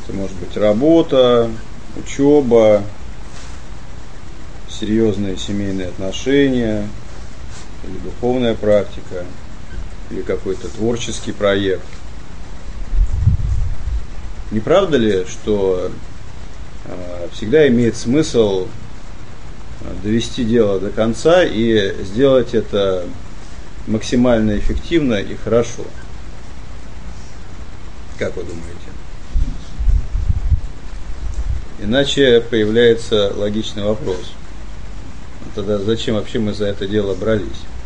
Это может быть работа, учеба, серьезные семейные отношения, или духовная практика, или какой-то творческий проект. Не правда ли, что всегда имеет смысл довести дело до конца и сделать это максимально эффективно и хорошо? Как вы думаете? Иначе появляется логичный вопрос. Тогда зачем вообще мы за это дело брались?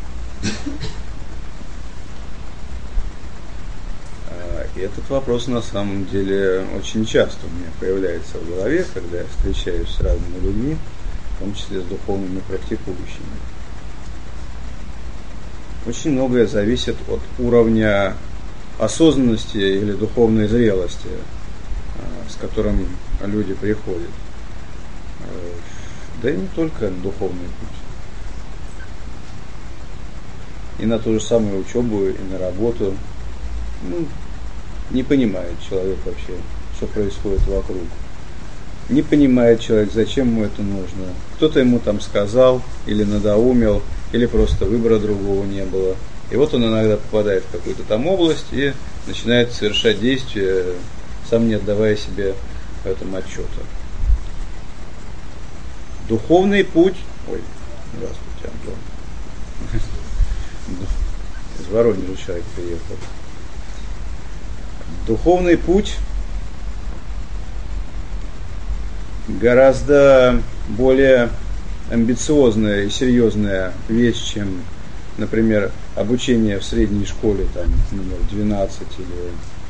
И этот вопрос на самом деле очень часто у меня появляется в голове, когда я встречаюсь с разными людьми, в том числе с духовными практикующими. Очень многое зависит от уровня осознанности или духовной зрелости, с которым люди приходят. Да и не только на духовный путь. И на ту же самую учебу, и на работу. Не понимает человек вообще, что происходит вокруг. Не понимает человек, зачем ему это нужно. Кто-то ему там сказал, или надоумил, или просто выбора другого не было. И вот он иногда попадает в какую-то там область и начинает совершать действия, сам не отдавая себе в этом отчета. Духовный путь... Ой, здравствуйте, Антон. Из Воронежа человек приехал. Духовный путь гораздо более амбициозная и серьезная вещь, чем, например, обучение в средней школе, там, номер 12, или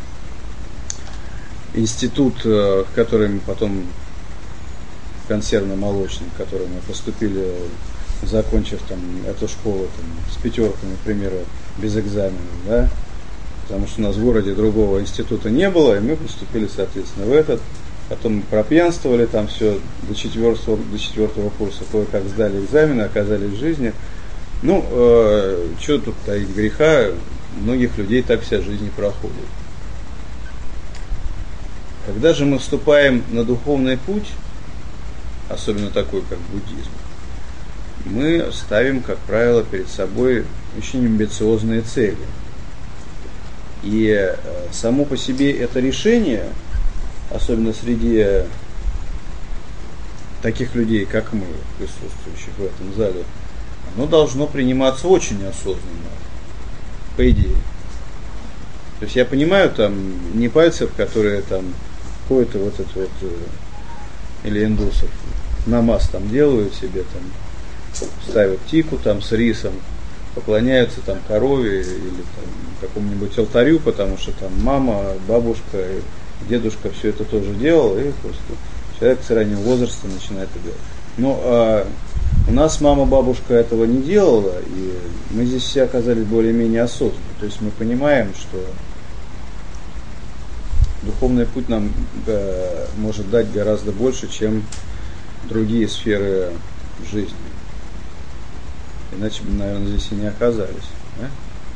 институт, в который мы потом, консервно-молочный, в который мы поступили, закончив там эту школу там, с пятерками, к примеру, без экзаменов, да, потому что у нас в городе другого института не было, и мы поступили, соответственно, в этот. Потом мы пропьянствовали там все до четвертого курса, кое-как сдали экзамены, оказались в жизни. Что тут таить греха, многих людей так вся жизнь и проходит. Когда же мы вступаем на духовный путь, особенно такой, как буддизм, мы ставим, как правило, перед собой очень амбициозные цели. И само по себе это решение, особенно среди таких людей, как мы, присутствующих в этом зале, оно должно приниматься очень осознанно, по идее. То есть я понимаю, там, не пальцев, которые там какой-то вот это вот, или индусов, намаз там делают себе, там, ставят тику там с рисом, поклоняются там корове или там какому-нибудь алтарю, потому что там мама, бабушка, дедушка все это тоже делал, и просто человек с раннего возраста начинает это делать. Но у нас мама, бабушка этого не делала, и мы здесь все оказались более-менее осознанны. То есть мы понимаем, что духовный путь нам может дать гораздо больше, чем другие сферы жизни. Иначе бы, наверное, здесь и не оказались. Да?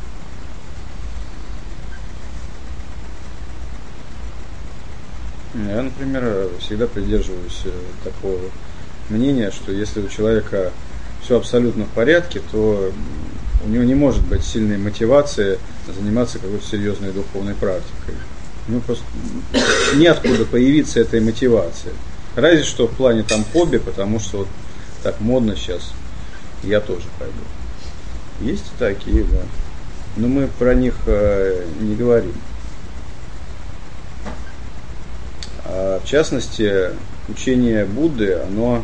Я, например, всегда придерживаюсь такого мнения, что если у человека все абсолютно в порядке, то у него не может быть сильной мотивации заниматься какой-то серьезной духовной практикой. Ну, просто неоткуда появиться этой мотивации. Разве что в плане там хобби, потому что вот так модно сейчас, я тоже пойду. Есть и такие, да. Но мы про них не говорим. В частности, учение Будды, оно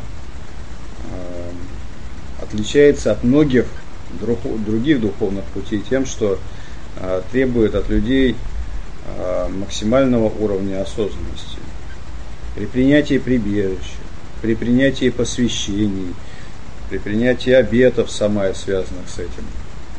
отличается от многих других духовных путей тем, что требует от людей максимального уровня осознанности. При принятии прибежища, при принятии посвящений, при принятии обетов, самое связанных с этим.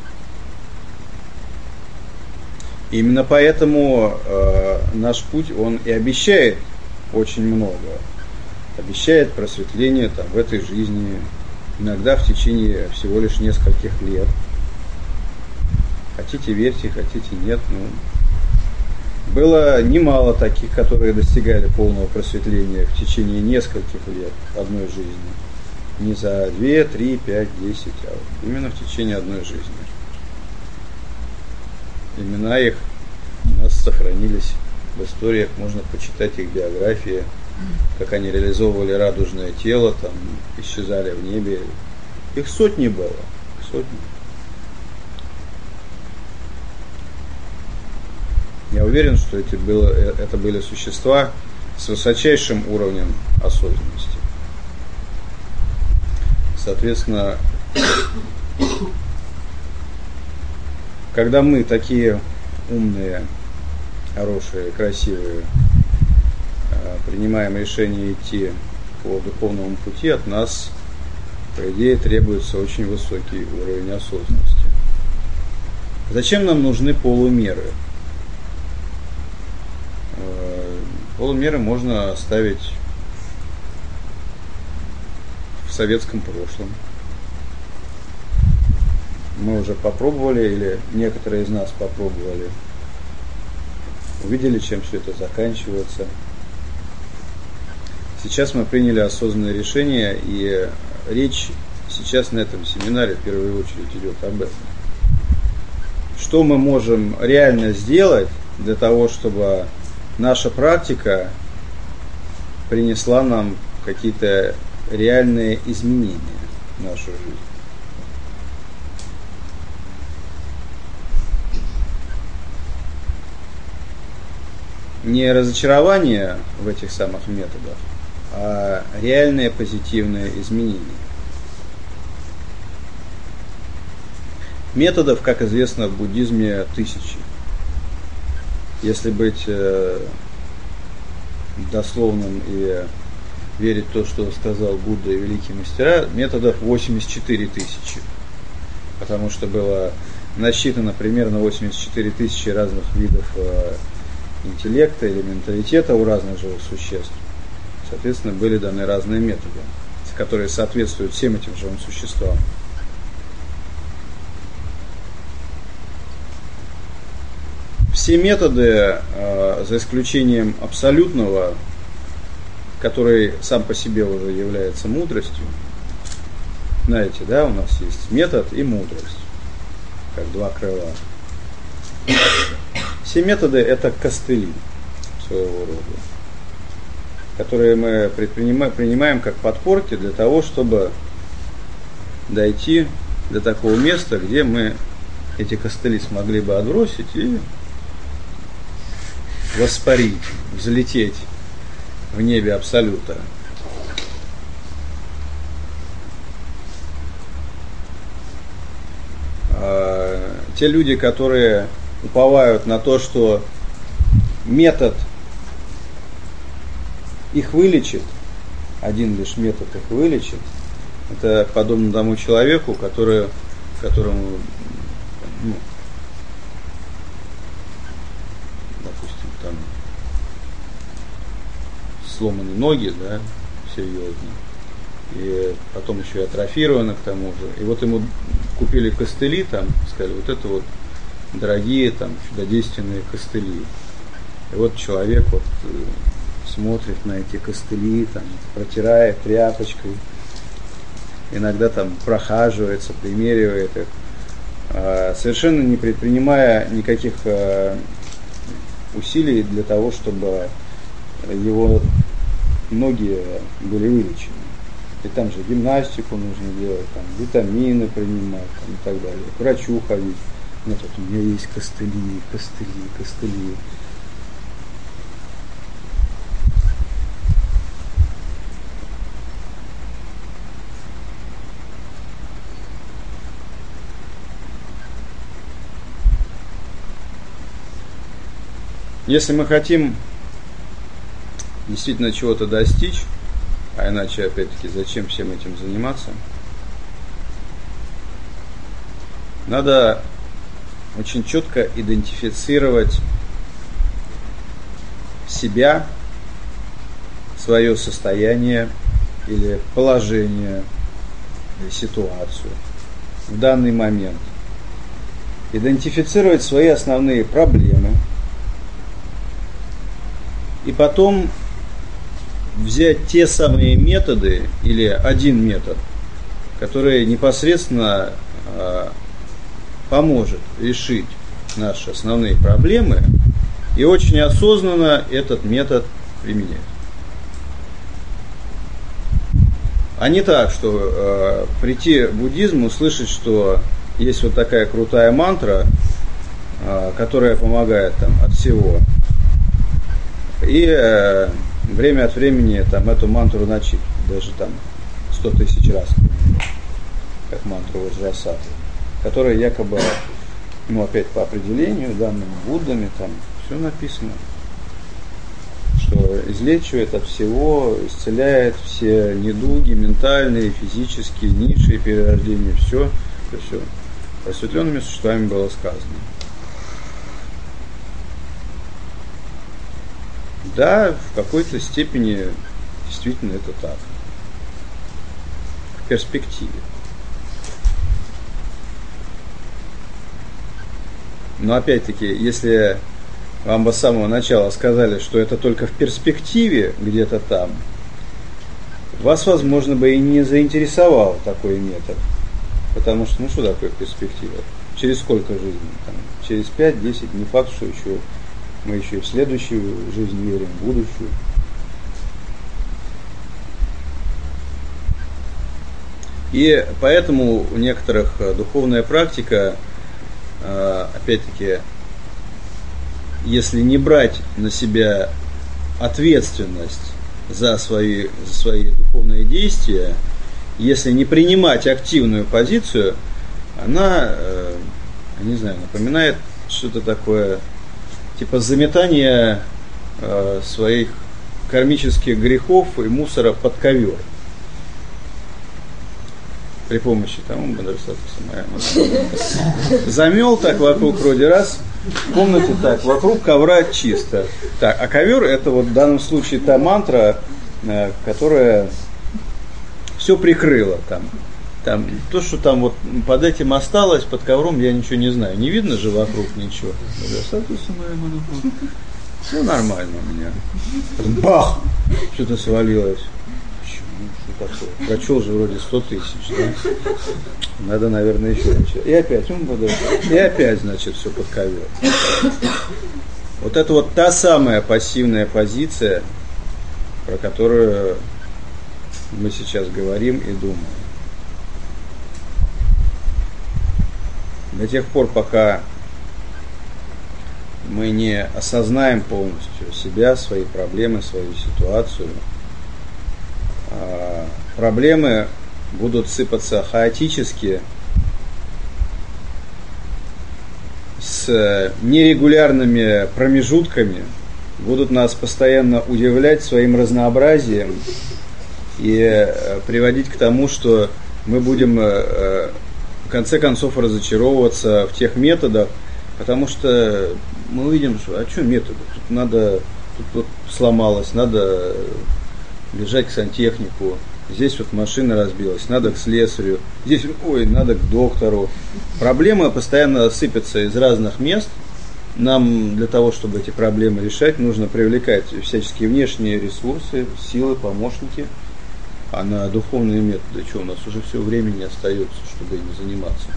Именно поэтому наш путь, он и обещает очень много. Обещает просветление там, в этой жизни, иногда в течение всего лишь нескольких лет. Хотите верьте, хотите нет. было немало таких, которые достигали полного просветления в течение нескольких лет одной жизни. Не за 2, 3, 5, 10, а вот именно в течение одной жизни. Имена их у нас сохранились в историях, можно почитать их биографии, как они реализовывали радужное тело, там, исчезали в небе. Их сотни было, сотни. Я уверен, что это были существа с высочайшим уровнем осознанности. Соответственно, когда мы такие умные, хорошие, красивые, принимаем решение идти по духовному пути, от нас, по идее, требуется очень высокий уровень осознанности. Зачем нам нужны полумеры? Полумеры можно оставить в советском прошлом. Мы уже попробовали, или некоторые из нас попробовали, увидели, чем все это заканчивается. Сейчас мы приняли осознанное решение, и речь сейчас на этом семинаре в первую очередь идет об этом. Что мы можем реально сделать для того, чтобы наша практика принесла нам какие-то реальные изменения в нашу жизнь. Не разочарование в этих самых методах, а реальные позитивные изменения. Методов, как известно, в буддизме тысячи. Если быть дословным и верить в то, что сказал Будда и великие мастера, методов 84 тысячи. Потому что было насчитано примерно 84 тысячи разных видов интеллекта или менталитета у разных живых существ. Соответственно, были даны разные методы, которые соответствуют всем этим живым существам. Все методы, за исключением абсолютного, который сам по себе уже является мудростью, знаете, да, у нас есть метод и мудрость, как два крыла. Все методы – это костыли своего рода, которые мы принимаем как подпорки для того, чтобы дойти до такого места, где мы эти костыли смогли бы отбросить и воспарить, взлететь в небе Абсолюта. Те люди, которые уповают на то, что метод их вылечит, один лишь метод их вылечит, это подобно тому человеку, которому допустим, там сломаны ноги, да, серьезно, и потом еще и атрофировано к тому же. И вот ему купили костыли, там, сказали, вот это вот дорогие, там, чудодейственные костыли. И вот человек вот смотрит на эти костыли, там, протирает тряпочкой, иногда там прохаживается, примеривает их, совершенно не предпринимая никаких усилий для того, чтобы его ноги были вылечены. И там же гимнастику нужно делать, там, витамины принимать, там, и так далее, к врачу ходить. Нет, вот у меня есть костыли. Если мы хотим действительно чего-то достичь, а иначе, опять-таки, зачем всем этим заниматься, надо очень четко идентифицировать себя, свое состояние или положение, или ситуацию в данный момент. Идентифицировать свои основные проблемы и потом взять те самые методы или один метод, который непосредственно поможет решить наши основные проблемы, и очень осознанно этот метод применять. А не так, что прийти в буддизм, услышать, что есть вот такая крутая мантра, которая помогает там, от всего, и время от времени там, эту мантру начать, даже там 100 тысяч раз, как мантру Ваджрасаты, которая якобы, ну опять по определению, данным Буддами, там все написано, что излечивает от всего, исцеляет все недуги ментальные, физические, низшие перерождения, все просветленными существами было сказано. Да, в какой-то степени действительно это так. В перспективе. Но опять-таки, если вам бы с самого начала сказали, что это только в перспективе, где-то там, вас, возможно, бы и не заинтересовал такой метод. Потому что, ну что такое перспектива? Через сколько жизней? Там, через 5-10, не факт, что еще мы еще и в следующую жизнь верим, в будущую. И поэтому у некоторых духовная практика, опять-таки, если не брать на себя ответственность за свои духовные действия, если не принимать активную позицию, она, не знаю, напоминает что-то такое, типа заметание своих кармических грехов и мусора под ковер. При помощи там замел так вокруг вроде раз, в комнате так, вокруг ковра чисто. Так, а ковер это вот в данном случае та мантра, которая все прикрыла там. Там, то, что там вот под этим осталось, под ковром, я ничего не знаю. Не видно же вокруг ничего. Все нормально у меня. Бах! Что-то свалилось. Почему? Что такое? Прочел же вроде 100 тысяч, да? Надо, наверное, еще начать. И опять, и опять, значит, все под ковер. Вот это вот та самая пассивная позиция, про которую мы сейчас говорим и думаем. До тех пор, пока мы не осознаем полностью себя, свои проблемы, свою ситуацию, проблемы будут сыпаться хаотически, с нерегулярными промежутками, будут нас постоянно удивлять своим разнообразием и приводить к тому, что мы будем в конце концов разочаровываться в тех методах, потому что мы увидим, что а что методы? Тут вот сломалось, надо бежать к сантехнику, здесь вот машина разбилась, надо к слесарю, здесь, надо к доктору. Проблемы постоянно сыпятся из разных мест. Нам для того, чтобы эти проблемы решать, нужно привлекать всяческие внешние ресурсы, силы, помощники. А на духовные методы, что у нас уже все времени остается, чтобы ими заниматься.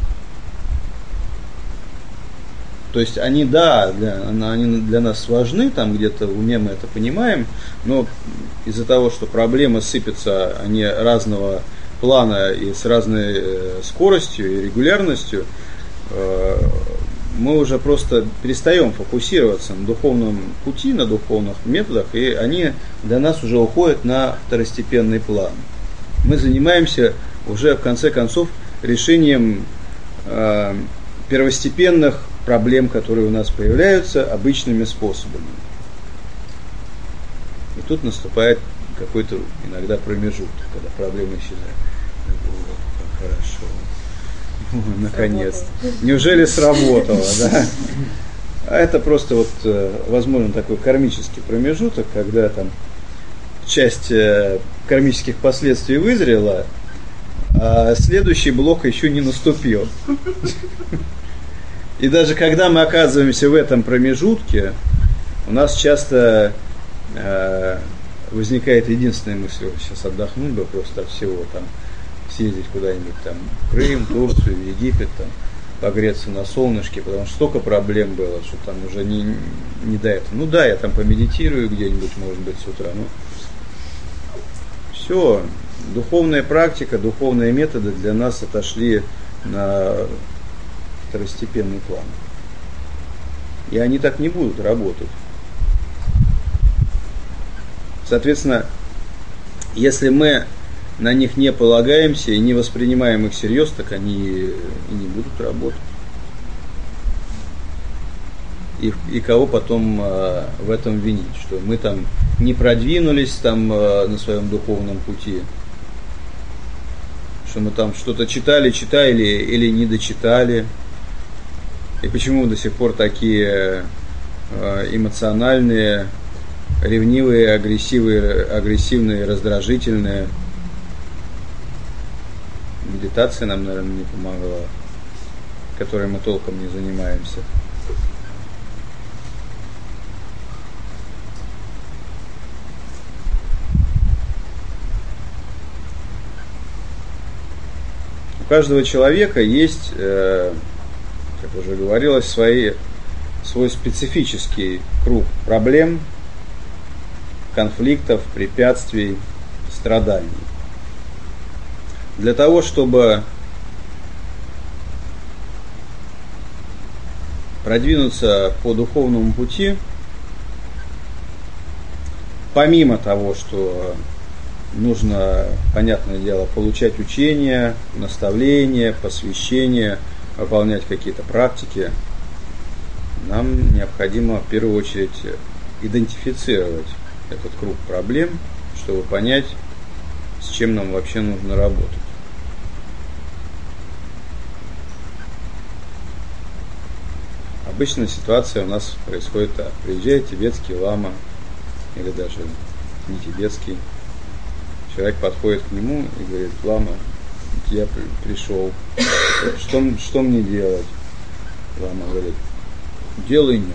То есть они, да, они для нас важны, там где-то в уме мы это понимаем, но из-за того, что проблемы сыпятся, они разного плана и с разной скоростью и регулярностью, мы уже просто перестаем фокусироваться на духовном пути, на духовных методах, и они для нас уже уходят на второстепенный план. Мы занимаемся уже, в конце концов, решением первостепенных проблем, которые у нас появляются, обычными способами. И тут наступает какой-то иногда промежуток, когда проблемы исчезают. О, как хорошо. Наконец-то. Неужели сработало, да? А это просто вот, возможно, такой кармический промежуток, когда там часть кармических последствий вызрела, а следующий блок еще не наступил. И даже когда мы оказываемся в этом промежутке, у нас часто возникает единственная мысль: сейчас отдохнуть бы просто от всего, там, съездить куда-нибудь там в Крым, Турцию, Египет, там, погреться на солнышке, потому что столько проблем было, что там уже не до этого. Ну да, я там помедитирую где-нибудь, может быть, с утра. Ну, все, духовная практика, духовные методы для нас отошли на второстепенный план. И они так не будут работать. Соответственно, если мы на них не полагаемся и не воспринимаем их всерьез, так они и не будут работать. И кого потом в этом винить, что мы там не продвинулись там на своем духовном пути, что мы там что-то читали или не дочитали, и почему мы до сих пор такие эмоциональные, ревнивые, агрессивные, раздражительные. Медитация нам, наверное, не помогла, которой мы толком не занимаемся. У каждого человека есть, как уже говорилось, свой специфический круг проблем, конфликтов, препятствий, страданий. Для того, чтобы продвинуться по духовному пути, помимо того, что нужно, понятное дело, получать учения, наставления, посвящения, выполнять какие-то практики, нам необходимо в первую очередь идентифицировать этот круг проблем, чтобы понять, с чем нам вообще нужно работать. Обычно ситуация у нас происходит так. Приезжает тибетский лама, или даже не тибетский. Человек подходит к нему и говорит: лама, я пришел, что мне делать? Лама говорит: делай нём.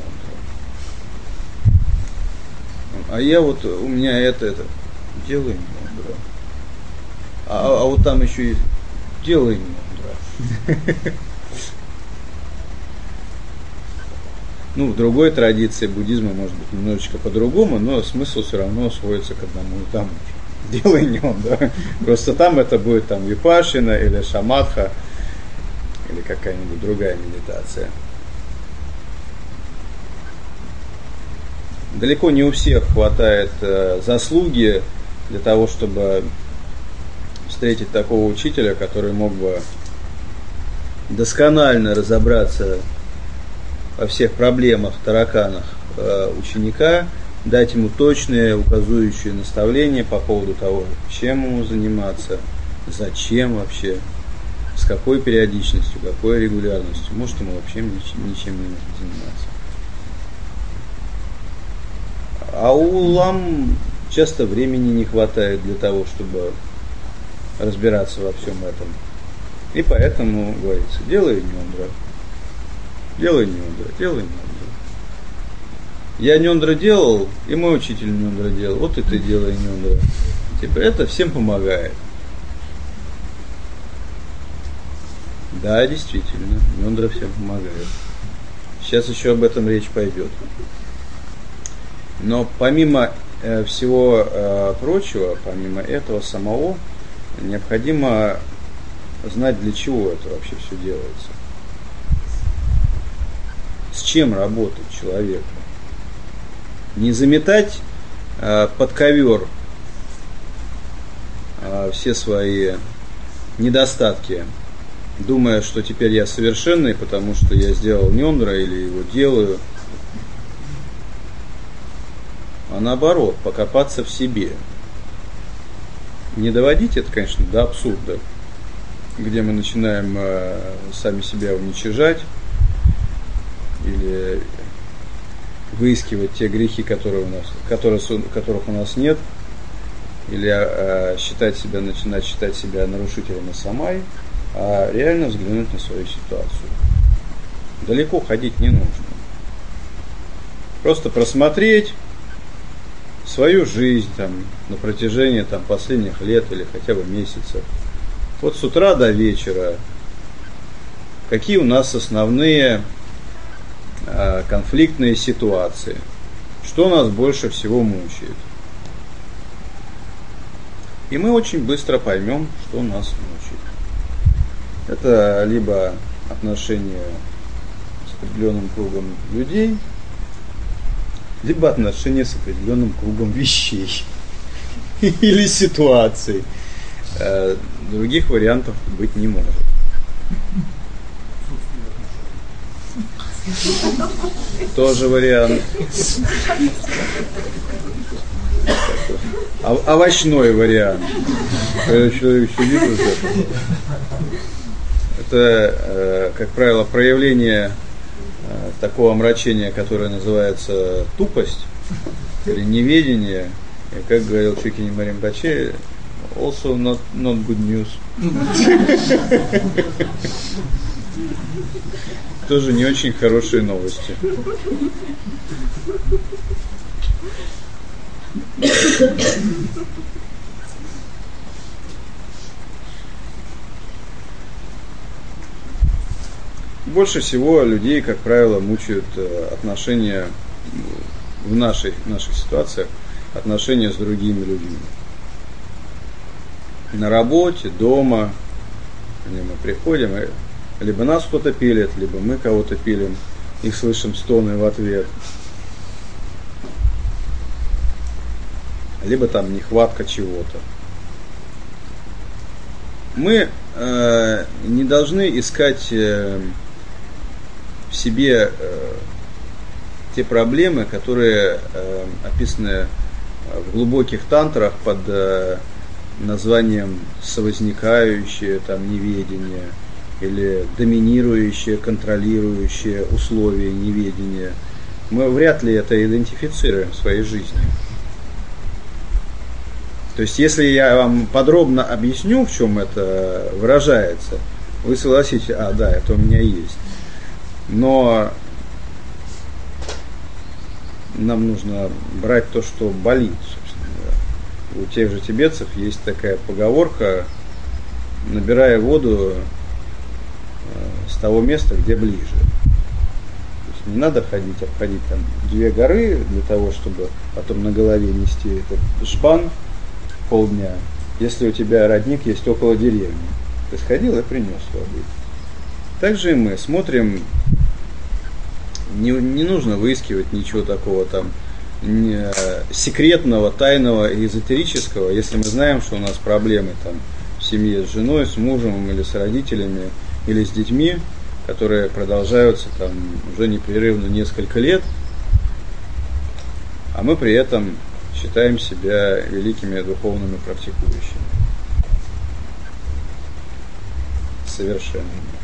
А я вот, у меня это, делай нём. А вот там еще есть, делай нём. Ну, в другой традиции буддизма может быть немножечко по-другому, но смысл все равно сводится к одному и тому же. Делай нем, да. Просто там это будет там випашина или шаматха, или какая-нибудь другая медитация. Далеко не у всех хватает заслуги для того, чтобы встретить такого учителя, который мог бы досконально разобраться во всех проблемах, тараканах ученика, дать ему точные указующие наставления по поводу того, чем ему заниматься, зачем вообще, с какой периодичностью, какой регулярностью. Может, ему вообще ничем не нужно заниматься. А у лам часто времени не хватает для того, чтобы разбираться во всем этом. И поэтому говорится: делай нёндра. Делай нёндра, делай нёндра. Я нёндра делал, и мой учитель нёндра делал. Вот и ты делай нёндра. Типа это всем помогает. Да, действительно, нёндра всем помогает. Сейчас еще об этом речь пойдет. Но помимо всего прочего, помимо этого самого, необходимо знать, для чего это вообще все делается. С чем работать человеку. Не заметать под ковер все свои недостатки, думая, что теперь я совершенный, потому что я сделал нёндра или его делаю. А наоборот, покопаться в себе. Не доводить это, конечно, до абсурда, где мы начинаем сами себя уничижать или выискивать те грехи, которых у нас нет, или начинать считать себя нарушителем самай, а реально взглянуть на свою ситуацию. Далеко ходить не нужно. Просто просмотреть свою жизнь там, на протяжении там, последних лет или хотя бы месяцев. Вот с утра до вечера, какие у нас основные конфликтные ситуации, что нас больше всего мучает. И мы очень быстро поймем, что нас мучает. Это либо отношения с определенным кругом людей, либо отношения с определенным кругом вещей или ситуаций. Других вариантов быть не может. Тоже вариант. Овощной вариант. Когда человек сидит уже. Это, как правило, проявление такого омрачения, которое называется тупость или неведение. И, как говорил Чукини Маримбаче, also not good news. Тоже не очень хорошие новости. Больше всего людей, как правило, мучают отношения в наших ситуациях, отношения с другими людьми. На работе, дома, где мы приходим, и либо нас кто-то пилит, либо мы кого-то пилим и слышим стоны в ответ. Либо там нехватка чего-то. Мы не должны искать в себе те проблемы, которые описаны в глубоких тантрах под названием совозникающее, там, неведение, или доминирующее, контролирующее условие неведения. Мы вряд ли это идентифицируем в своей жизни. То есть, если я вам подробно объясню, в чем это выражается, вы согласитесь, да, это у меня есть. Но нам нужно брать то, что болит, собственно говоря. У тех же тибетцев есть такая поговорка: набирая воду с того места, где ближе. То есть не надо обходить там 2 горы для того, чтобы потом на голове нести этот жбан полдня, если у тебя родник есть около деревни. Ты сходил и принес воды. Также и мы смотрим, не нужно выискивать ничего такого там секретного, тайного и эзотерического, если мы знаем, что у нас проблемы там в семье с женой, с мужем или с родителями, или с детьми, которые продолжаются там уже непрерывно несколько лет, а мы при этом считаем себя великими духовными практикующими. Совершенно.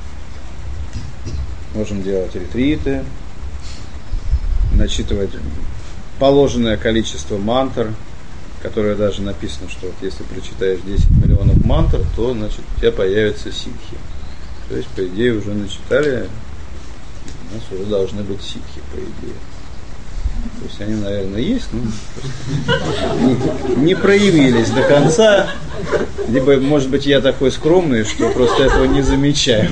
Можем делать ретриты, начитывать положенное количество мантр, которое даже написано, что вот если прочитаешь 10 миллионов мантр, то, значит, у тебя появятся ситхи. То есть, по идее, уже начитали, у нас уже должны быть ситхи, по идее. То есть они, наверное, есть, но не проявились до конца. Либо, может быть, я такой скромный, что просто этого не замечаю.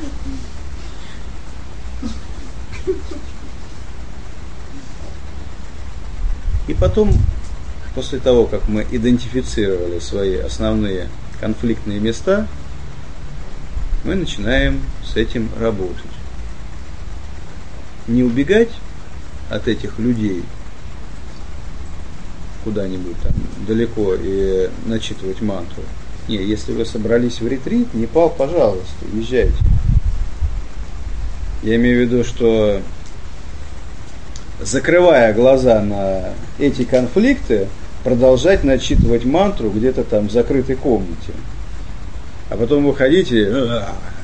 И потом, после того, как мы идентифицировали свои основные конфликтные места, мы начинаем с этим работать. Не убегать от этих людей куда-нибудь там далеко и начитывать мантру. Не, если вы собрались в ретрит, Непал, пожалуйста, езжайте. Я имею в виду, что закрывая глаза на эти конфликты, продолжать начитывать мантру где-то там в закрытой комнате. А потом выходите,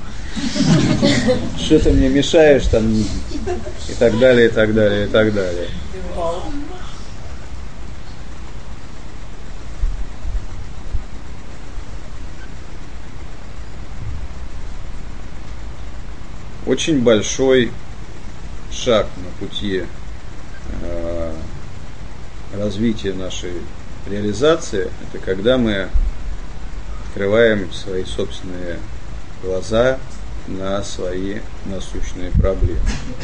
что ты мне мешаешь там, и так далее, и так далее, и так далее. Очень большой шаг на пути развития нашей реализации, это когда мы открываем свои собственные глаза на свои насущные проблемы.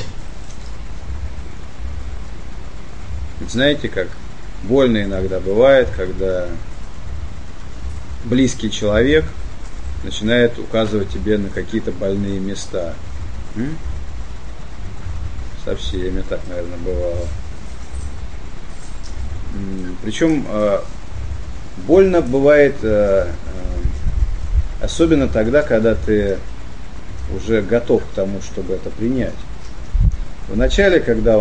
Ведь знаете, как больно иногда бывает, когда близкий человек начинает указывать тебе на какие-то больные места. Со всеми так, наверное, бывало. Причем больно бывает особенно тогда, когда ты уже готов к тому, чтобы это принять. Вначале, когда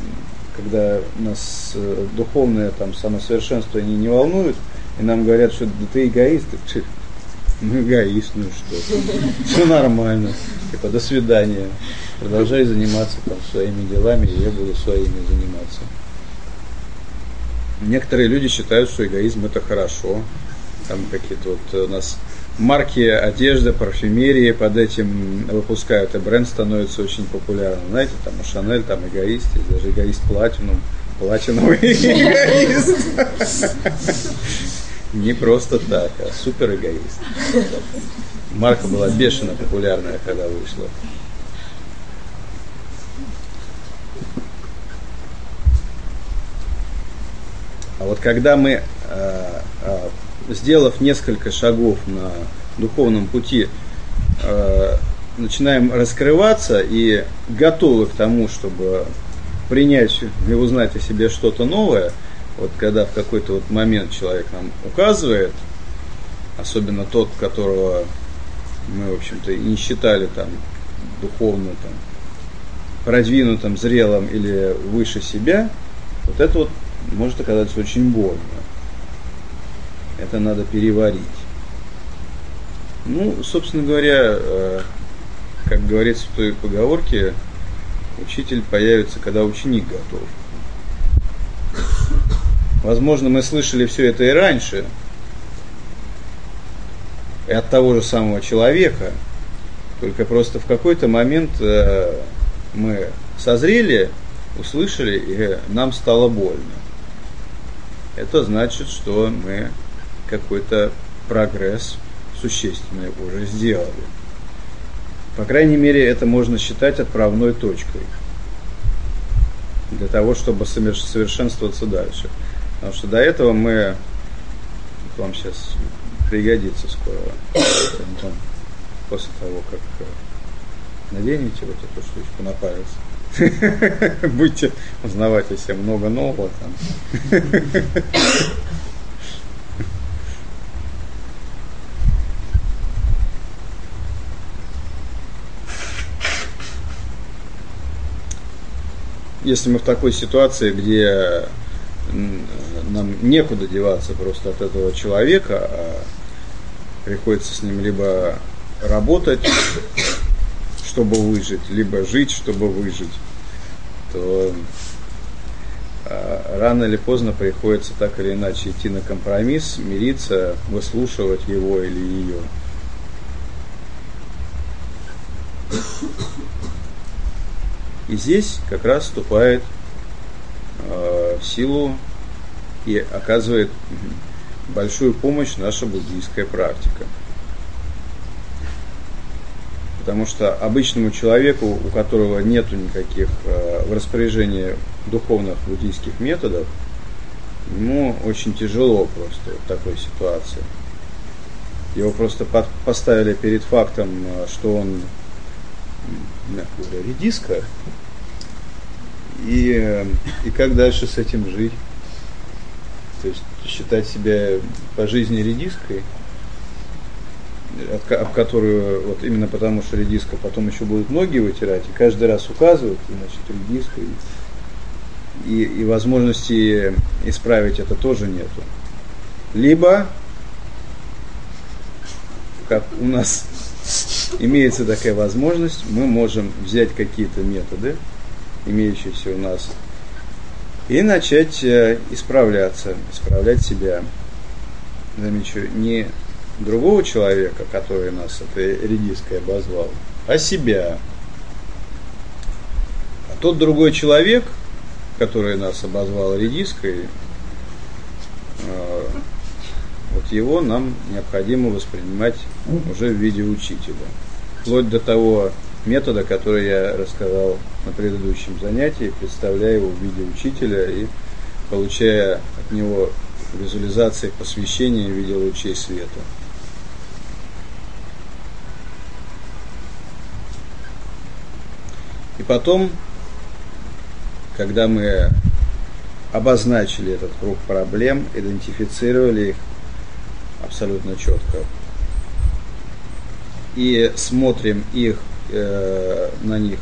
нас духовное самосовершенствование не волнует, и нам говорят, что да ты эгоист, ну эгоист, ну что, все нормально, типа до свидания, продолжай заниматься своими делами, и я буду своими заниматься. Некоторые люди считают, что эгоизм это хорошо, там какие-то у нас марки одежды, парфюмерии под этим выпускают, и бренд становится очень популярным. Знаете, там у Шанель там эгоист, есть даже эгоист платиновый эгоист. Не просто так, а супер эгоист. Марка была бешено популярная, когда вышла. А вот когда мы, сделав несколько шагов на духовном пути, начинаем раскрываться и готовы к тому, чтобы принять и узнать о себе что-то новое, вот когда в какой-то момент человек нам указывает, особенно тот, которого мы, в общем-то, и не считали духовно продвинутым, зрелым или выше себя, вот это может оказаться очень больно. Это надо переварить. Ну, собственно говоря, как говорится в той поговорке, учитель появится, когда ученик готов. Возможно, мы слышали все это и раньше, и от того же самого человека, только просто в какой-то момент мы созрели, услышали, и нам стало больно. Это значит, что мы какой-то прогресс существенный уже сделали. По крайней мере, это можно считать отправной точкой для того, чтобы совершенствоваться дальше. Потому что до этого вам сейчас пригодится скоро, после того, как наденете вот эту штучку на палец. Будете узнавать о себе много нового там. Если мы в такой ситуации, где нам некуда деваться просто от этого человека, а приходится с ним либо работать, чтобы выжить, либо жить, чтобы выжить, то рано или поздно приходится так или иначе идти на компромисс, мириться, выслушивать его или ее. И здесь как раз вступает в силу и оказывает большую помощь наша буддийская практика. Потому что обычному человеку, у которого нету никаких в распоряжении духовных буддийских методов, ему очень тяжело просто в такой ситуации. Его просто поставили перед фактом, что он, мягко говоря, редиска, и как дальше с этим жить? То есть считать себя по жизни редиской, об которую, вот именно потому что редиска, потом еще будут ноги вытирать, и каждый раз указывают, значит, редиска, и возможности исправить это тоже нету. Либо, как у нас имеется такая возможность, мы можем взять какие-то методы, имеющиеся у нас, и начать исправляться, исправлять себя. Замечу, не другого человека, который нас этой редиской обозвал, а себя. А тот другой человек, который нас обозвал редиской, вот его нам необходимо воспринимать уже в виде учителя. Вплоть до того метода, который я рассказал на предыдущем занятии, представляя его в виде учителя и получая от него визуализации посвящения в виде лучей света. И потом, когда мы обозначили этот круг проблем, идентифицировали их абсолютно четко и смотрим на них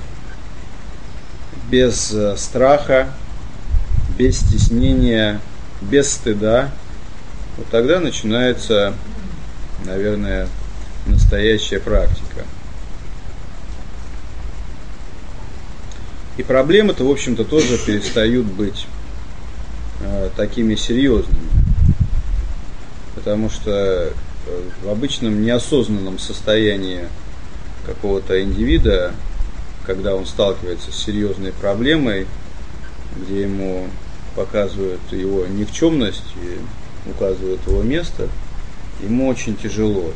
без страха, без стеснения, без стыда, вот тогда начинается, наверное, настоящая практика. И проблемы-то, в общем-то, тоже перестают быть такими серьезными. Потому что в обычном неосознанном состоянии какого-то индивида, когда он сталкивается с серьезной проблемой, где ему показывают его никчемность и указывают его место, ему очень тяжело.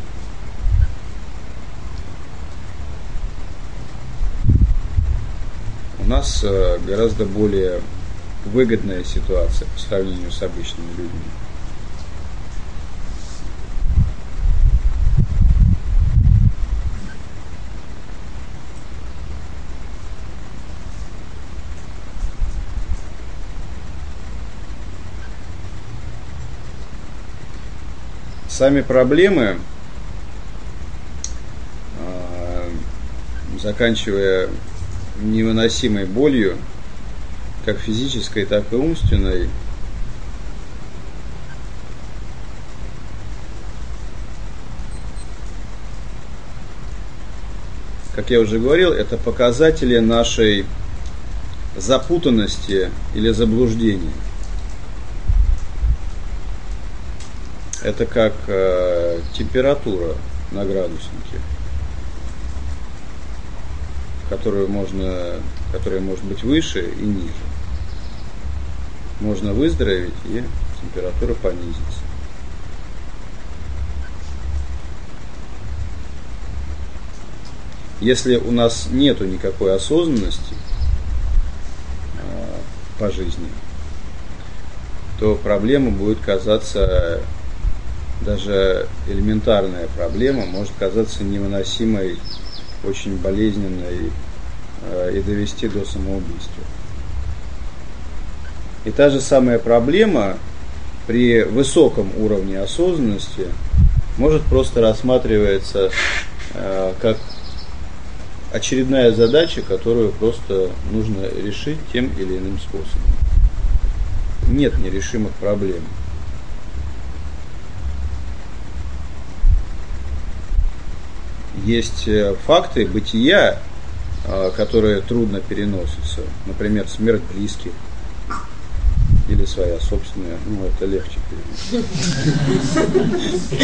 У нас гораздо более выгодная ситуация по сравнению с обычными людьми. Сами проблемы, заканчивая невыносимой болью, как физической, так и умственной, как я уже говорил, это показатели нашей запутанности или заблуждения. Это как температура на градуснике, которая может быть выше и ниже. Можно выздороветь, и температура понизится. Если у нас нету никакой осознанности по жизни, то проблема будет казаться, даже элементарная проблема может казаться невыносимой, очень болезненной и довести до самоубийства. И та же самая проблема при высоком уровне осознанности может просто рассматриваться как очередная задача, которую просто нужно решить тем или иным способом. Нет нерешимых проблем. Есть факты бытия, которые трудно переносятся. Например, смерть близких. Или своя собственная. Это легче переносить.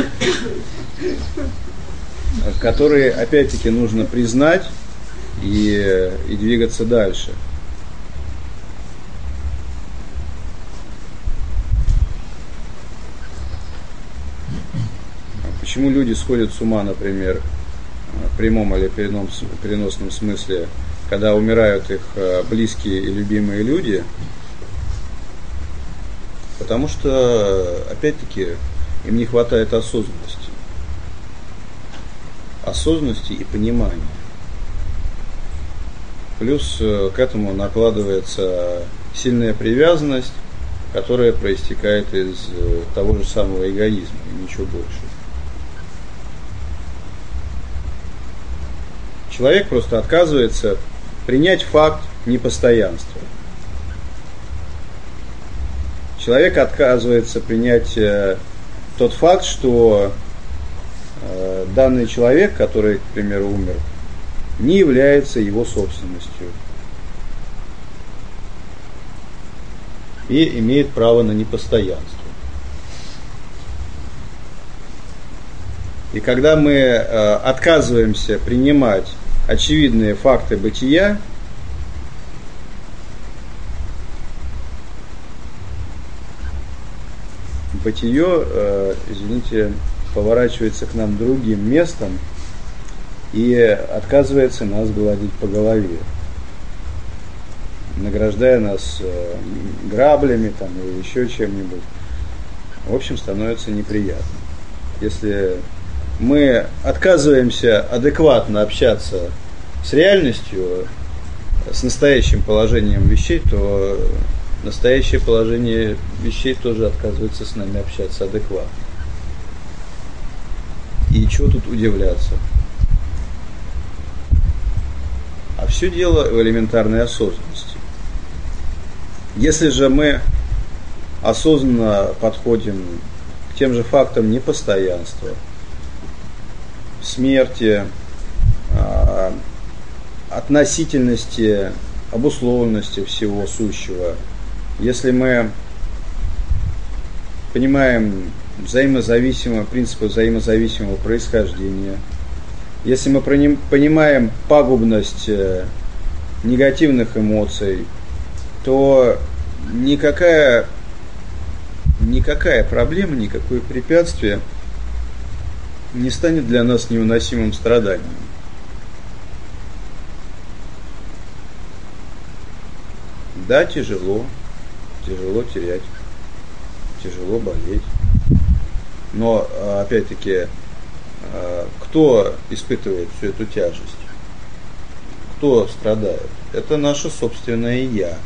Которые, опять-таки, нужно признать и двигаться дальше. Почему люди сходят с ума, например, в прямом или переносном смысле, когда умирают их близкие и любимые люди? Потому что, опять-таки, им не хватает осознанности. Осознанности и понимания. Плюс к этому накладывается сильная привязанность, которая проистекает из того же самого эгоизма, и ничего больше. Человек просто отказывается принять факт непостоянства. Человек отказывается принять тот факт, что данный человек, который, к примеру, умер, не является его собственностью и имеет право на непостоянство. И когда мы отказываемся принимать очевидные факты бытия, бытие, поворачивается к нам другим местом и отказывается нас гладить по голове, награждая нас граблями там, или еще чем-нибудь. В общем, становится неприятно. Если мы отказываемся адекватно общаться с реальностью, с настоящим положением вещей, то настоящее положение вещей тоже отказывается с нами общаться адекватно. И чего тут удивляться? А все дело в элементарной осознанности. Если же мы осознанно подходим к тем же фактам непостоянства, смерти, относительности, обусловленности всего сущего, если мы понимаем принципы взаимозависимого происхождения, если мы понимаем пагубность негативных эмоций, то никакая проблема, никакое препятствие не станет для нас невыносимым страданием. Да, тяжело терять, тяжело болеть. Но, опять-таки, кто испытывает всю эту тяжесть? Кто страдает? Это наше собственное «я».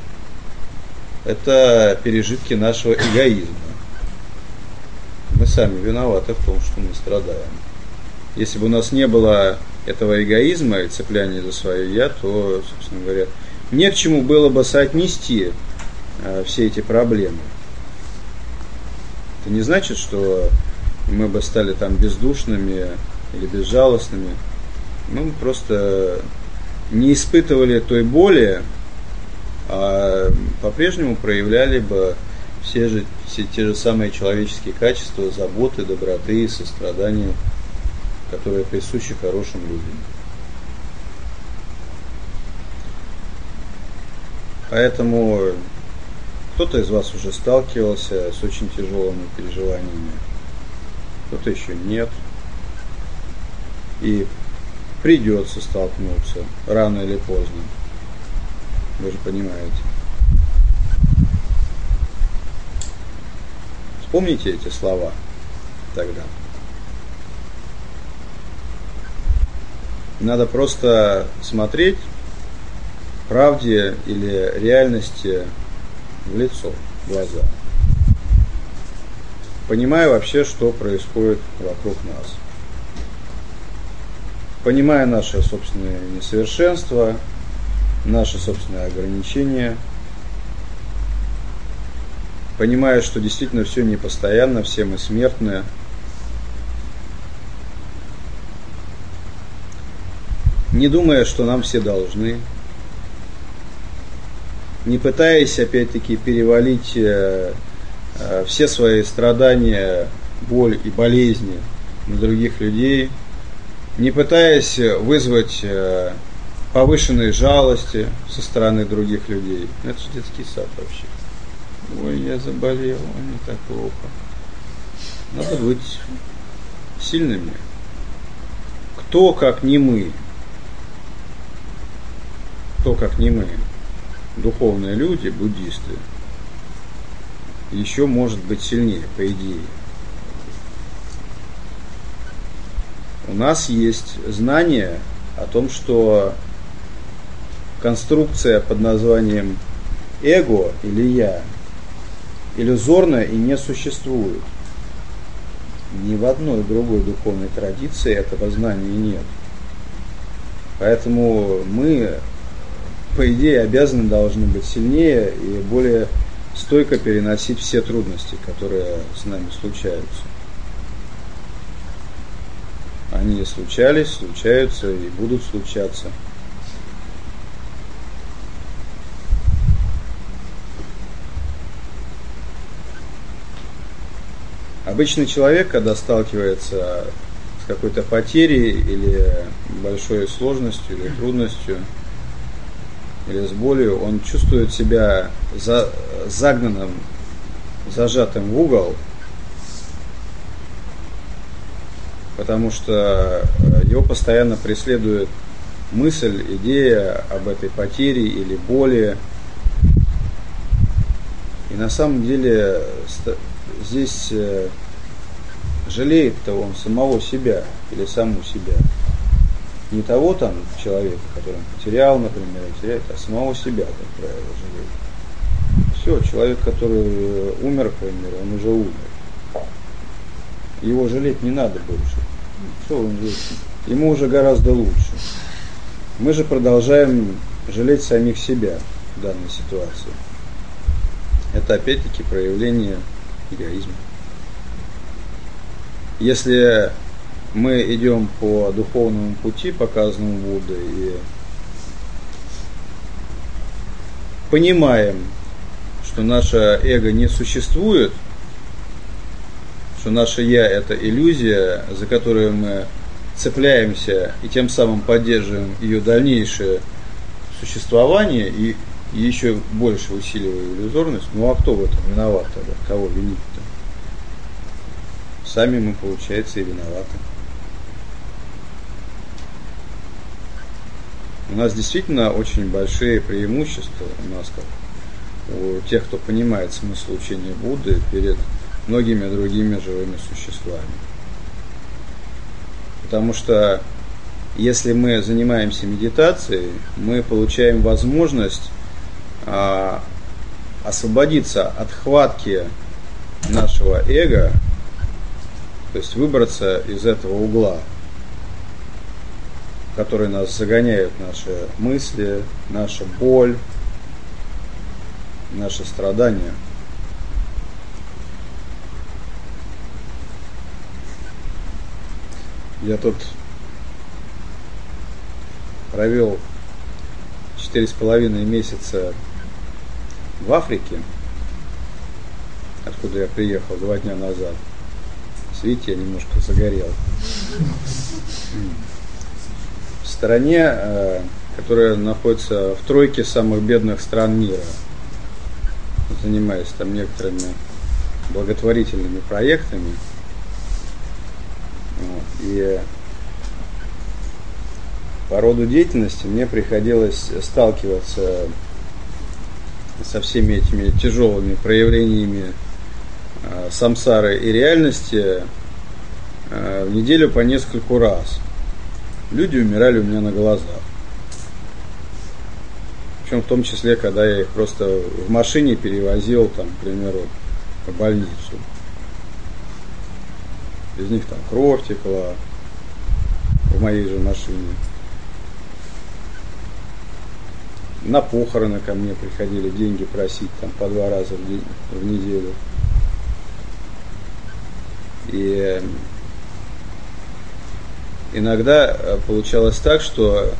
Это пережитки нашего эгоизма. Мы сами виноваты в том, что мы страдаем. Если бы у нас не было этого эгоизма и цепляния за свое «я», то, собственно говоря, не к чему было бы соотнести все эти проблемы. Это не значит, что мы бы стали там бездушными или безжалостными. Мы просто не испытывали той боли, а по-прежнему проявляли бы все те же самые человеческие качества, заботы, доброты, сострадания, которые присущи хорошим людям. Поэтому кто-то из вас уже сталкивался с очень тяжелыми переживаниями, кто-то еще нет. И придется столкнуться рано или поздно. Вы же понимаете. Вспомните эти слова тогда. Надо просто смотреть правде или реальности в лицо, в глаза. Понимая вообще, что происходит вокруг нас. Понимая наше собственное несовершенство, наши собственные ограничения, понимая, что действительно все непостоянно, все мы смертные, не думая, что нам все должны, не пытаясь, опять-таки, перевалить все свои страдания, боль и болезни на других людей, не пытаясь вызвать повышенной жалости со стороны других людей. Это же детский сад вообще. Ой, я заболел, мне так плохо. Надо быть сильными. Кто, как не мы, духовные люди, буддисты, еще может быть сильнее, по идее. У нас есть знание о том, что конструкция под названием эго или я иллюзорна и не существует. Ни в одной другой духовной традиции этого знания нет. Поэтому мы, по идее, должны быть сильнее и более стойко переносить все трудности, которые с нами случаются. Они случались, случаются и будут случаться. Обычный человек, когда сталкивается с какой-то потерей или большой сложностью, или трудностью, или с болью, он чувствует себя загнанным, зажатым в угол потому что его постоянно преследует мысль, идея об этой потере или боли. И на самом деле здесь жалеет-то он самого себя или саму себя. Не того там человека, который он потерял, например, теряет, а самого себя, как правило, жалеет. Все, человек, который умер, к примеру, он уже умер. Его жалеть не надо больше. Все, ему уже гораздо лучше. Мы же продолжаем жалеть самих себя в данной ситуации. Это опять-таки проявление эгоизма. Если мы идем по духовному пути, показанному Буддой, и понимаем, что наше эго не существует, что наше «я» – это иллюзия, за которую мы цепляемся и тем самым поддерживаем ее дальнейшее существование и еще больше усиливая иллюзорность, ну а кто в этом виноват тогда? Кого винить-то? Сами мы, получается, и виноваты. У нас действительно очень большие преимущества, у нас, как у тех, кто понимает смысл учения Будды, перед многими другими живыми существами. Потому что если мы занимаемся медитацией, мы получаем возможность освободиться от хватки нашего эго, то есть выбраться из этого угла, в который нас загоняют наши мысли, наша боль, наши страдания. Я тут провел 4,5 месяца в Африке, откуда я приехал 2 дня назад. Видите, я немножко загорел. В стране, которая находится в тройке самых бедных стран мира. Занимаюсь там некоторыми благотворительными проектами. И по роду деятельности мне приходилось сталкиваться со всеми этими тяжелыми проявлениями самсары и реальности в неделю по нескольку раз. Люди умирали у меня на глазах. Причем в том числе, когда я их просто в машине перевозил, там, к примеру, по больницу. Из них там кровь текла в моей же машине. На похороны ко мне приходили деньги просить там по 2 раза в неделю. И иногда получалось так, что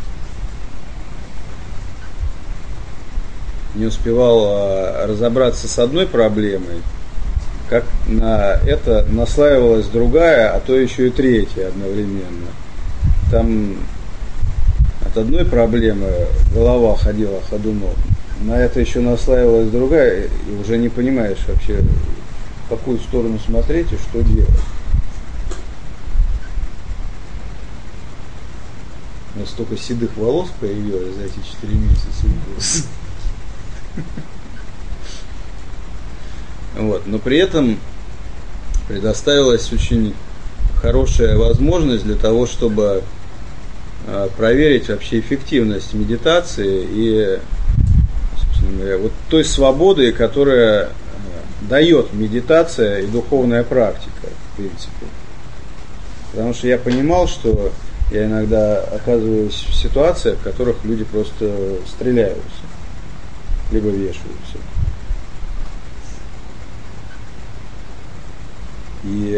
не успевал разобраться с одной проблемой, как на это наслаивалась другая, а то еще и третья одновременно. Там от одной проблемы голова ходила ходуном, на это еще наслаивалась другая, и уже не понимаешь вообще, в какую сторону смотреть и что делать. У нас столько седых волос появилось за эти 4 месяца. Вот. Но при этом предоставилась очень хорошая возможность для того, чтобы проверить вообще эффективность медитации и, собственно говоря, вот той свободы, которая дает медитация и духовная практика, в принципе. Потому что я понимал, что я иногда оказываюсь в ситуациях, в которых люди просто стреляются, либо вешаются. И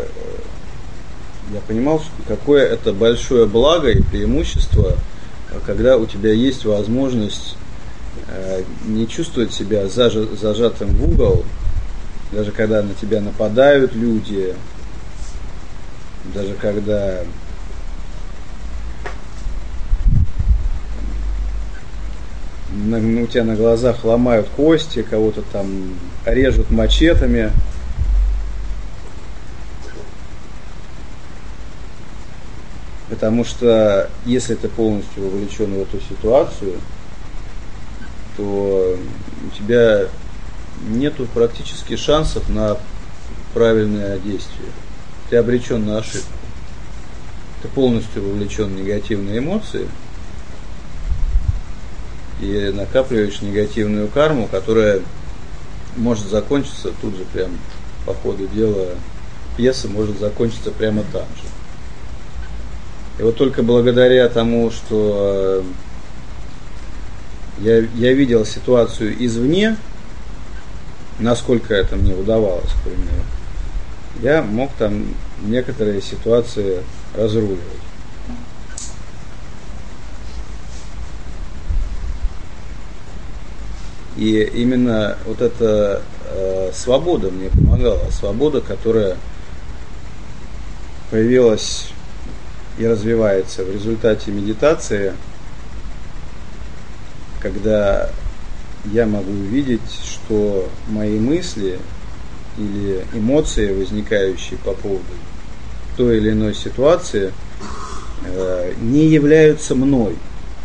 я понимал, какое это большое благо и преимущество, когда у тебя есть возможность не чувствовать себя зажатым в угол, даже когда на тебя нападают люди, даже когда у тебя на глазах ломают кости, кого-то там режут мачетами. Потому что если ты полностью вовлечен в эту ситуацию, то у тебя нету практически шансов на правильное действие. Ты обречен на ошибку. Ты полностью вовлечен в негативные эмоции и накапливаешь негативную карму, которая может закончиться тут же, прям по ходу дела пьеса может закончиться прямо там же. И вот только благодаря тому, что я видел ситуацию извне, насколько это мне удавалось, к примеру, я мог там некоторые ситуации разруливать. И именно вот эта свобода мне помогала, свобода, которая появилась и развивается в результате медитации, когда я могу увидеть, что мои мысли или эмоции, возникающие по поводу той или иной ситуации, не являются мной.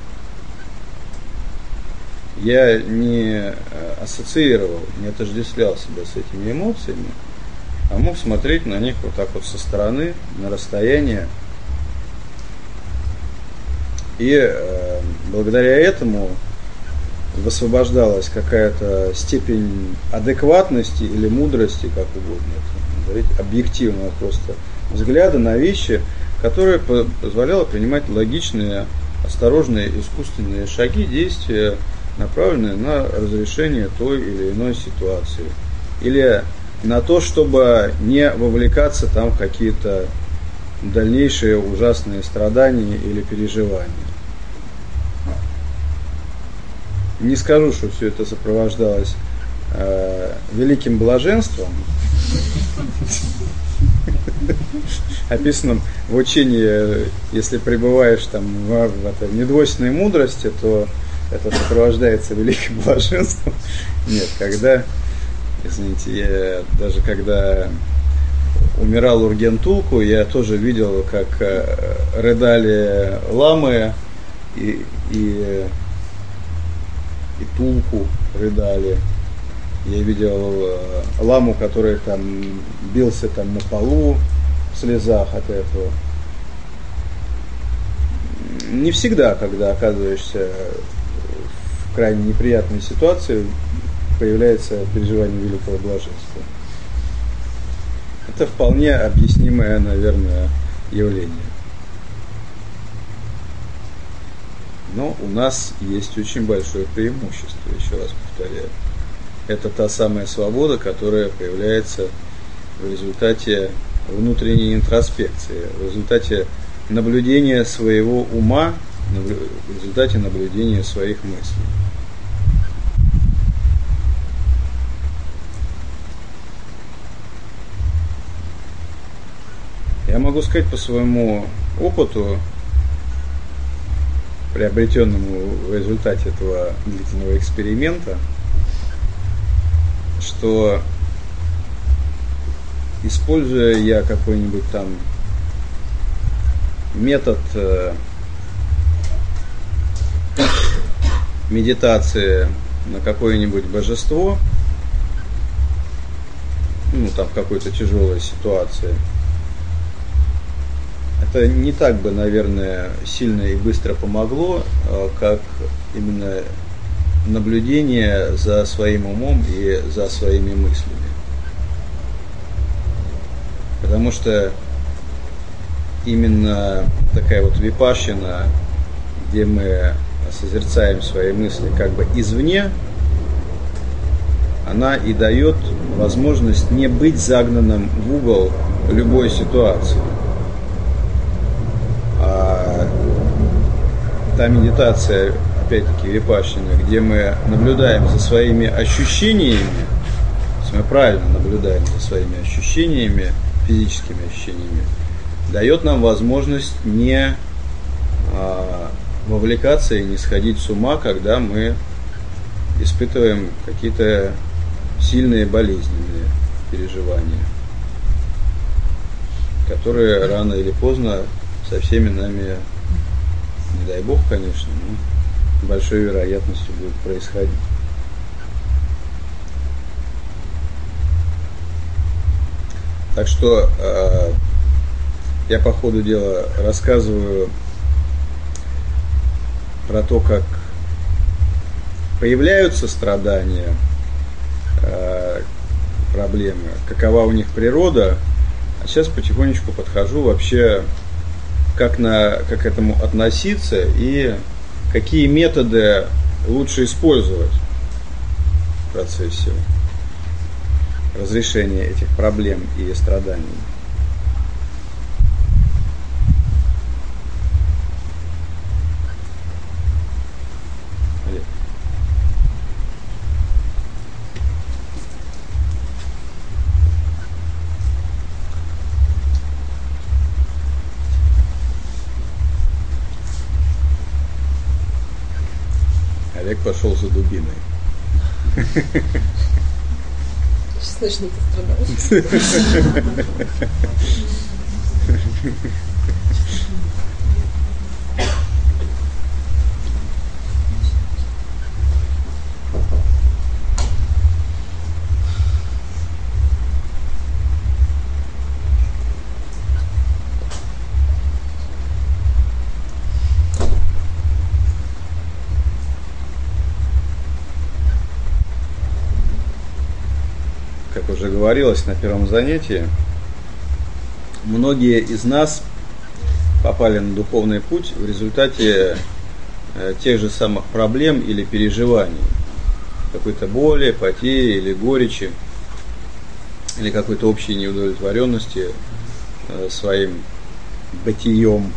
Я не ассоциировал, не отождествлял себя с этими эмоциями, а мог смотреть на них вот так вот со стороны, на расстояние. И благодаря этому высвобождалась какая-то степень адекватности или мудрости, как угодно это назовите, объективного просто взгляда на вещи, которые позволяло принимать логичные, осторожные, искусственные шаги, действия, направленные на разрешение той или иной ситуации. Или на то, чтобы не вовлекаться там в какие-то дальнейшие ужасные страдания или переживания. Не скажу, что все это сопровождалось великим блаженством, описанным в учении, если пребываешь там в этой недвойственной мудрости, то это сопровождается великим блаженством. Нет, даже когда умирал Ургентулку, я тоже видел, как рыдали ламы и Тулку рыдали. Я видел ламу, который там бился там на полу в слезах от этого. Не всегда, когда оказываешься в крайне неприятной ситуации, появляется переживание великого блаженства. Это вполне объяснимое, наверное, явление. Но у нас есть очень большое преимущество, еще раз повторяю. Это та самая свобода, которая появляется в результате внутренней интроспекции, в результате наблюдения своего ума, в результате наблюдения своих мыслей. Я могу сказать по своему опыту, приобретенному в результате этого длительного эксперимента, что, используя я какой-нибудь там метод медитации на какое-нибудь божество, там в какой-то тяжелой ситуации, это не так бы, наверное, сильно и быстро помогло, как именно наблюдение за своим умом и за своими мыслями. Потому что именно такая вот випашшана, где мы созерцаем свои мысли как бы извне, она и дает возможность не быть загнанным в угол любой ситуации. А та медитация, опять-таки випашшана, где мы наблюдаем за своими ощущениями, если мы правильно наблюдаем за своими ощущениями, физическими ощущениями, дает нам возможность не вовлекаться и не сходить с ума, когда мы испытываем какие-то сильные болезненные переживания, которые рано или поздно со всеми нами, не дай бог, конечно, но большой вероятностью будет происходить. Так что я по ходу дела рассказываю про то, как появляются страдания, проблемы, какова у них природа, а сейчас потихонечку подхожу вообще, как к этому относиться и какие методы лучше использовать в процессе разрешения этих проблем и страданий. Олег пошел за дубиной. Сейчас начну пострадать. Как уже говорилось на первом занятии, многие из нас попали на духовный путь в результате тех же самых проблем или переживаний, какой-то боли, потери или горечи, или какой-то общей неудовлетворенности своим бытием.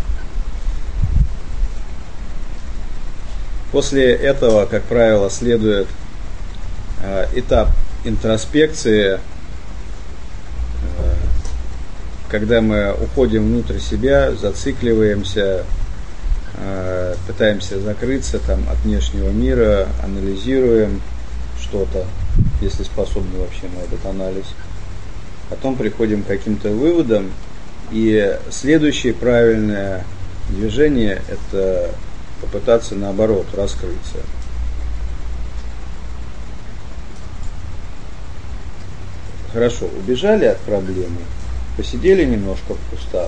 После этого, как правило, следует этап интроспекции, когда мы уходим внутрь себя, зацикливаемся, пытаемся закрыться от внешнего мира, анализируем что-то, если способны вообще на этот анализ. Потом приходим к каким-то выводам, и следующее правильное движение – это попытаться, наоборот, раскрыться. Хорошо, убежали от проблемы, посидели немножко в кустах.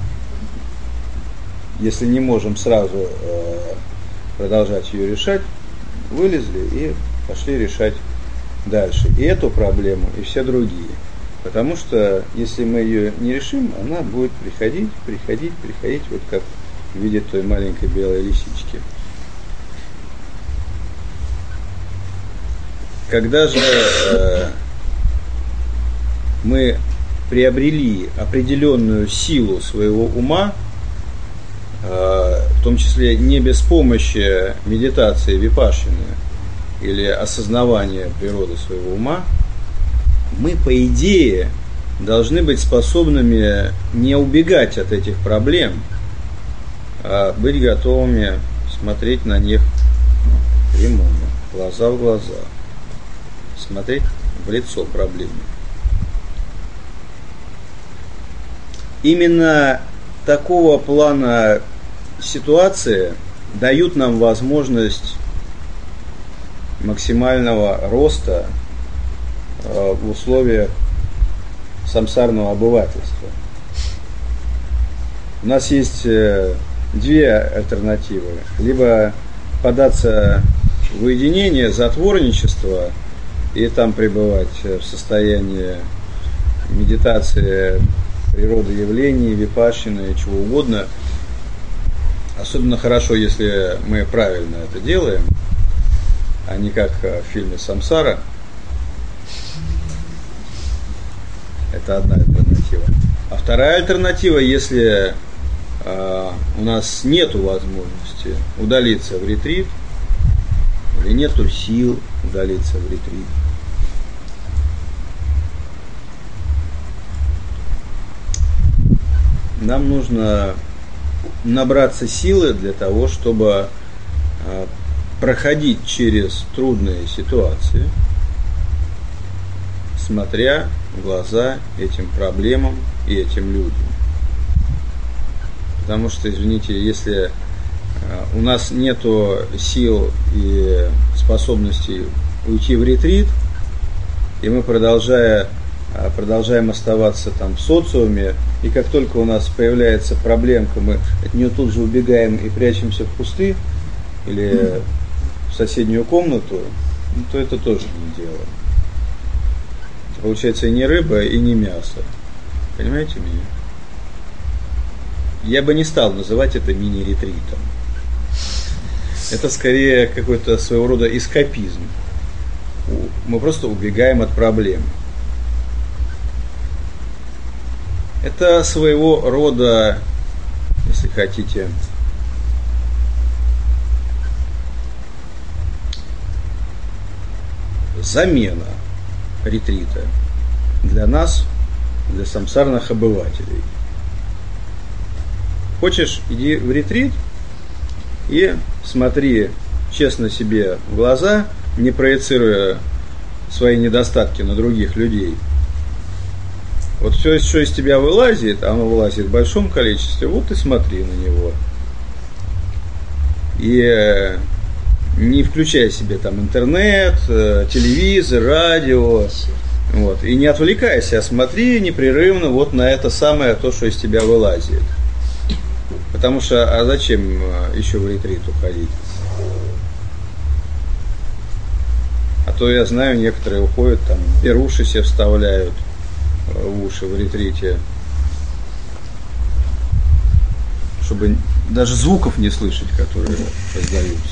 Если не можем сразу продолжать ее решать, вылезли и пошли решать дальше и эту проблему, и все другие. Потому что если мы ее не решим, она будет приходить, вот как в виде той маленькой белой лисички. Когда же мы приобрели определенную силу своего ума, в том числе не без помощи медитации випашшаны или осознавания природы своего ума, мы, по идее, должны быть способными не убегать от этих проблем, а быть готовыми смотреть на них прямо, глаза в глаза, смотреть в лицо проблеме. Именно такого плана ситуации дают нам возможность максимального роста в условиях самсарного обывательства. У нас есть две альтернативы. Либо податься в уединение, затворничество и там пребывать в состоянии медитации природы явлений, випашшаны, чего угодно. Особенно хорошо, если мы правильно это делаем, а не как в фильме «Самсара». Это одна альтернатива. А вторая альтернатива, если у нас нет возможности удалиться в ретрит, или нету сил удалиться в ретрит, нам нужно набраться силы для того, чтобы проходить через трудные ситуации, смотря в глаза этим проблемам и этим людям. Потому что, извините, если у нас нету сил и способностей уйти в ретрит, и мы продолжаем оставаться там в социуме, и как только у нас появляется проблемка, мы от нее тут же убегаем и прячемся в кусты или в соседнюю комнату, ну, то это тоже не дело. Это получается и не рыба, и не мясо. Понимаете меня? Я бы не стал называть это мини-ретритом. Это скорее какой-то своего рода эскапизм. Мы просто убегаем от проблем. Это своего рода, если хотите, замена ретрита для нас, для самсарных обывателей. Хочешь, иди в ретрит и смотри честно себе в глаза, не проецируя свои недостатки на других людей. Вот все, что из тебя вылазит, оно вылазит в большом количестве, вот и смотри на него. И не включай себе там интернет, телевизор, радио. Вот. И не отвлекайся, а смотри непрерывно вот на это самое, то, что из тебя вылазит. Потому что, а зачем еще в ретрит уходить? А то я знаю, некоторые уходят, там, беруши себе вставляют в уши в ретрите, чтобы даже звуков не слышать, которые раздаются.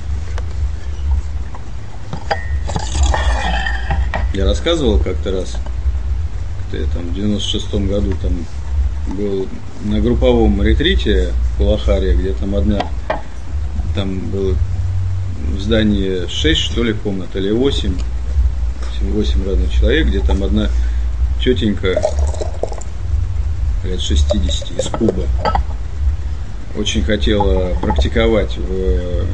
Я рассказывал как-то раз, я там в 96-м году там был на групповом ретрите в Кулахаре, где там было в здании 6, что ли, комнат, или 8 разных человек, где там одна тетенька лет 60 из Кубы очень хотела практиковать в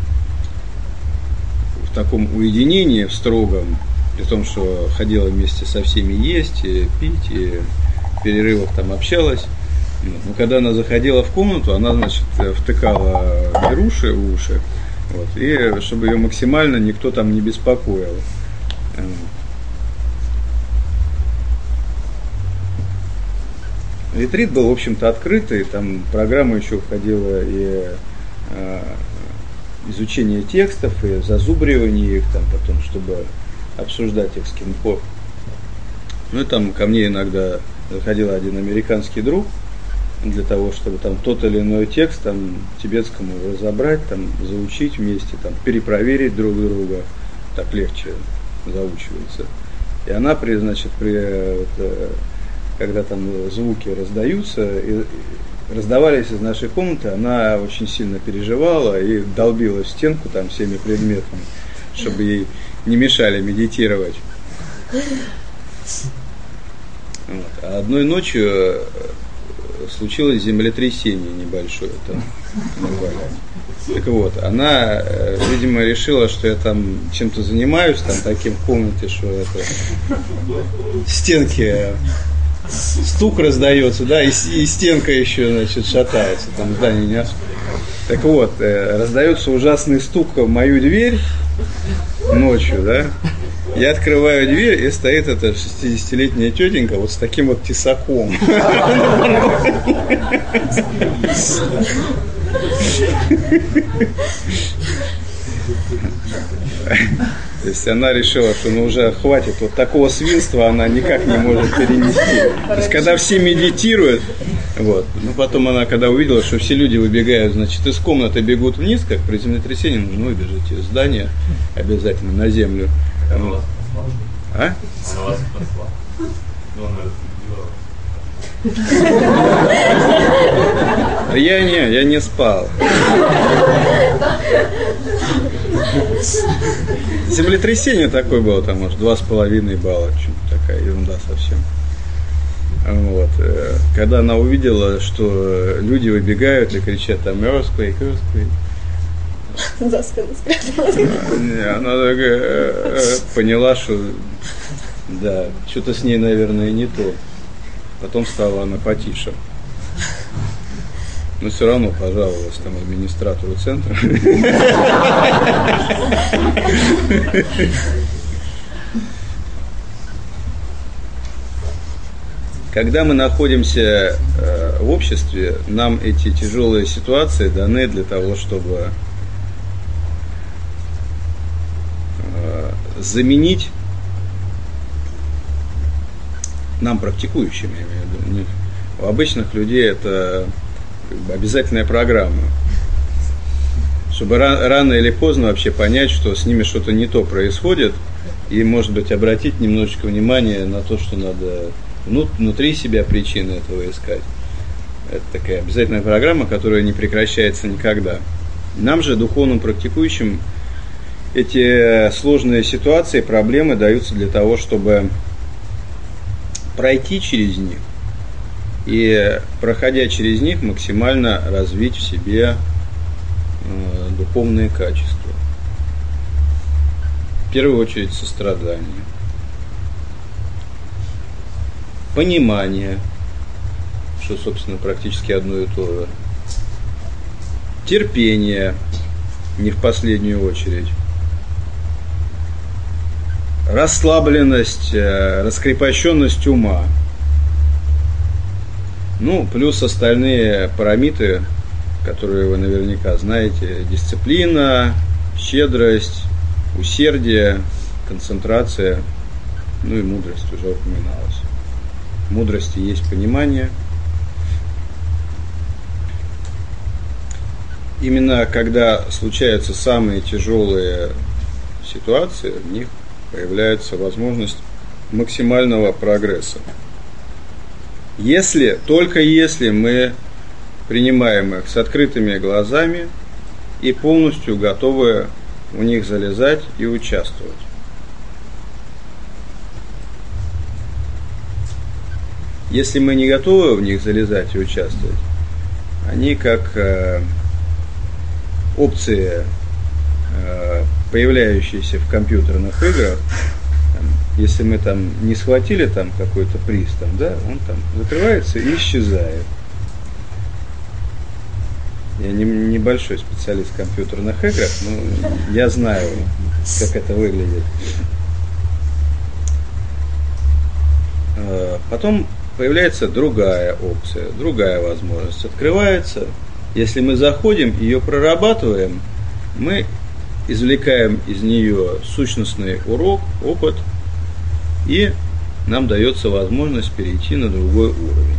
таком уединении, в строгом, при том, что ходила вместе со всеми есть, и пить, и в перерывах там общалась. Но когда она заходила в комнату, она, значит, втыкала беруши в уши, вот, и чтобы ее максимально никто там не беспокоил. Ретрит был, в общем-то, открытый, там программа еще входила и изучение текстов, и зазубривание их, там, потом, чтобы обсуждать их с кем-то. Ну и там ко мне иногда заходил один американский друг для того, чтобы там тот или иной текст там тибетскому разобрать, там заучить вместе, там перепроверить друг друга, так легче заучивается. И она когда там звуки раздаются и раздавались из нашей комнаты, она очень сильно переживала и долбила в стенку там всеми предметами, чтобы ей не мешали медитировать. Вот. А одной ночью случилось землетрясение небольшое там. Так вот, она, видимо, решила, что я там чем-то занимаюсь, там таким в комнате, что это стенки, стук раздается, да, и стенка еще, значит, шатается, там здание не особо. Так вот, раздается ужасный стук в мою дверь ночью, да. Я открываю дверь, и стоит эта 60-летняя тетенька вот с таким вот тесаком. То есть она решила, что уже хватит вот такого свинства, она никак не может перенести. То есть когда все медитируют, вот, ну потом она, когда увидела, что все люди выбегают, значит, из комнаты бегут вниз, как при землетрясении, нужно выбежать из здания обязательно на землю. Вот. А? Она вас спасла. Ну, она Я не спал. Землетрясение такое было, там, может, 2,5 балла, что-то такая ерунда совсем. Вот. Когда она увидела, что люди выбегают и кричат там earthquake, earthquake. За спину спряталась. Она такая поняла, что да, что-то с ней, наверное, не то. Потом стала она потише. Но все равно пожаловалась там администратору центра. Когда мы находимся в обществе, нам эти тяжелые ситуации даны для того, чтобы заменить нам, практикующим, я имею в виду. У обычных людей это обязательная программа, чтобы рано или поздно вообще понять, что с ними что-то не то происходит, и, может быть, обратить немножечко внимание на то, что надо внутри себя причины этого искать. Это такая обязательная программа, которая не прекращается никогда. Нам же, духовным практикующим, эти сложные ситуации, проблемы даются для того, чтобы пройти через них и, проходя через них, максимально развить в себе духовные качества. В первую очередь сострадание, понимание, что, собственно, практически одно и то же, терпение, не в последнюю очередь, расслабленность, раскрепощенность ума. Ну, плюс остальные параметры, которые вы наверняка знаете: дисциплина, щедрость, усердие, концентрация, ну и мудрость уже упоминалась. В мудрости есть понимание. Именно когда случаются самые тяжелые ситуации, в них появляется возможность максимального прогресса. Только если мы принимаем их с открытыми глазами и полностью готовы в них залезать и участвовать. Если мы не готовы в них залезать и участвовать, они как опции, появляющиеся в компьютерных играх. Если мы там не схватили там какой-то приз, там, да, он там закрывается и исчезает. Я небольшой специалист в компьютерных играх, но я знаю, как это выглядит. Потом появляется другая опция, другая возможность. Открывается. Если мы заходим, ее прорабатываем, мы извлекаем из нее сущностный урок, опыт, и нам дается возможность перейти на другой уровень.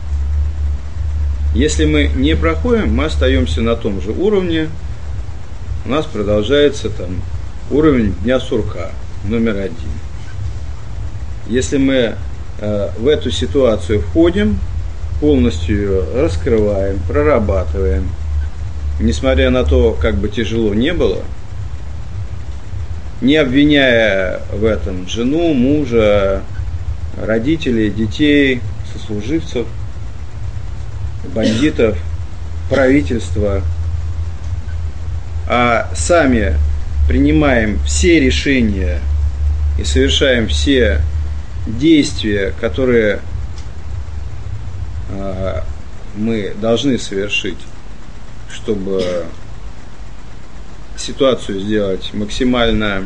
Если мы не проходим, мы остаемся на том же уровне, у нас продолжается там уровень дня сурка, номер 1. Если мы в эту ситуацию входим, полностью ее раскрываем, прорабатываем, несмотря на то, как бы тяжело не было, не обвиняя в этом жену, мужа, родителей, детей, сослуживцев, бандитов, правительства, а сами принимаем все решения и совершаем все действия, которые мы должны совершить, чтобы ситуацию сделать максимально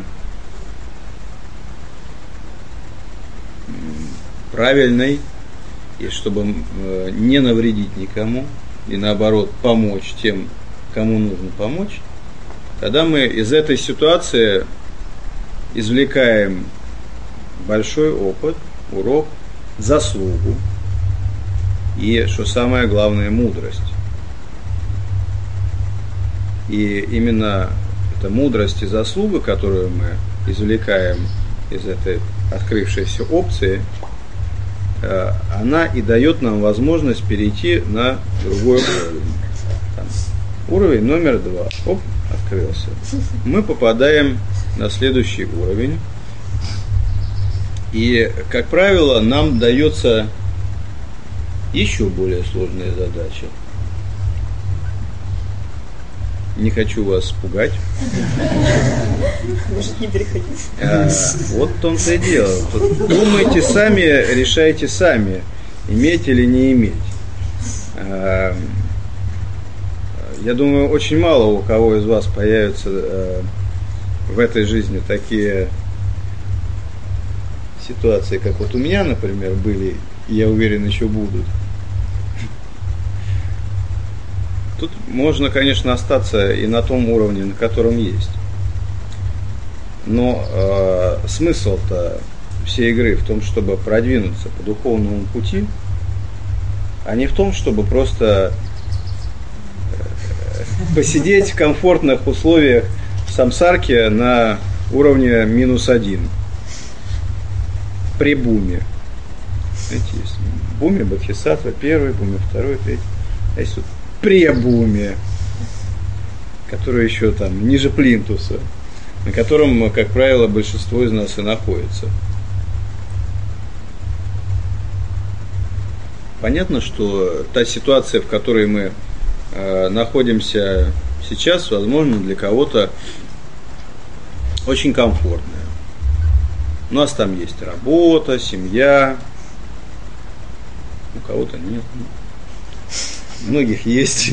правильной, и чтобы не навредить никому, и наоборот помочь тем, кому нужно помочь, тогда мы из этой ситуации извлекаем большой опыт, урок, заслугу и, что самое главное, мудрость. И именно эта мудрость и заслуга, которую мы извлекаем из этой открывшейся опции, она и дает нам возможность перейти на другой уровень. Там, уровень номер 2. Оп, открылся. Мы попадаем на следующий уровень. И, как правило, нам дается еще более сложная задача. Не хочу вас пугать. Может, не переходить. Вот в том-то и дело. Думайте сами, решайте сами, иметь или не иметь. Я думаю, очень мало у кого из вас появятся в этой жизни такие ситуации, как вот у меня, например, были, и я уверен, еще будут. Тут можно, конечно, остаться и на том уровне, на котором есть. Но смысл-то всей игры в том, чтобы продвинуться по духовному пути, а не в том, чтобы просто посидеть в комфортных условиях в самсарке на уровне -1 при буме. Знаете, есть буме, бодхисаттва, первый, буме, второй, третий. А есть тут пребуме, который еще там ниже плинтуса, на котором, как правило, большинство из нас и находится. Понятно, что та ситуация, в которой мы находимся сейчас, возможно, для кого-то очень комфортная. У нас там есть работа, семья, у кого-то нет. У многих есть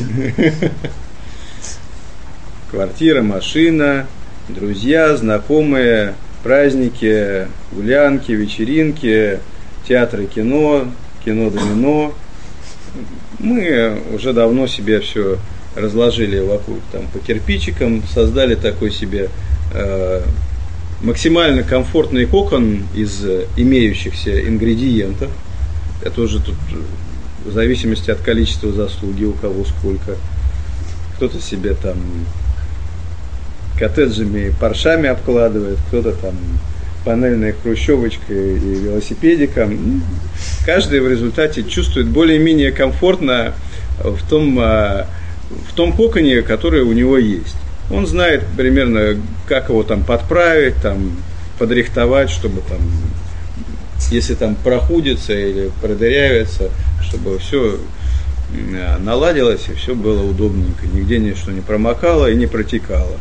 квартира, машина, друзья, знакомые, праздники, гулянки, вечеринки, театры, кино, кино-домино. Мы уже давно себе все разложили вокруг там, по кирпичикам, создали такой себе максимально комфортный кокон из имеющихся ингредиентов. Это уже тут в зависимости от количества заслуги, у кого сколько. Кто-то себе там коттеджами, паршами обкладывает, кто-то там панельной хрущевочкой и велосипедиком. Каждый в результате чувствует более-менее комфортно в том коконе, который у него есть. Он знает примерно, как его там подправить, там, подрихтовать, чтобы там, если там прохудится или продырявится, чтобы все наладилось и все было удобненько, нигде ничто не промокало и не протекало.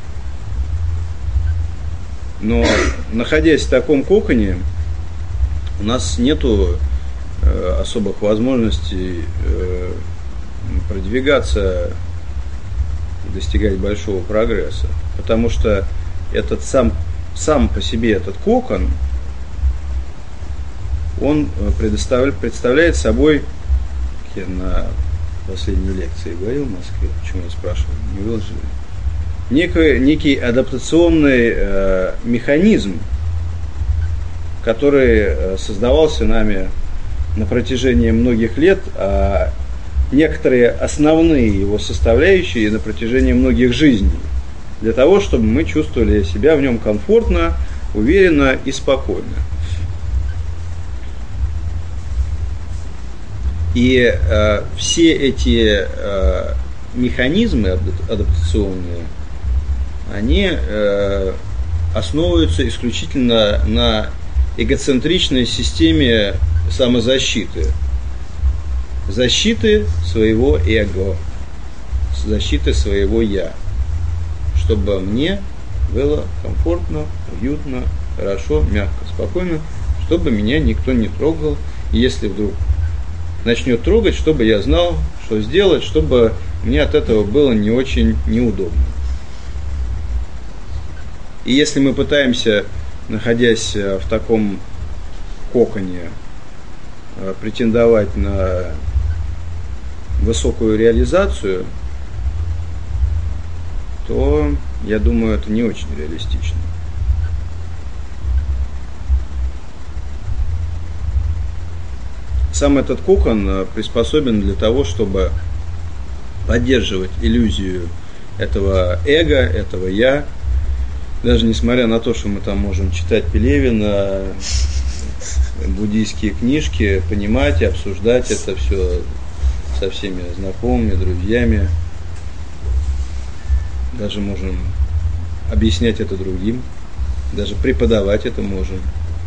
Но, находясь в таком коконе, у нас нету особых возможностей продвигаться и достигать большого прогресса. Потому что этот сам по себе этот кокон, он представляет собой, как я на последней лекции говорил в Москве, почему я спрашиваю, не выложили, некий адаптационный механизм, который создавался нами на протяжении многих лет, а некоторые основные его составляющие на протяжении многих жизней, для того, чтобы мы чувствовали себя в нем комфортно, уверенно и спокойно. И все эти механизмы адаптационные, они основываются исключительно на эгоцентричной системе самозащиты. Защиты своего эго, защиты своего я. Чтобы мне было комфортно, уютно, хорошо, мягко, спокойно, чтобы меня никто не трогал. И если вдруг начнет трогать, чтобы я знал, что сделать, чтобы мне от этого было не очень неудобно. И если мы пытаемся, находясь в таком коконе, претендовать на высокую реализацию, то, я думаю, это не очень реалистично. Сам этот кокон приспособен для того, чтобы поддерживать иллюзию этого эго, этого я, даже несмотря на то, что мы там можем читать Пелевина, буддийские книжки, понимать и обсуждать это все со всеми знакомыми, друзьями. Даже можем объяснять это другим, даже преподавать это можем.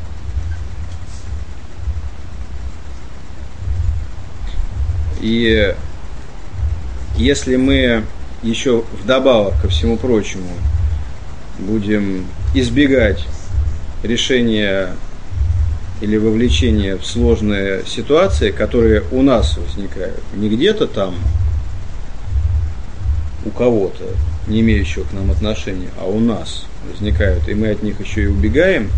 И если мы еще вдобавок ко всему прочему будем избегать решения или вовлечения в сложные ситуации, которые у нас возникают, не где-то там, у кого-то, не имеющего к нам отношения, а у нас возникают, и мы от них еще и убегаем,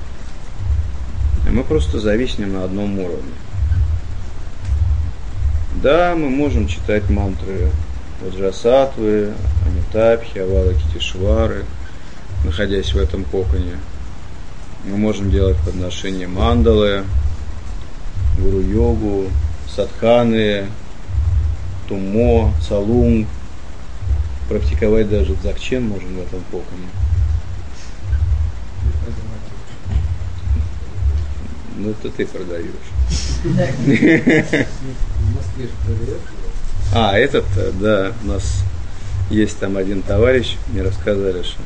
мы просто зависнем на одном уровне. Да, мы можем читать мантры Ваджрасаттвы, Амитабхи, Авалокитешвары, находясь в этом коконе. Мы можем делать подношения мандалы, гуру-йогу, садханы, тумо, цалунг, практиковать даже дзакчен можем в этом коконе. Ну, это ты продаешь. А, этот, да, у нас есть там один товарищ, мне рассказали, что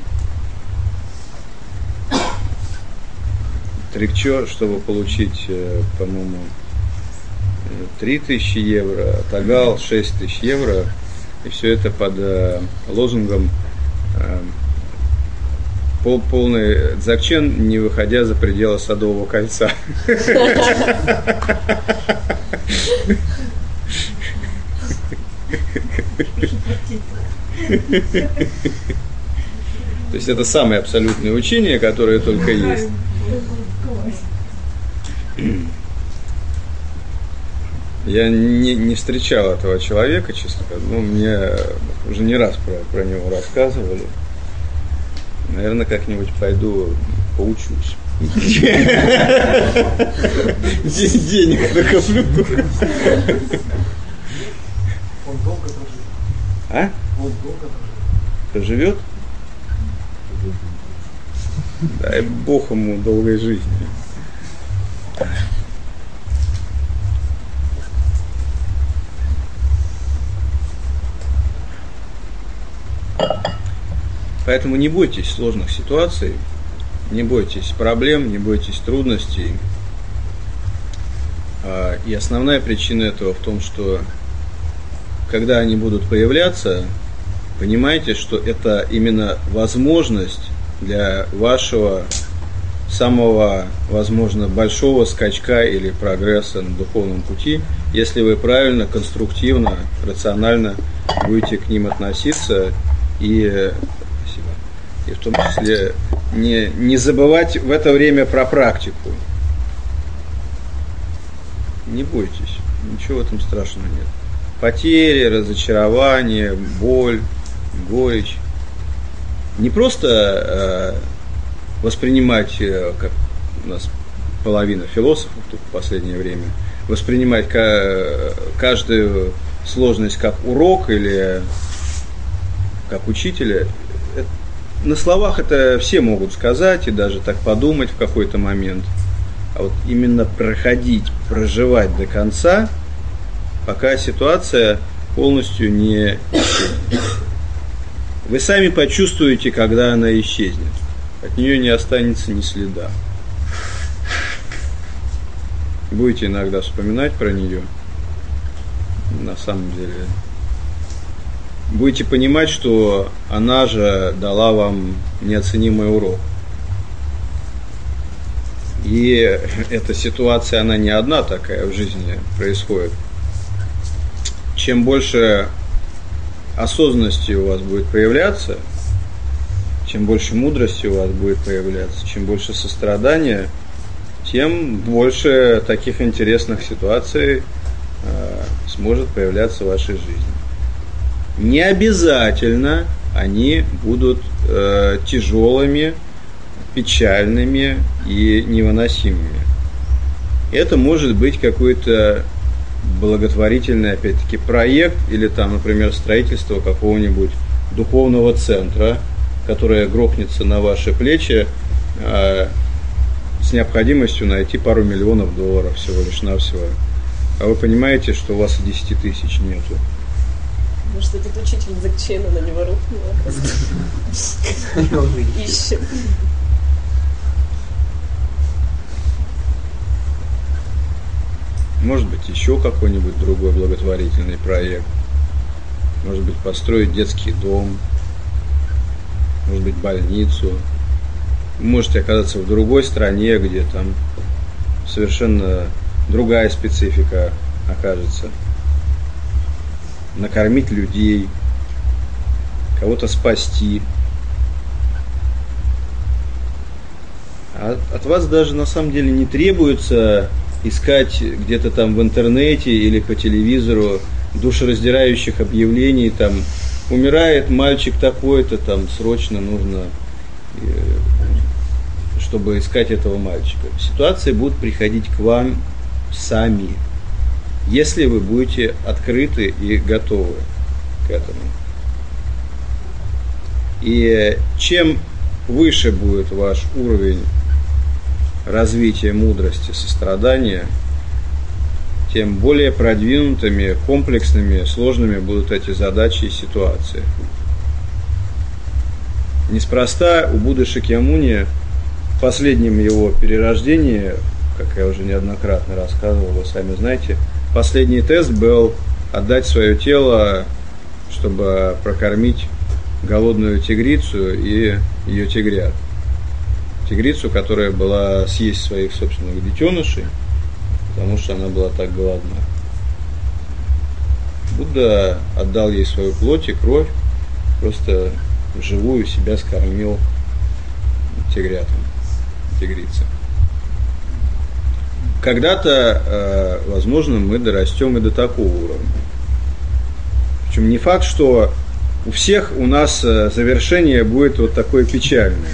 трикчо, чтобы получить, по-моему, 3000 евро, тагал 6000 евро, и все это под лозунгом полный дзакчен, не выходя за пределы Садового кольца. То есть это самое абсолютное учение, которое только есть. Я не встречал этого человека, честно говоря. Ну, мне уже не раз про него рассказывали. Наверное, как-нибудь пойду поучусь. Денег накоплю. Он долго проживет. А? Он долго Проживет? Дай Бог ему долгой жизни. Поэтому не бойтесь сложных ситуаций, не бойтесь проблем, не бойтесь трудностей. И основная причина этого в том, что когда они будут появляться, понимайте, что это именно возможность для вашего самого, возможно, большого скачка или прогресса на духовном пути, если вы правильно, конструктивно, рационально будете к ним относиться и в том числе не забывать в это время про практику. Не бойтесь, ничего в этом страшного нет. Потери, разочарование, боль, горечь. Не просто воспринимать, как у нас половина философов тут в последнее время, воспринимать каждую сложность как урок или как учителя. На словах это все могут сказать и даже так подумать в какой-то момент. А вот именно проходить, проживать до конца, пока ситуация полностью не исчезнет. Вы сами почувствуете, когда она исчезнет. От нее не останется ни следа. Будете иногда вспоминать про нее. На самом деле. Будете понимать, что она же дала вам неоценимый урок. И эта ситуация, она не одна такая в жизни происходит. Чем больше осознанности у вас будет появляться, чем больше мудрости у вас будет появляться, чем больше сострадания, тем больше таких интересных ситуаций сможет появляться в вашей жизни. Не обязательно они будут тяжелыми, печальными и невыносимыми. Это может быть какой-то благотворительный, опять-таки, проект или там, например, строительство какого-нибудь духовного центра, которое грохнется на ваши плечи с необходимостью найти пару миллионов долларов всего лишь навсего. А вы понимаете, что у вас и 10 тысяч нету. Может, этот учитель дзакчена на него рухнула просто. Ищем. Может быть, еще какой-нибудь другой благотворительный проект. Может быть, построить детский дом. Может быть, больницу. Вы можете оказаться в другой стране, где там совершенно другая специфика окажется. Накормить людей. кого-то спасти. А от вас даже на самом деле не требуется искать где-то там в интернете или по телевизору душераздирающих объявлений, там, умирает мальчик такой-то, там, срочно нужно, чтобы искать этого мальчика. Ситуации будут приходить к вам сами, если вы будете открыты и готовы к этому. И чем выше будет ваш уровень развития мудрости, сострадания, тем более продвинутыми, комплексными, сложными будут эти задачи и ситуации. Неспроста у Будды Шакьямуни в последнем его перерождении, как я уже неоднократно рассказывал, вы сами знаете, последний тест был отдать свое тело, чтобы прокормить голодную тигрицу и ее тигрят. Тигрицу, которая была съесть своих собственных детенышей, потому что она была так голодна. Будда отдал ей свою плоть и кровь, просто вживую себя скормил тигрятам, тигрице. Когда-то, возможно, мы дорастем и до такого уровня. Причем не факт, что у всех у нас завершение будет вот такое печальное.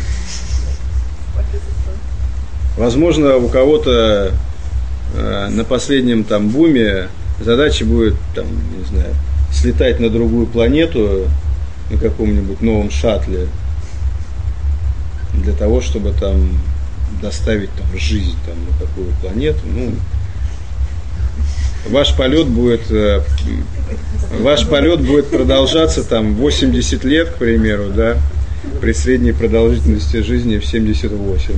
Возможно, у кого-то на последнем там буме задача будет, там, не знаю, слетать на другую планету на каком-нибудь новом шаттле для того, чтобы там доставить там жизнь там, на такую планету. Ну, ваш полет будет продолжаться там 80 лет, к примеру, да, при средней продолжительности жизни в 78.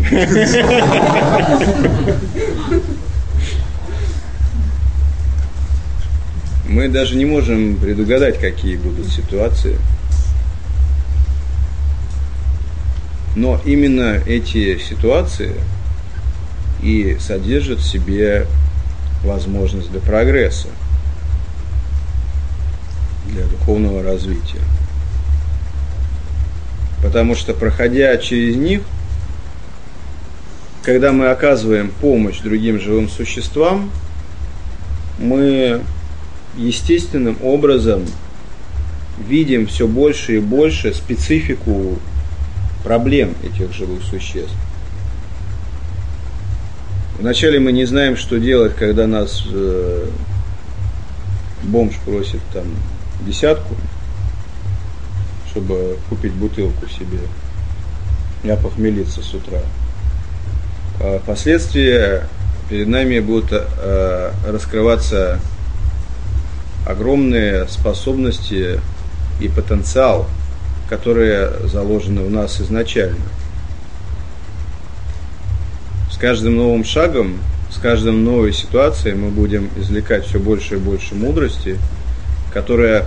Мы даже не можем предугадать, какие будут ситуации. Но именно эти ситуации и содержат в себе возможность для прогресса, для духовного развития. Потому что, проходя через них, когда мы оказываем помощь другим живым существам, мы естественным образом видим все больше и больше специфику проблем этих живых существ. Вначале мы не знаем, что делать, когда нас бомж просит там 10, чтобы купить бутылку себе и опохмелиться с утра. Впоследствии перед нами будут раскрываться огромные способности и потенциал, которые заложены в нас изначально. С каждым новым шагом, с каждой новой ситуацией мы будем извлекать все больше и больше мудрости, которая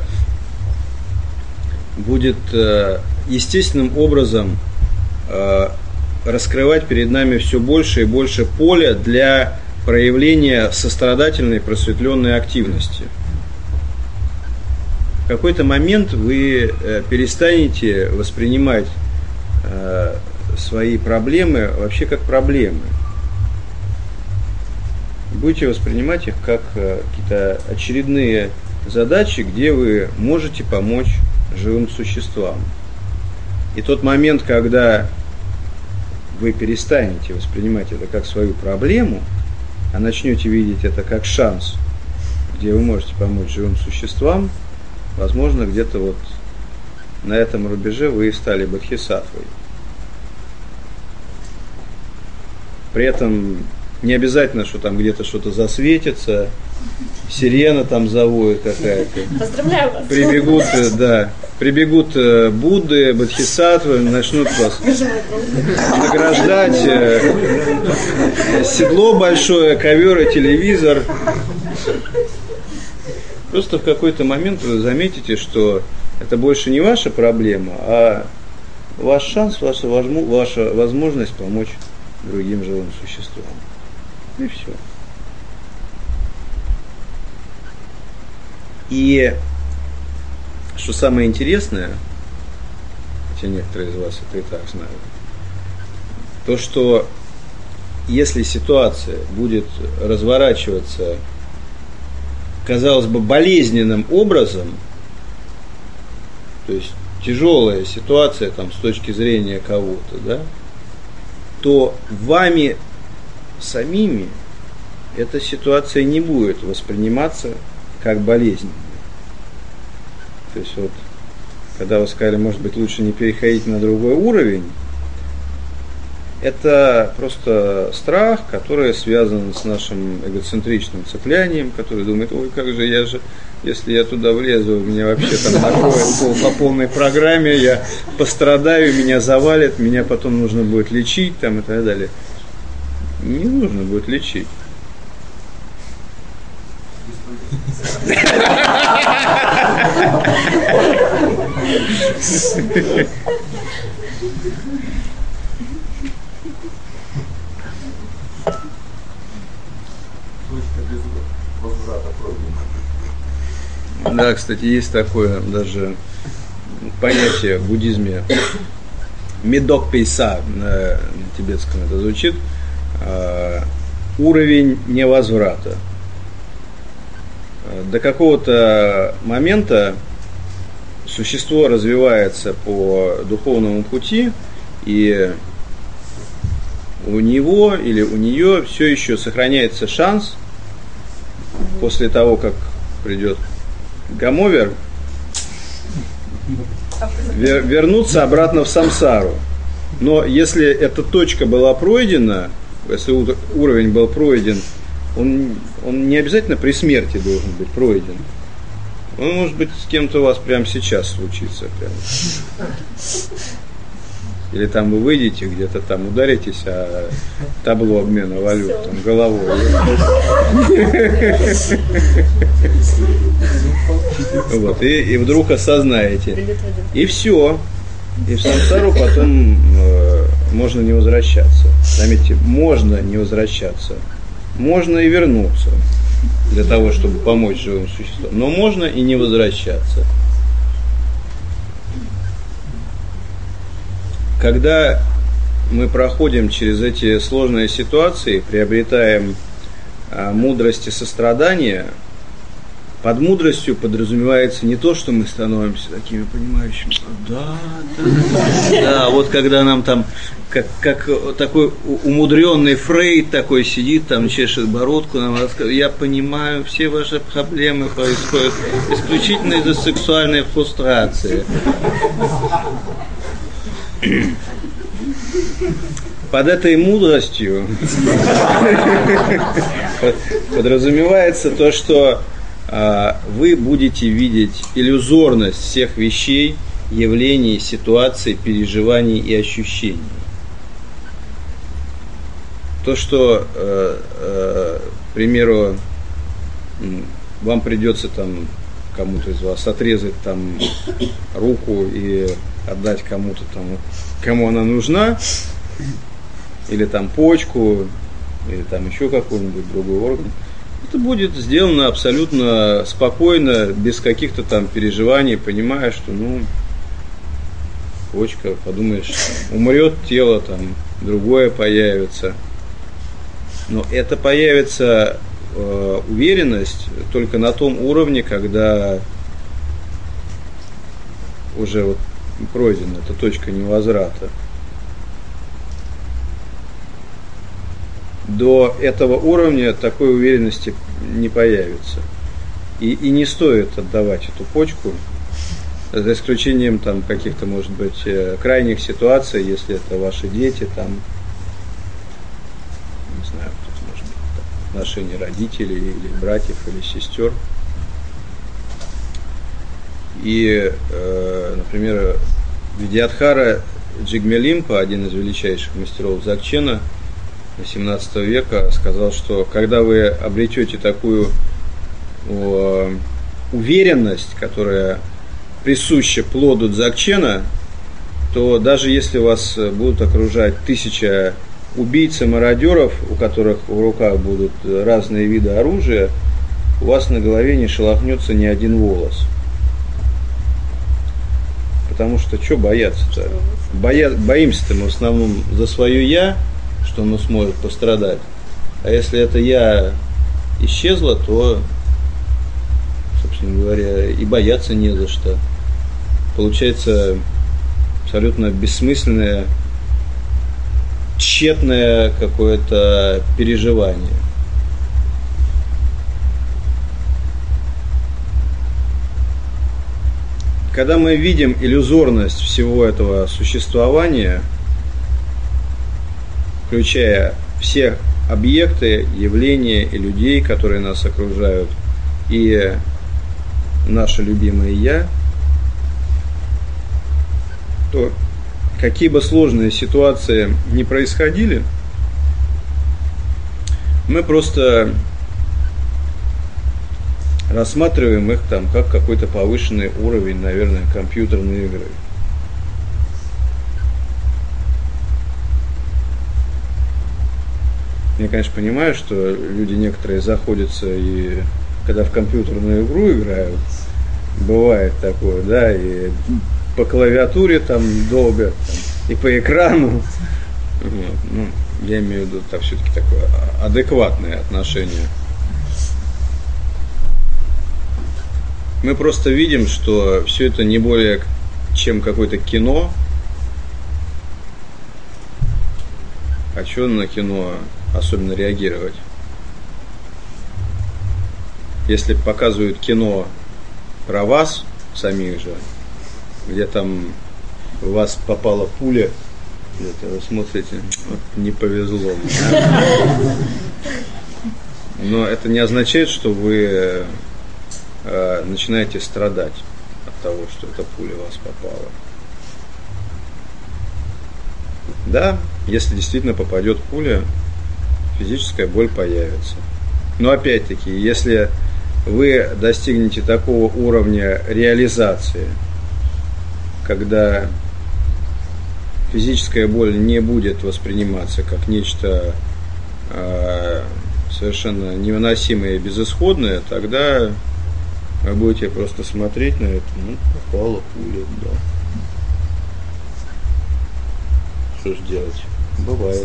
будет естественным образом раскрывать перед нами все больше и больше поля для проявления сострадательной просветленной активности. В какой-то момент вы перестанете воспринимать свои проблемы вообще как проблемы. Будете воспринимать их как какие-то очередные задачи, где вы можете помочь живым существам. И тот момент, когда вы перестанете воспринимать это как свою проблему, а начнете видеть это как шанс, где вы можете помочь живым существам, возможно, где-то вот на этом рубеже вы и стали бодхисаттвой. При этом не обязательно, что там где-то что-то засветится, сирена там завоет какая-то. Поздравляю вас. Прибегут Будды, бодхисаттвы, начнут вас награждать. Седло большое, ковер и телевизор. Просто в какой-то момент вы заметите, что это больше не ваша проблема, а ваш шанс, ваша возможность помочь другим живым существам. И все. И что самое интересное, хотя некоторые из вас это и так знают. То, что если ситуация будет разворачиваться, казалось бы, болезненным образом, то есть тяжелая ситуация там, с точки зрения кого-то, да, то вами самими эта ситуация не будет восприниматься как болезненная. То есть вот, когда вы сказали, может быть, лучше не переходить на другой уровень, это просто страх, который связан с нашим эгоцентричным цеплянием, который думает, ой, как же я же, если я туда влезу, меня вообще там накроет по полной программе, я пострадаю, меня завалит, меня потом нужно будет лечить там, и так далее. Не нужно будет лечить. Да, кстати, есть такое даже понятие в буддизме медок пейса, на тибетском это звучит, уровень невозврата. До какого-то момента существо развивается по духовному пути, и у него или у нее все еще сохраняется шанс после того, как придет гамовер, вернуться обратно в самсару. Но если эта точка была пройдена, если уровень был пройден, он не обязательно при смерти должен быть пройден. Он может быть с кем-то у вас прямо сейчас случится. Прямо. Или там вы выйдете, где-то там ударитесь, а табло обмена валют там головой. Вот, и вдруг осознаете. И все. И в самсару потом можно не возвращаться. Заметьте, можно не возвращаться. Можно и вернуться для того, чтобы помочь живым существам. Но можно и не возвращаться. Когда мы проходим через эти сложные ситуации, приобретаем мудрость и сострадание, под мудростью подразумевается не то, что мы становимся такими понимающими, да, вот когда нам там, как такой умудренный Фрейд такой сидит, там чешет бородку, нам рассказывает, я понимаю, все ваши проблемы происходят исключительно из-за сексуальной фрустрации. Под этой мудростью подразумевается то, что вы будете видеть иллюзорность всех вещей, явлений, ситуаций, переживаний и ощущений. То, что, к примеру, вам придется там кому-то из вас отрезать там руку и отдать кому-то там, кому она нужна, или там почку, или там еще какой-нибудь другой орган, это будет сделано абсолютно спокойно, без каких-то там переживаний, понимая, что, почка, подумаешь, умрет тело, там, другое появится. Но это появится уверенность только на том уровне, когда уже вот пройдена эта точка невозврата. До этого уровня такой уверенности не появится. И не стоит отдавать эту почку, за исключением там каких-то, может быть, крайних ситуаций, если это ваши дети, там, не знаю, тут может быть там, отношения родителей или братьев или сестер. И, например, Видьядхара Джигмелимпа, один из величайших мастеров Дзогчена 18 века, сказал, что когда вы обретете такую уверенность, которая присуща плоду Дзогчена, то даже если вас будут окружать 1000 убийц и мародеров, у которых в руках будут разные виды оружия, у вас на голове не шелохнется ни один волос. потому что что бояться-то? Боимся-то мы в основном за свое «я», что оно сможет пострадать. А если это «я» исчезло, то, собственно говоря, и бояться не за что. Получается абсолютно бессмысленное, тщетное какое-то переживание. Когда мы видим иллюзорность всего этого существования, включая все объекты, явления и людей, которые нас окружают, и наше любимое «я», то какие бы сложные ситуации ни происходили, мы просто рассматриваем их там как какой-то повышенный уровень, наверное, компьютерной игры. Я, конечно, понимаю, что люди некоторые заходятся и когда в компьютерную игру играют, бывает такое, да, и по клавиатуре там долго, там, и по экрану. Вот. Ну, я имею в виду так, все-таки такое адекватное отношение. Мы просто видим, что все это не более чем какое-то кино. А что на кино особенно реагировать? Если показывают кино про вас, самих же, где там в вас попала пуля, где-то вы смотрите, вот, не повезло. Но это не означает, что вы начинаете страдать от того, что эта пуля в вас попала. Да, если действительно попадет пуля, физическая боль появится. Но опять-таки, если вы достигнете такого уровня реализации, когда физическая боль не будет восприниматься как нечто совершенно невыносимое и безысходное, тогда вы будете просто смотреть на это, ну, попала пуля, да. Что ж делать? Бывает.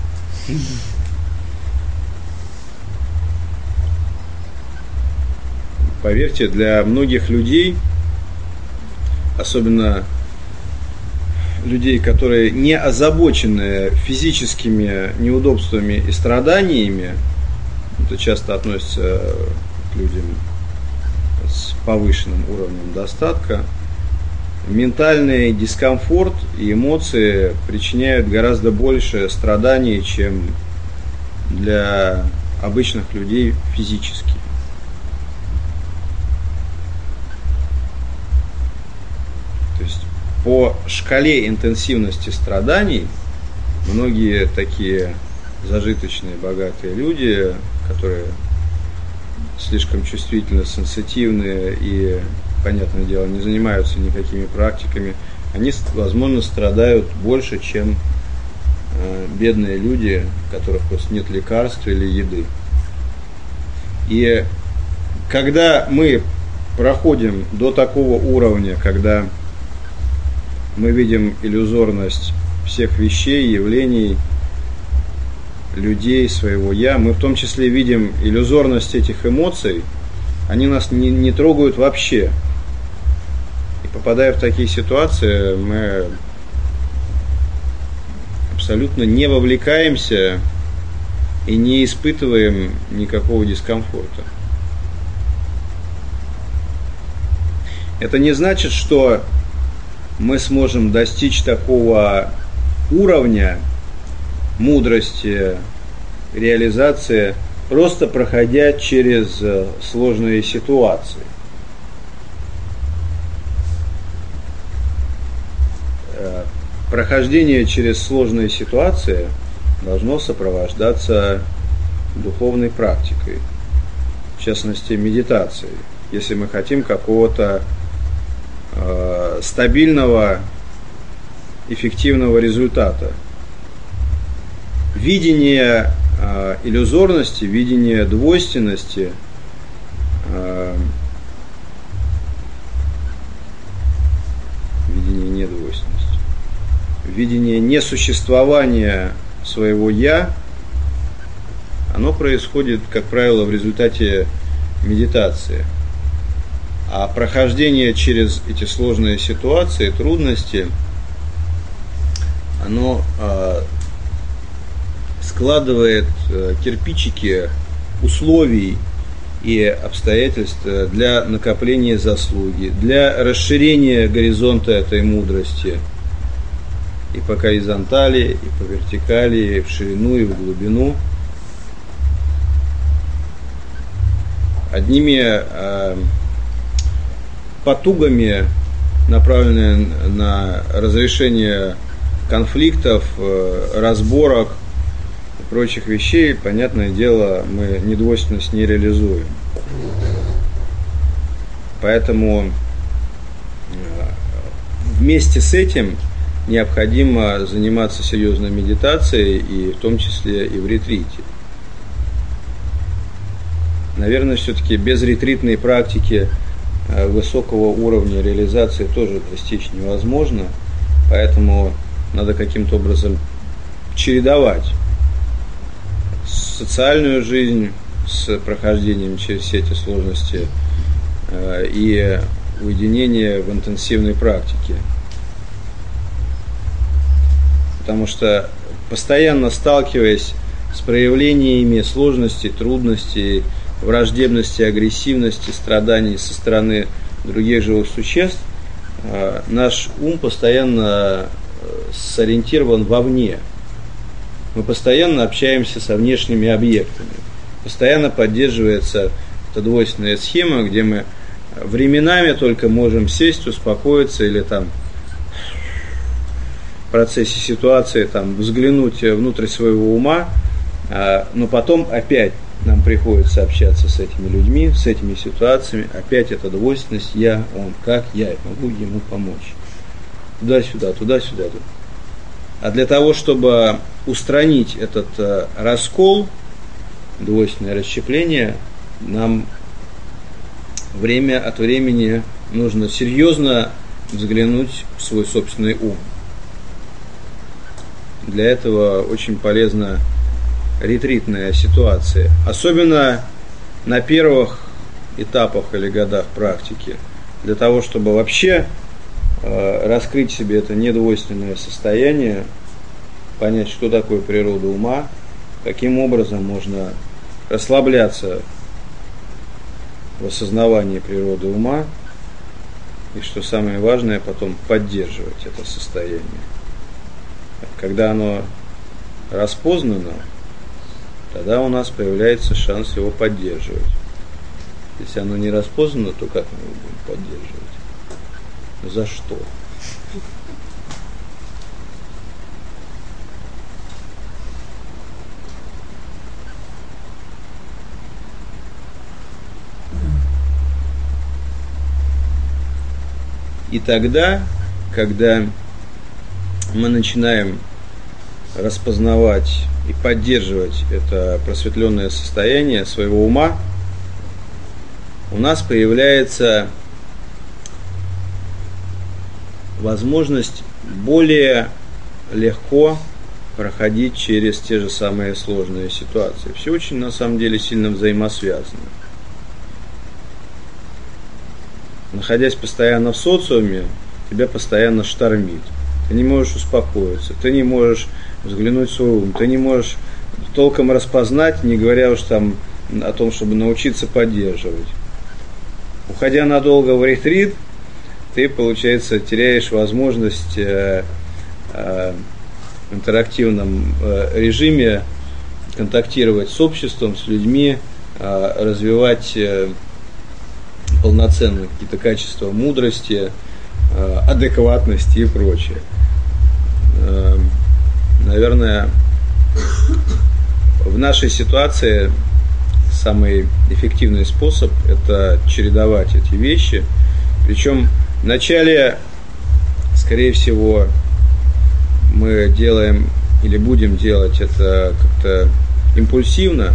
Поверьте, для многих людей, особенно людей, которые не озабочены физическими неудобствами и страданиями, это часто относится к людям с повышенным уровнем достатка, ментальный дискомфорт и эмоции причиняют гораздо больше страданий, чем для обычных людей физически. То есть по шкале интенсивности страданий многие такие зажиточные, богатые люди, которые слишком чувствительны, сенситивны и, понятное дело, не занимаются никакими практиками, они, возможно, страдают больше, чем бедные люди, у которых просто нет лекарств или еды. И когда мы проходим до такого уровня, когда мы видим иллюзорность всех вещей, явлений, людей, своего «я», мы в том числе видим иллюзорность этих эмоций, они нас не трогают вообще. И попадая в такие ситуации, мы абсолютно не вовлекаемся и не испытываем никакого дискомфорта. Это не значит, что мы сможем достичь такого уровня мудрости, реализации, просто проходя через сложные ситуации. Прохождение через сложные ситуации должно сопровождаться духовной практикой, в частности медитацией, если мы хотим какого-то стабильного, эффективного результата. Видение иллюзорности, видение двойственности, видение видение несуществования своего «я», оно происходит, как правило, в результате медитации. А прохождение через эти сложные ситуации, трудности, оно складывает кирпичики условий и обстоятельств для накопления заслуги, для расширения горизонта этой мудрости и по горизонтали, и по вертикали, и в ширину, и в глубину. Одними потугами, направленные на разрешение конфликтов, разборок и прочих вещей, понятное дело, мы недвойственность не реализуем. Поэтому вместе с этим необходимо заниматься серьезной медитацией, и в том числе и в ретрите. Наверное, все-таки без ретритной практики высокого уровня реализации тоже достичь невозможно, поэтому надо каким-то образом чередовать социальную жизнь с прохождением через все эти сложности и уединение в интенсивной практике. Потому что, постоянно сталкиваясь с проявлениями сложностей, трудностей, враждебности, агрессивности, страданий со стороны других живых существ, наш ум постоянно сориентирован вовне. Мы постоянно общаемся со внешними объектами. Постоянно поддерживается эта двойственная схема, где мы временами только можем сесть, успокоиться или там в процессе ситуации там, взглянуть внутрь своего ума, но потом опять нам приходится общаться с этими людьми, с этими ситуациями. Опять эта двойственность, я, он, как я могу ему помочь. Туда-сюда, туда-сюда. А для того, чтобы устранить этот раскол, двойственное расщепление, нам время от времени нужно серьезно взглянуть в свой собственный ум. Для этого очень полезна ретритная ситуация, особенно на первых этапах или годах практики, для того, чтобы вообще раскрыть себе это недвойственное состояние, понять, что такое природа ума, каким образом можно расслабляться в осознавании природы ума, и, что самое важное, потом поддерживать это состояние. Когда оно распознано, тогда у нас появляется шанс его поддерживать. Если оно не распознано, то как мы его будем поддерживать? За что? И тогда, когда мы начинаем распознавать и поддерживать это просветленное состояние своего ума, у нас появляется возможность более легко проходить через те же самые сложные ситуации. Все очень, на самом деле, сильно взаимосвязано. Находясь постоянно в социуме, тебя постоянно штормит. Ты не можешь успокоиться, ты не можешь взглянуть в свой ум, ты не можешь толком распознать, не говоря уж там о том, чтобы научиться поддерживать. Уходя надолго в ретрит, ты, получается, теряешь возможность в интерактивном режиме контактировать с обществом, с людьми, развивать полноценные какие-то качества мудрости, адекватности и прочее. Наверное, в нашей ситуации самый эффективный способ – это чередовать эти вещи. Причем вначале, скорее всего, мы делаем или будем делать это как-то импульсивно,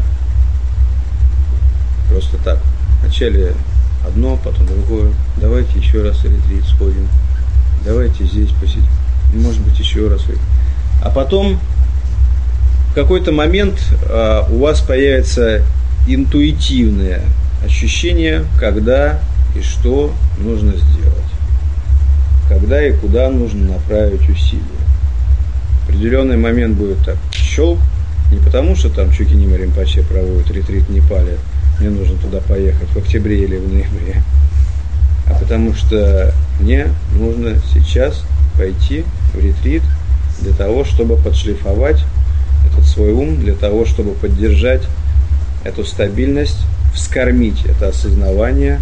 просто так. Вначале одно, потом другое. Давайте еще раз в ретрит сходим. Давайте здесь посидим. может быть, еще раз. А потом в какой-то момент у вас появится интуитивное ощущение, когда и что нужно сделать, когда и куда нужно направить усилия. В определенный момент будет так щелк, не потому что там Чукиним Ринпоче проводит ретрит в Непале, мне нужно туда поехать в октябре или в ноябре, а потому что мне нужно сейчас пойти в ретрит для того, чтобы подшлифовать этот свой ум, для того, чтобы поддержать эту стабильность, вскормить это осознавание.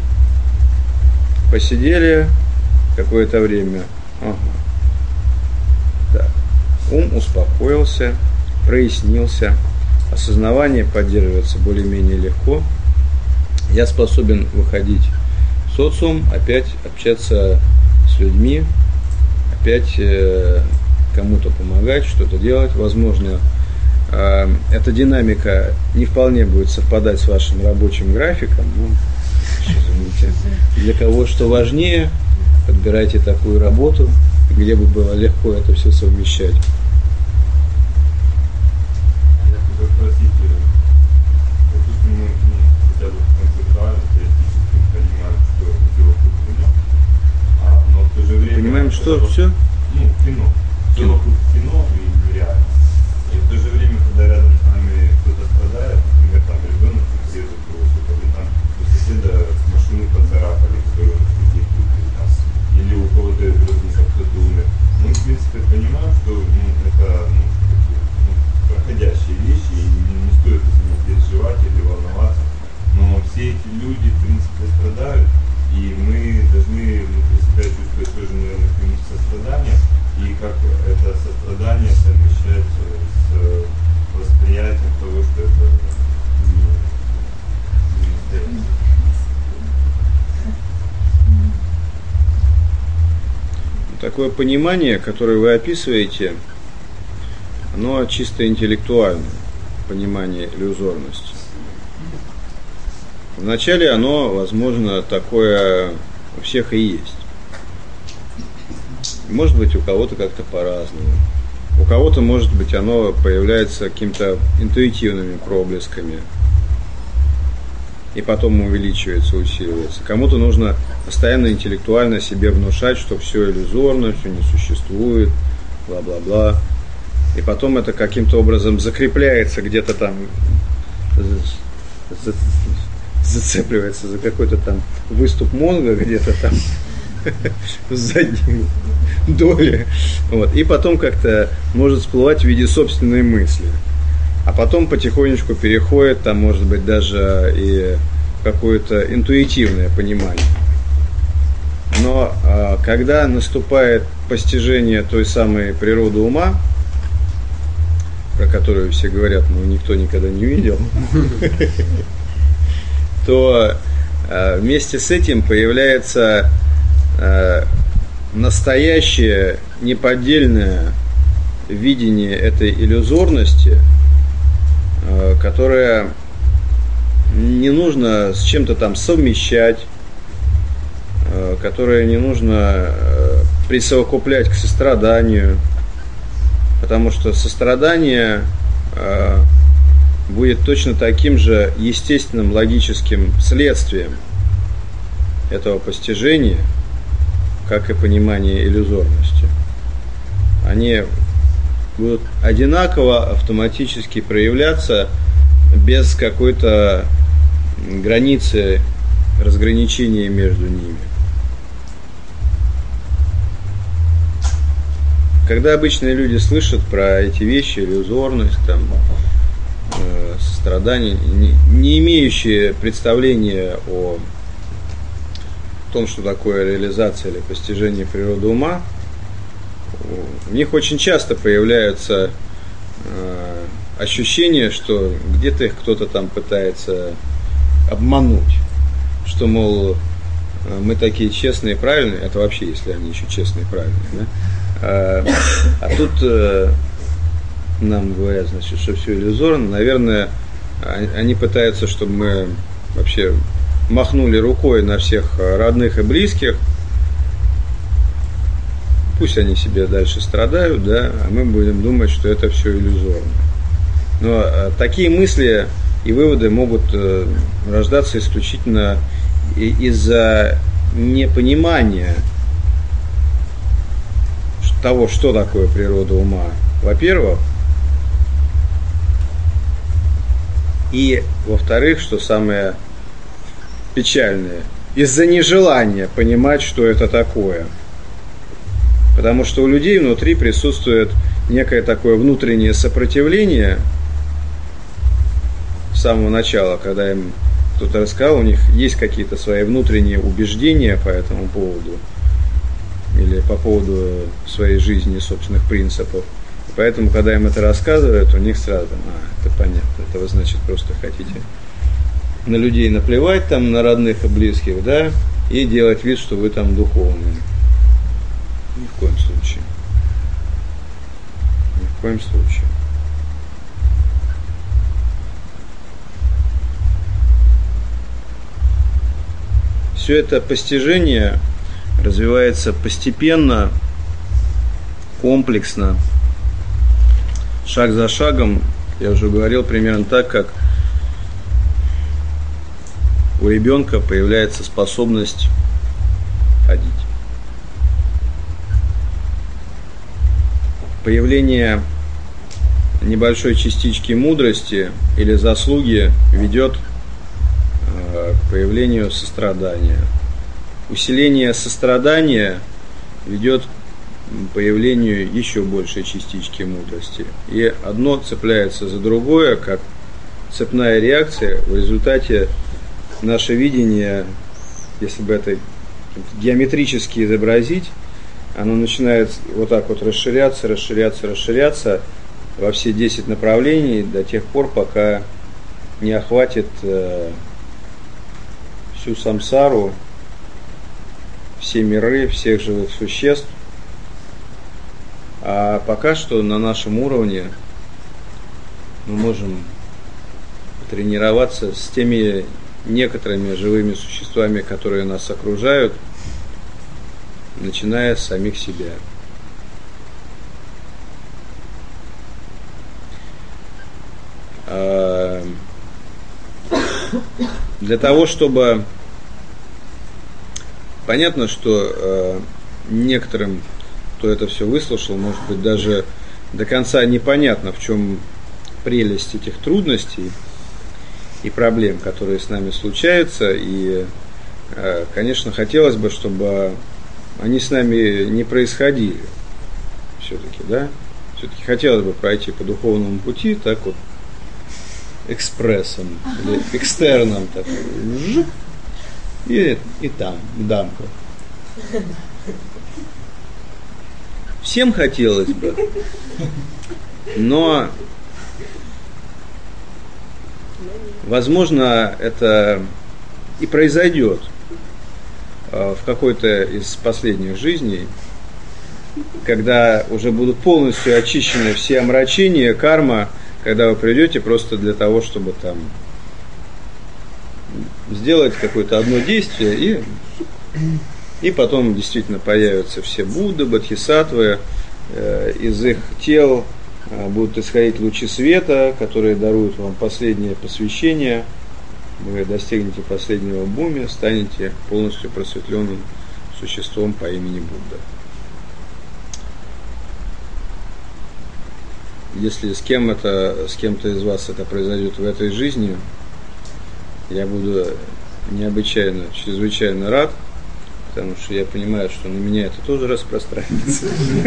Посидели какое-то время, так, ум успокоился, прояснился, осознавание поддерживается более-менее легко. Я способен выходить в социум, опять общаться с людьми, опять кому-то помогать, что-то делать. Возможно, эта динамика не вполне будет совпадать с вашим рабочим графиком. Ну, извините. Для кого что важнее, подбирайте такую работу, где бы было легко это все совмещать. Я хотел спросить, допустим, мы хотя бы концептуально, теоретически понимаем, что дело тут кино, но в то же время... Понимаем, что все? Ну, кино. Все вокруг кино и реально. И в то же время, когда рядом с нами кто-то страдает, например, там ребенок едет просто, или там у соседа машину поцарапали, которую он сидит, или у кого-то из родственников кто-то умер. Мы, в принципе, понимаем, что это проходящие вещи, и не стоит из них переживать или волноваться. Но все эти люди, в принципе, страдают, и мы должны внутри себя чувствовать тоже, наверное, какое-нибудь сострадание, и как это сострадание совмещать с восприятием того, что это не Такое понимание, которое вы описываете, оно чисто интеллектуальное, понимание иллюзорности. Вначале оно, возможно, такое у всех и есть. Может быть, у кого-то как-то по-разному. У кого-то, может быть, оно появляется какими-то интуитивными проблесками. И потом увеличивается, усиливается. Кому-то нужно постоянно интеллектуально себе внушать, что все иллюзорно, все не существует, бла-бла-бла. И потом это каким-то образом закрепляется где-то там, зацепливается за какой-то там выступ мозга, где-то там в задней доле. Вот. И потом как-то может всплывать в виде собственной мысли. А потом потихонечку переходит, там, может быть, даже и какое-то интуитивное понимание. Но когда наступает постижение той самой природы ума, про которую все говорят, но никто никогда не видел, то вместе с этим появляется настоящее, неподдельное видение этой иллюзорности, которое не нужно с чем-то там совмещать, которое не нужно присовокуплять к состраданию, потому что сострадание будет точно таким же естественным логическим следствием этого постижения, как и понимание иллюзорности. Они будут одинаково автоматически проявляться без какой-то границы разграничения между ними. Когда обычные люди слышат про эти вещи, иллюзорность, там, сострадание, не имеющие представления о том, что такое реализация или постижение природы ума, у них очень часто появляются ощущение, что где-то их кто-то там пытается обмануть, что, мол, мы такие честные и правильные, это вообще, если они еще честные и правильные, да? А тут нам говорят, значит, что все иллюзорно. Наверное, они пытаются, чтобы мы вообще махнули рукой на всех родных и близких, пусть они себе дальше страдают, да, а мы будем думать, что это все иллюзорно. Но такие мысли и выводы могут рождаться исключительно из-за непонимания того, что такое природа ума, во-первых, и, во-вторых, что самое печальное, из-за нежелания понимать, что это такое. Потому что у людей внутри присутствует некое такое внутреннее сопротивление с самого начала, когда им кто-то рассказал, у них есть какие-то свои внутренние убеждения по этому поводу, или по поводу своей жизни, собственных принципов. И поэтому, когда им это рассказывают, у них сразу, это понятно, это вы, значит, просто хотите на людей наплевать, там, на родных и близких, да, и делать вид, что вы там духовные. Ни в коем случае. Ни в коем случае. Все это постижение развивается постепенно, комплексно, шаг за шагом. Я уже говорил примерно так, как у ребенка появляется способность ходить. Появление небольшой частички мудрости или заслуги ведет к появлению сострадания. Усиление сострадания ведет к появлению еще большей частички мудрости. И одно цепляется за другое, как цепная реакция. В результате наше видение, если бы это геометрически изобразить, оно начинает вот так вот расширяться во все 10 направлений до тех пор, пока не охватит всю самсару, все миры, всех живых существ. А пока что на нашем уровне мы можем тренироваться с теми некоторыми живыми существами, которые нас окружают, начиная с самих себя. Для того, чтобы... Понятно, что некоторым, кто это все выслушал, может быть, даже до конца непонятно, в чем прелесть этих трудностей и проблем, которые с нами случаются. И, конечно, хотелось бы, чтобы они с нами не происходили. Все-таки, да? Все-таки хотелось бы пройти по духовному пути так вот экспрессом или экстерном, так, и там, в дамках. Всем хотелось бы, но возможно это и произойдет в какой-то из последних жизней, когда уже будут полностью очищены все омрачения, карма, когда вы придете просто для того, чтобы там сделать какое-то одно действие, и потом действительно появятся все Будды, Бодхисаттвы, из их тел будут исходить лучи света, которые даруют вам последнее посвящение, вы достигнете последнего буми, станете полностью просветленным существом по имени Будда. Если с кем-то из вас это произойдет в этой жизни, я буду необычайно, чрезвычайно рад, потому что я понимаю, что на меня это тоже распространится.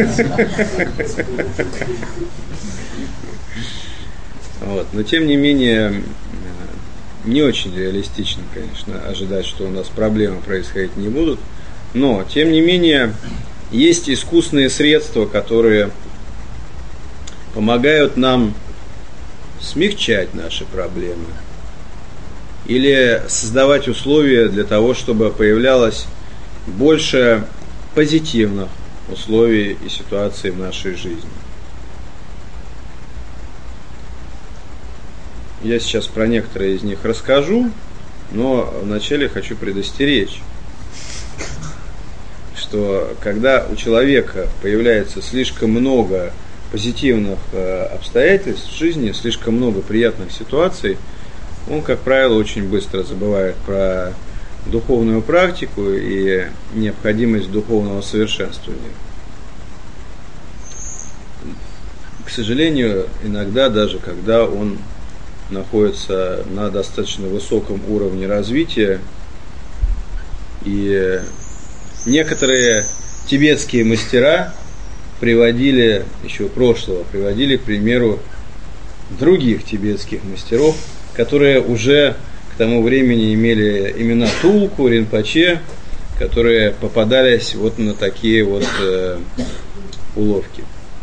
Вот. Но тем не менее, не очень реалистично, конечно, ожидать, что у нас проблемы происходить не будут. Но, тем не менее, есть искусственные средства, которые помогают нам смягчать наши проблемы или создавать условия для того, чтобы появлялось больше позитивных условий и ситуаций в нашей жизни. Я сейчас про некоторые из них расскажу, но вначале хочу предостеречь, что когда у человека появляется слишком много позитивных обстоятельств в жизни, слишком много приятных ситуаций, он, как правило, очень быстро забывает про духовную практику и необходимость духовного совершенствования. К сожалению, иногда даже когда он находится на достаточно высоком уровне развития, и некоторые тибетские мастера приводили, еще прошлого, приводили к примеру других тибетских мастеров, которые уже к тому времени имели имена Тулку, Ринпоче, которые попадались вот на такие вот уловки.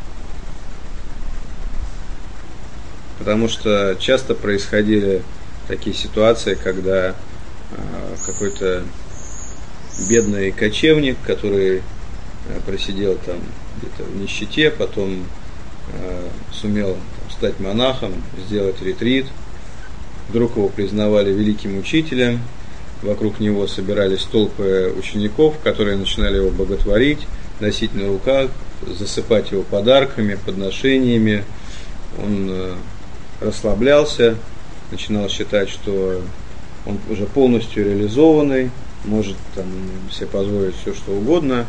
Потому что часто происходили такие ситуации, когда какой-то бедный кочевник, который просидел там где-то в нищете, потом сумел стать монахом, сделать ретрит, вдруг его признавали великим учителем, вокруг него собирались толпы учеников, которые начинали его боготворить, носить на руках, засыпать его подарками, подношениями. Он расслаблялся, начинал считать, что он уже полностью реализованный, может там себе позволить все, что угодно.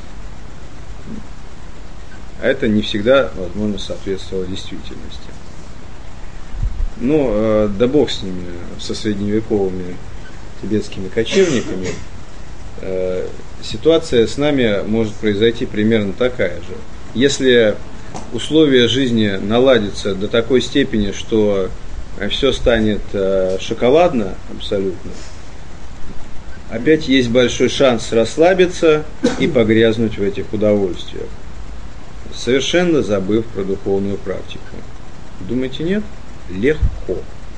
А это не всегда, возможно, соответствовало действительности. Но да бог с ними, со средневековыми тибетскими кочевниками. Ситуация с нами может произойти примерно такая же. Если условия жизни наладятся до такой степени, что все станет шоколадно абсолютно, опять есть большой шанс расслабиться и погрязнуть в этих удовольствиях, совершенно забыв про духовную практику. Думаете, нет? Легко.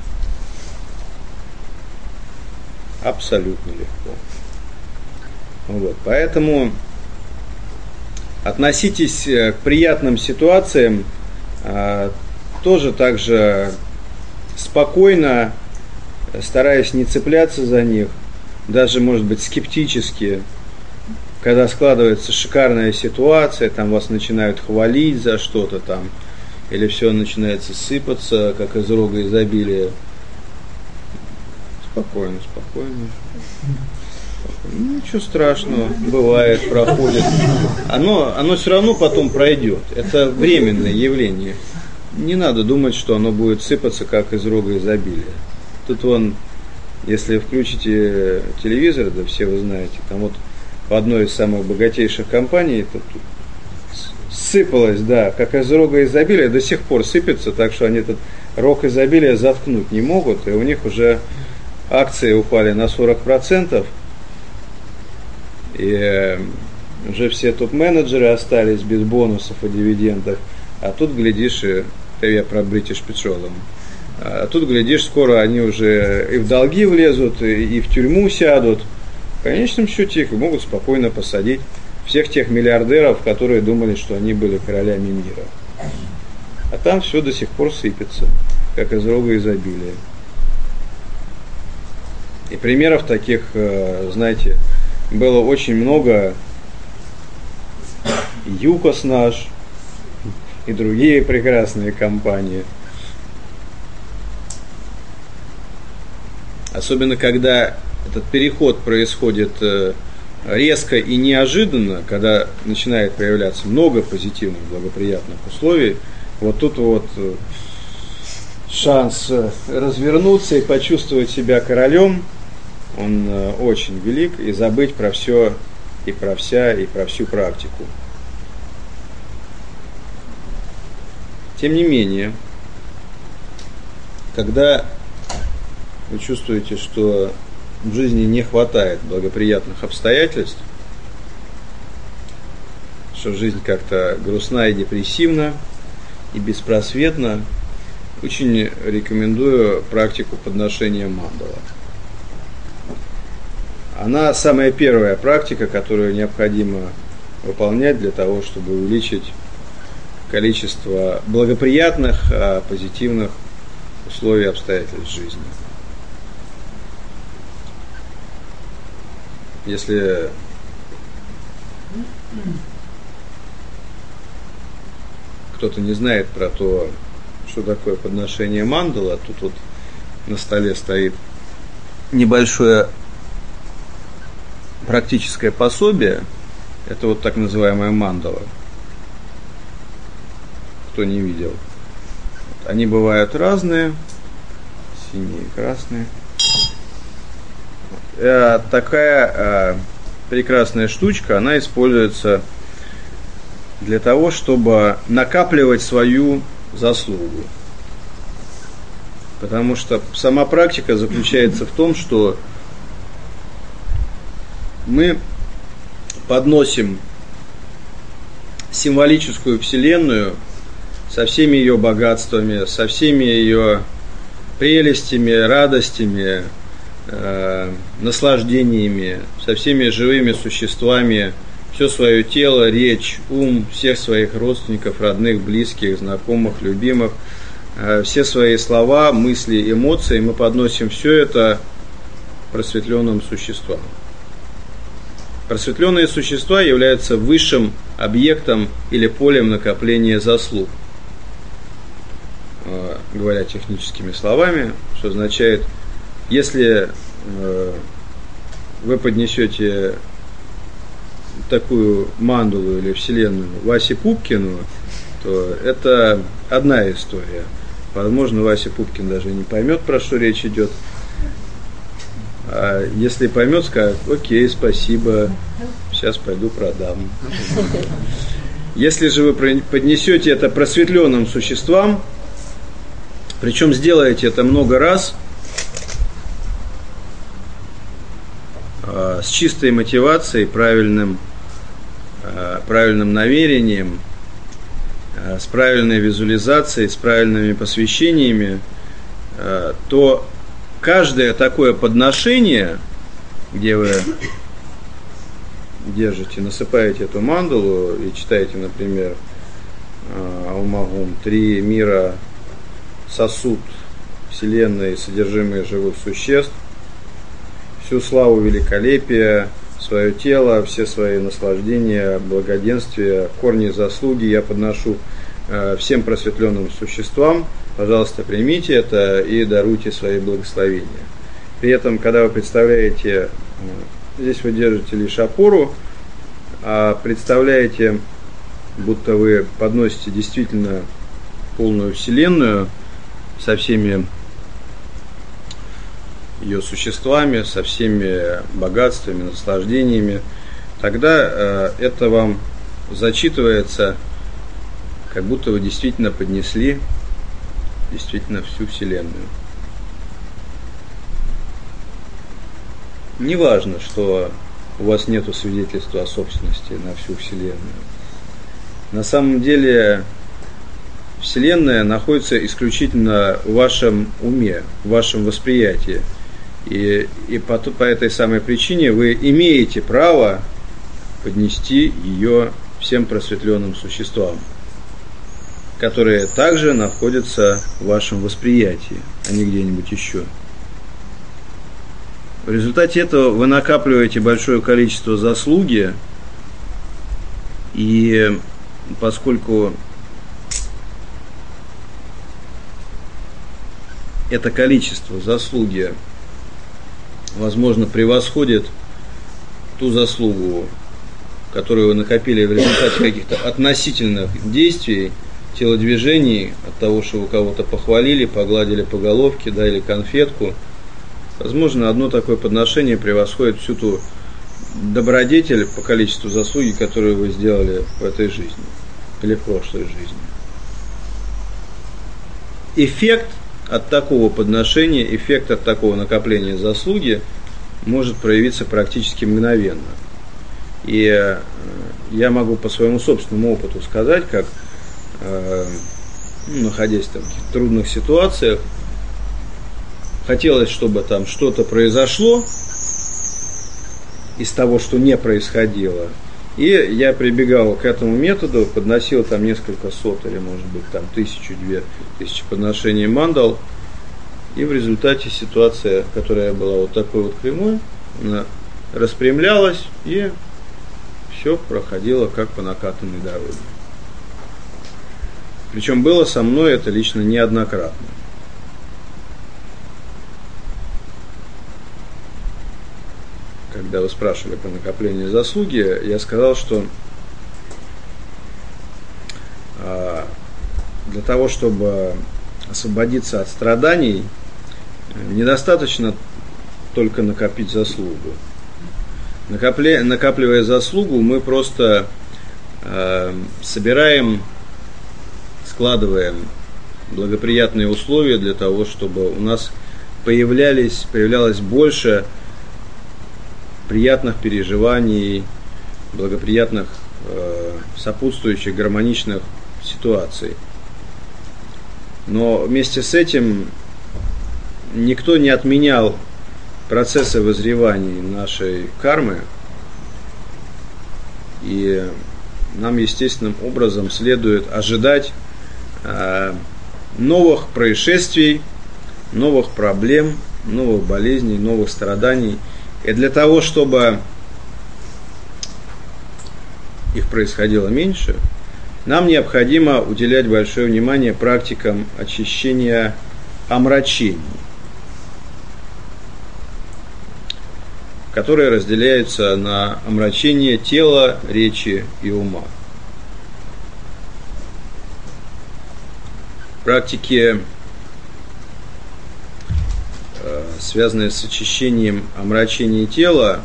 Абсолютно легко. Вот. Поэтому относитесь к приятным ситуациям тоже так же спокойно, стараясь не цепляться за них, даже, может быть, скептически. Когда складывается шикарная ситуация, там вас начинают хвалить за что-то там, или все начинается сыпаться, как из рога изобилия. Спокойно. Ничего страшного, бывает, проходит. Оно все равно потом пройдет. Это временное явление. Не надо думать, что оно будет сыпаться, как из рога изобилия. Тут если включите телевизор, да все вы знаете, там вот в одной из самых богатейших компаний это сыпалось, да, как из рога изобилия, до сих пор сыпется, так что они этот рог изобилия заткнуть не могут, и у них уже акции упали на 40%, и уже все топ-менеджеры остались без бонусов и дивидендов, а тут, глядишь, это я про British Petroleum, а тут, глядишь, скоро они уже и в долги влезут, и в тюрьму сядут. В конечном счете их могут спокойно посадить всех тех миллиардеров, которые думали, что они были королями мира. А там все до сих пор сыпется, как из рога изобилия. И примеров таких, знаете, было очень много. ЮКОС наш и другие прекрасные компании. Особенно, когда этот переход происходит резко и неожиданно, когда начинает появляться много позитивных, благоприятных условий, вот тут вот шанс развернуться и почувствовать себя королем, он очень велик, и забыть про все, и про всю практику. Тем не менее, когда вы чувствуете, что в жизни не хватает благоприятных обстоятельств, что жизнь как-то грустна и депрессивна, и беспросветна, очень рекомендую практику подношения мандала. Она самая первая практика, которую необходимо выполнять для того, чтобы увеличить количество благоприятных, позитивных условий, обстоятельств жизни. Если кто-то не знает про то, что такое подношение мандала, тут вот на столе стоит небольшое практическое пособие. Это вот так называемая мандала. Кто не видел. Они бывают разные. Синие и красные. Такая прекрасная штучка, она используется для того, чтобы накапливать свою заслугу. Потому что сама практика заключается в том, что мы подносим символическую вселенную со всеми ее богатствами, со всеми ее прелестями, радостями, наслаждениями, со всеми живыми существами, все свое тело, речь, ум, всех своих родственников, родных, близких, знакомых, любимых, все свои слова, мысли, эмоции, мы подносим все это просветленным существам. Просветленные существа являются высшим объектом или полем накопления заслуг. Говоря техническими словами, что означает, если вы поднесете такую мандалу или вселенную Васе Пупкину, то это одна история. Возможно, Вася Пупкин даже не поймет, про что речь идет. А если поймет, скажет: окей, спасибо, сейчас пойду продам. Если же вы поднесете это просветленным существам, причем сделаете это много раз, с чистой мотивацией, правильным намерением, с правильной визуализацией, с правильными посвящениями, то каждое такое подношение, где вы держите, насыпаете эту мандалу и читаете, например, Алмагум, 3 мира, сосуд, вселенной, содержимое живых существ, всю славу великолепия, свое тело, все свои наслаждения, благоденствия, корни заслуги я подношу всем просветленным существам. Пожалуйста, примите это и даруйте свои благословения. При этом, когда вы представляете, здесь вы держите лишь опору, а представляете, будто вы подносите действительно полную вселенную со всеми ее существами, со всеми богатствами, наслаждениями, тогда это вам зачитывается, как будто вы действительно поднесли действительно всю вселенную. Не важно, что у вас нет свидетельства о собственности на всю вселенную. На самом деле вселенная находится исключительно в вашем уме, в вашем восприятии. И по этой самой причине вы имеете право поднести ее всем просветленным существам, которые также находятся в вашем восприятии, а не где-нибудь еще. В результате этого вы накапливаете большое количество заслуги, и поскольку это количество заслуги, возможно, превосходит ту заслугу, которую вы накопили в результате каких-то относительных действий, телодвижений, от того, что вы кого-то похвалили, погладили по головке, дали конфетку. Возможно, одно такое подношение превосходит всю ту добродетель по количеству заслуги, которую вы сделали в этой жизни или в прошлой жизни. Эффект от такого подношения, эффект от такого накопления заслуги может проявиться практически мгновенно. И я могу по своему собственному опыту сказать, как, находясь там в каких-то трудных ситуациях, хотелось, чтобы там что-то произошло из того, что не происходило. И я прибегал к этому методу, подносил там несколько сот или, может быть, там 1000-2000 подношений мандал. И в результате ситуация, которая была вот такой вот прямой, она распрямлялась, и все проходило как по накатанной дороге. Причем было со мной это лично неоднократно. Когда вы спрашивали про накопление заслуги, я сказал, что для того, чтобы освободиться от страданий, недостаточно только накопить заслугу. Накапливая заслугу, мы просто складываем благоприятные условия для того, чтобы у нас появлялось больше приятных переживаний, благоприятных, сопутствующих, гармоничных ситуаций. Но вместе с этим никто не отменял процессы вызревания нашей кармы, и нам естественным образом следует ожидать новых происшествий, новых проблем, новых болезней, новых страданий. И для того, чтобы их происходило меньше, нам необходимо уделять большое внимание практикам очищения омрачений, которые разделяются на омрачение тела, речи и ума. Практики, связанные с очищением омрачений тела,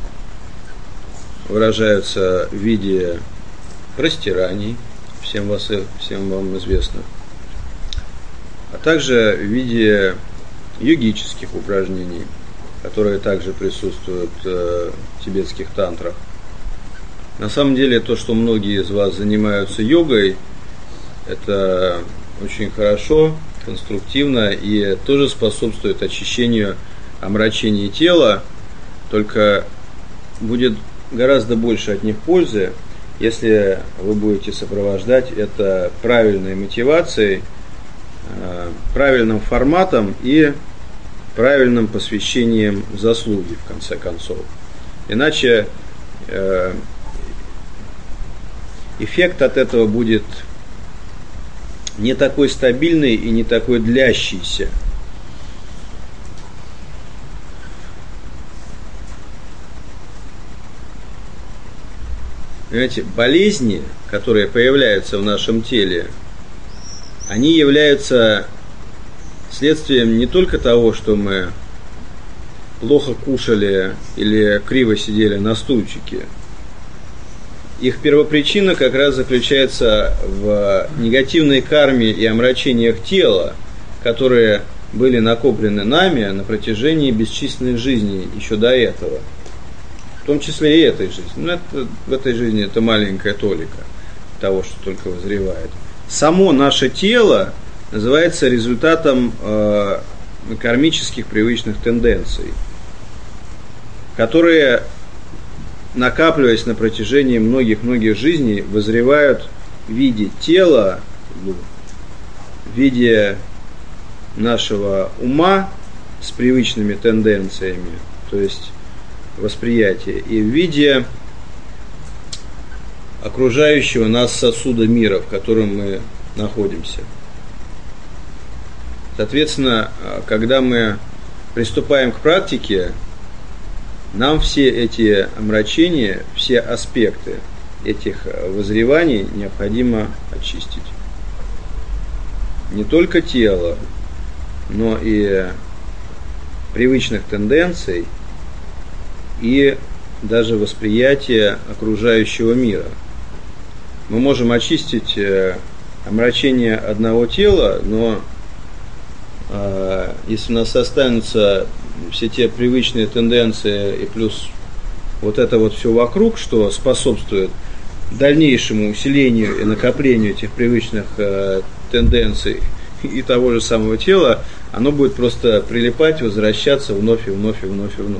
выражаются в виде растираний, всем вам известно, а также в виде йогических упражнений, которые также присутствуют в тибетских тантрах. На самом деле, то, что многие из вас занимаются йогой, это очень хорошо, конструктивно и тоже способствует очищению омрачений тела, только будет гораздо больше от них пользы, если вы будете сопровождать это правильной мотивацией, правильным форматом и правильным посвящением заслуги, в конце концов. Иначе эффект от этого будет не такой стабильный и не такой длящийся. Понимаете, болезни, которые появляются в нашем теле, они являются следствием не только того, что мы плохо кушали или криво сидели на стульчике. Их первопричина как раз заключается в негативной карме и омрачениях тела, которые были накоплены нами на протяжении бесчисленных жизней еще до этого. В том числе и этой жизни. Но в этой жизни это маленькая толика того, что только вызревает. Само наше тело называется результатом кармических привычных тенденций, которые, накапливаясь на протяжении многих-многих жизней, вызревают в виде тела, в виде нашего ума с привычными тенденциями, то есть восприятия, и в виде окружающего нас сосуда мира, в котором мы находимся. Соответственно, когда мы приступаем к практике, нам все эти омрачения, все аспекты этих вызреваний необходимо очистить. Не только тело, но и привычных тенденций, и даже восприятие окружающего мира. Мы можем очистить омрачение одного тела, но если у нас останутся все те привычные тенденции и плюс вот это вот все вокруг, что способствует дальнейшему усилению и накоплению этих привычных тенденций и того же самого тела, оно будет просто прилипать, возвращаться вновь и вновь и вновь и вновь.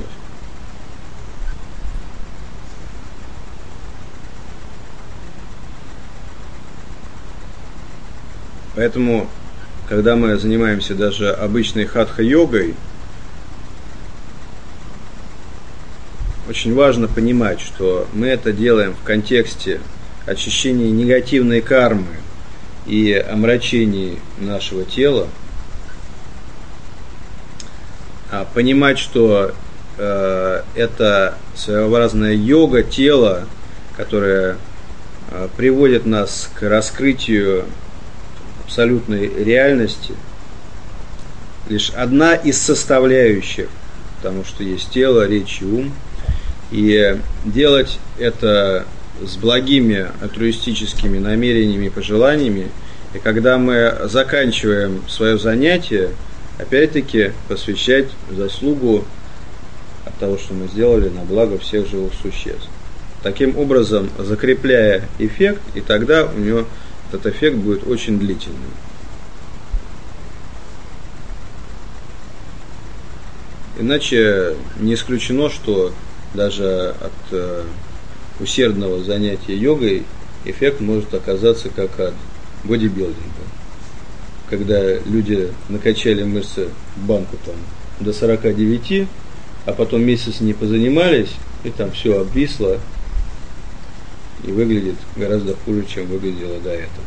Поэтому, когда мы занимаемся даже обычной хатха-йогой, очень важно понимать, что мы это делаем в контексте очищения негативной кармы и омрачений нашего тела. Понимать, что это своеобразная йога тела, которая приводит нас к раскрытию абсолютной реальности, лишь одна из составляющих, потому что есть тело, речь и ум, и делать это с благими альтруистическими намерениями и пожеланиями, и когда мы заканчиваем свое занятие, опять-таки посвящать заслугу от того, что мы сделали, на благо всех живых существ. Таким образом, закрепляя эффект, и тогда у него этот эффект будет очень длительным. Иначе не исключено, что даже от усердного занятия йогой эффект может оказаться как от бодибилдинга. Когда люди накачали мышцы в банку там, до 49, а потом месяц не позанимались, и там все обвисло, и выглядит гораздо хуже, чем выглядело до этого.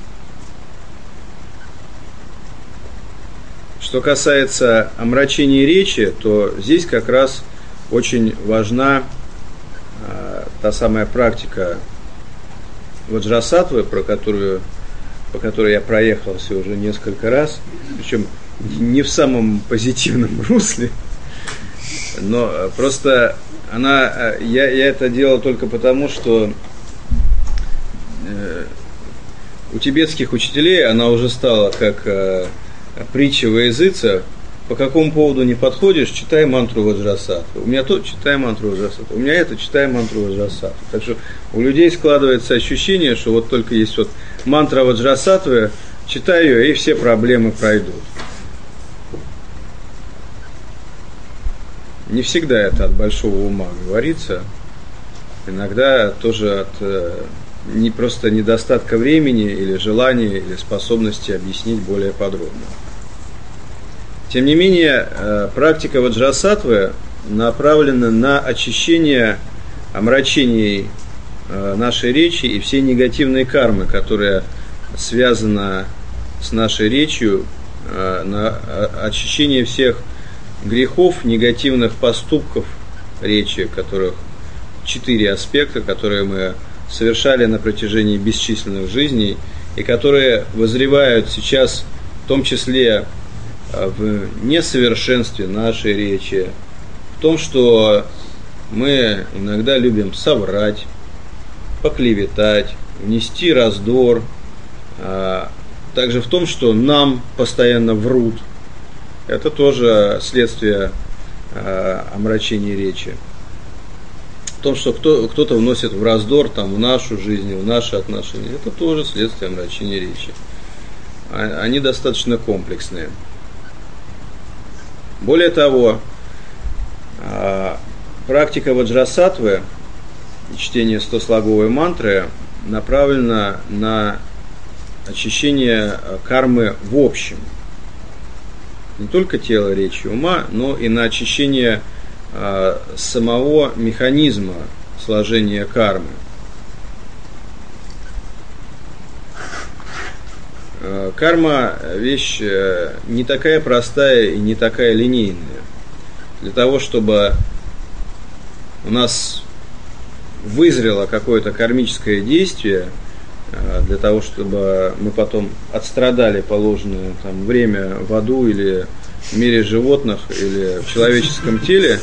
Что касается омрачения речи, то здесь как раз очень важна та самая практика ваджрасаттвы, по которой я проехался уже несколько раз, причем не в самом позитивном русле, но просто я это делал только потому, что у тибетских учителей она уже стала как притча во языце. По какому поводу не подходишь, читай мантру ваджрасаттвы. У меня то, читай мантру ваджрасаттвы. У меня это, читай мантру ваджрасаттвы. Так что у людей складывается ощущение, что вот только есть вот мантра ваджрасаттвы, читай ее, и все проблемы пройдут. Не всегда это от большого ума говорится. Иногда тоже от не просто недостатка времени или желания, или способности объяснить более подробно. Тем не менее, практика ваджрасаттвы направлена на очищение омрачений нашей речи и всей негативной кармы, которая связана с нашей речью, на очищение всех грехов, негативных поступков речи, которых 4 аспекта, которые мы совершали на протяжении бесчисленных жизней, и которые вызревают сейчас, в том числе в несовершенстве нашей речи, в том, что мы иногда любим соврать, поклеветать, внести раздор, также в том, что нам постоянно врут. Это тоже следствие омрачения речи. В том, что кто-то вносит в раздор там, в нашу жизнь, в наши отношения, это тоже следствие омрачения речи. Они достаточно комплексные. Более того, практика ваджрасаттвы, чтение 100-слоговой мантры, направлена на очищение кармы в общем. Не только тела, речи, ума, но и на очищение самого механизма сложения кармы. Карма – вещь не такая простая и не такая линейная. Для того, чтобы у нас вызрело какое-то кармическое действие, для того, чтобы мы потом отстрадали положенное там, время в аду или в мире животных, или в человеческом теле,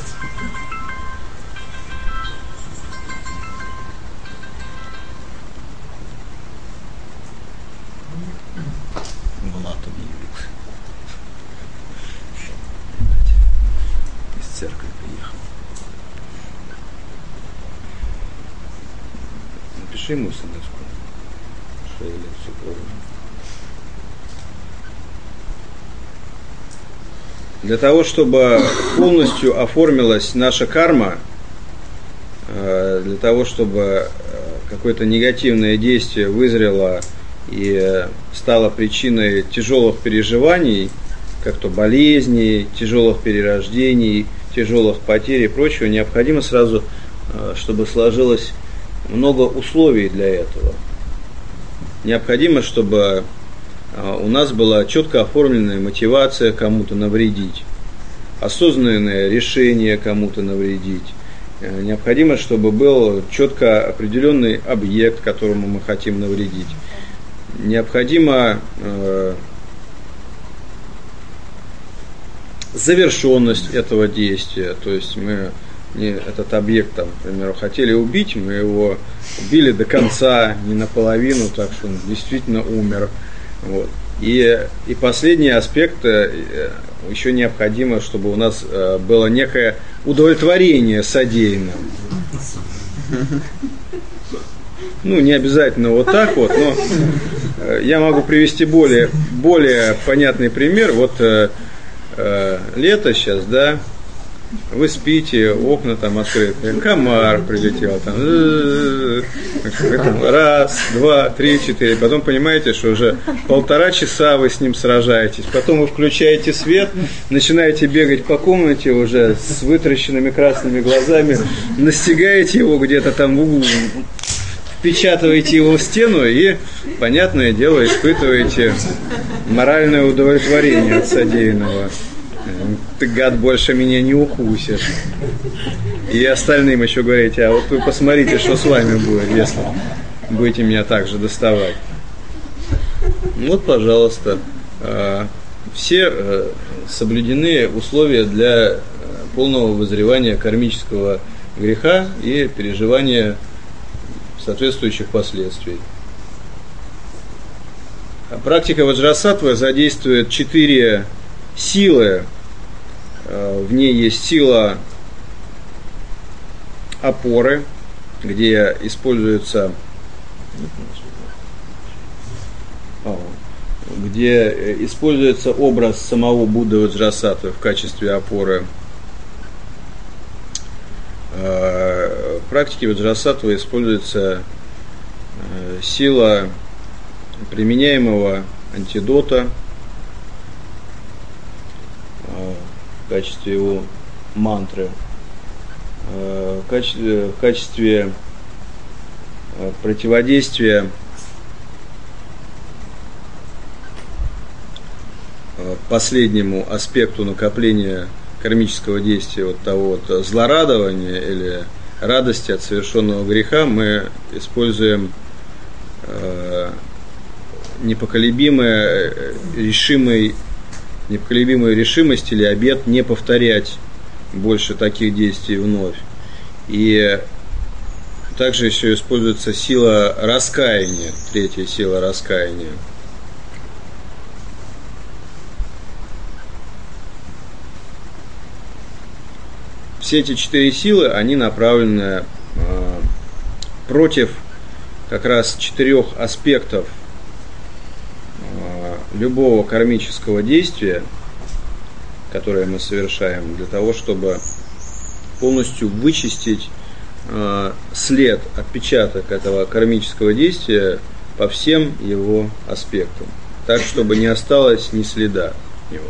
из церкви приехал. Напиши ему смс-ку, что я лекцию провожу. Для того, чтобы полностью оформилась наша карма, для того, чтобы какое-то негативное действие вызрело и стало причиной тяжелых переживаний, как то болезней, тяжелых перерождений, тяжелых потерь и прочего, необходимо сразу, чтобы сложилось много условий для этого. Необходимо, чтобы у нас была четко оформленная мотивация кому-то навредить, осознанное решение кому-то навредить. Необходимо, чтобы был четко определенный объект, которому мы хотим навредить. Необходима завершенность этого действия, то есть мы этот объект, там, к примеру, хотели убить, мы его убили до конца, не наполовину, так что он действительно умер. Вот. И последний аспект, еще необходимо, чтобы у нас было некое удовлетворение содеянным. Ну, не обязательно вот так вот, но я могу привести более понятный пример. Вот лето сейчас, да, вы спите, окна там открыты, комар прилетел, там, раз, два, три, четыре, потом понимаете, что уже 1,5 часа вы с ним сражаетесь, потом вы включаете свет, начинаете бегать по комнате уже с вытращенными красными глазами, настигаете его где-то там в углу, впечатываете его в стену и, понятное дело, испытываете моральное удовлетворение от содеянного. Ты, гад, больше меня не укусишь. И остальным еще говорите, а вот вы посмотрите, что с вами будет, если будете меня также доставать. Вот, пожалуйста, все соблюдены условия для полного вызревания кармического греха и переживания соответствующих последствий. Практика ваджрасаттвы задействует 4 силы. В ней есть сила опоры, где используется образ самого Будды Ваджрасаттвы в качестве опоры. В практике Ваджрасаттвы используется сила применяемого антидота в качестве его мантры, в качестве противодействия последнему аспекту накопления кармического действия, вот того вот злорадования или радости от совершенного греха, мы используем непоколебимую решимость или обет не повторять больше таких действий вновь. И также еще используется сила раскаяния, 3-я сила раскаяния. Все эти 4 силы, они направлены против как раз 4 аспектов любого кармического действия, которое мы совершаем, для того, чтобы полностью вычистить след, отпечаток этого кармического действия по всем его аспектам, так, чтобы не осталось ни следа его.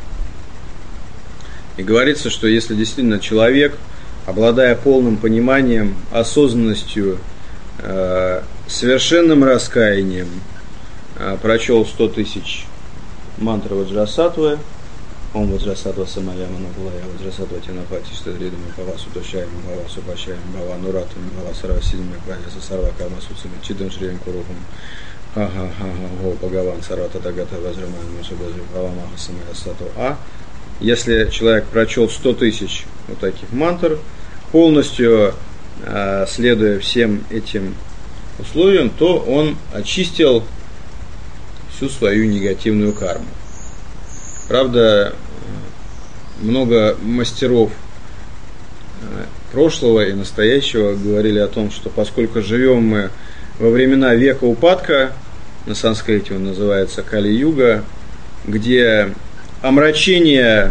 И говорится, что если действительно человек, обладая полным пониманием, осознанностью, совершенным раскаянием, прочел 100 000 мантр Ваджрасаттвы, Ом Ваджрасаттва Самаямана Гулая Ваджрасаттва Тинапати Штадридами Павасу Тошаями Павасу Пачаями Бава Нуратами Бава Сарвасидами Паваса Сарва Камасуцами Чидам Шрием Курухам Ха-ха-ха-ха Бхагаван Сарвата Тагата Вазрамани Мусабази Павамаха Самаясату. А если человек прочел 100 000 вот таких мантр, полностью следуя всем этим условиям, то он очистил всю свою негативную карму. Правда, много мастеров прошлого и настоящего говорили о том, что поскольку живем мы во времена века упадка, на санскрите он называется Кали-юга, где омрачение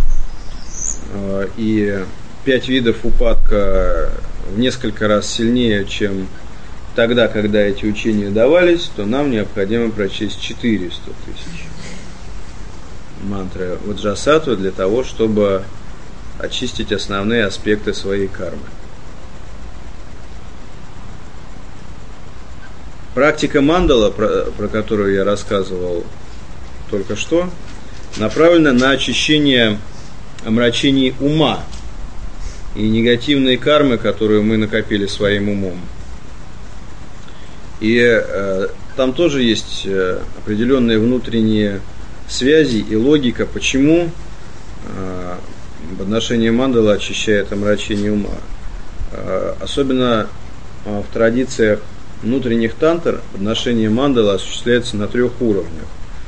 и 5 видов упадка в несколько раз сильнее, чем тогда, когда эти учения давались, то нам необходимо прочесть 400 000 мантры Ваджрасаттвы для того, чтобы очистить основные аспекты своей кармы. Практика мандала, про которую я рассказывал только что, направлена на очищение омрачений ума и негативной кармы, которую мы накопили своим умом. И там тоже есть определенные внутренние связи и логика, почему подношение мандала очищает омрачение ума. Особенно в традициях внутренних тантр подношение мандала осуществляется на 3 уровнях.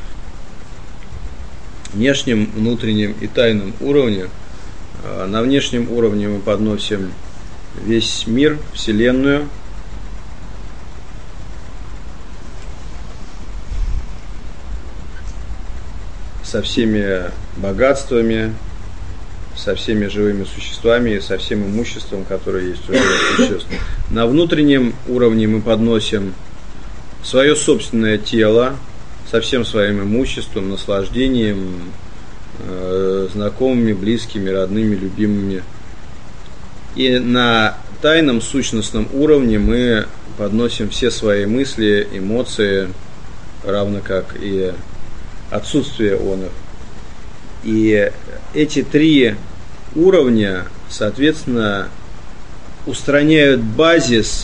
Внешнем, внутреннем и тайном уровне. На внешнем уровне мы подносим весь мир, Вселенную. Со всеми богатствами, со всеми живыми существами и со всем имуществом, которое есть у живых существ. На внутреннем уровне мы подносим свое собственное тело со всем своим имуществом, наслаждением, знакомыми, близкими, родными, любимыми. И на тайном сущностном уровне мы подносим все свои мысли, эмоции, равно как и отсутствие он их. И эти 3 уровня, соответственно, устраняют базис,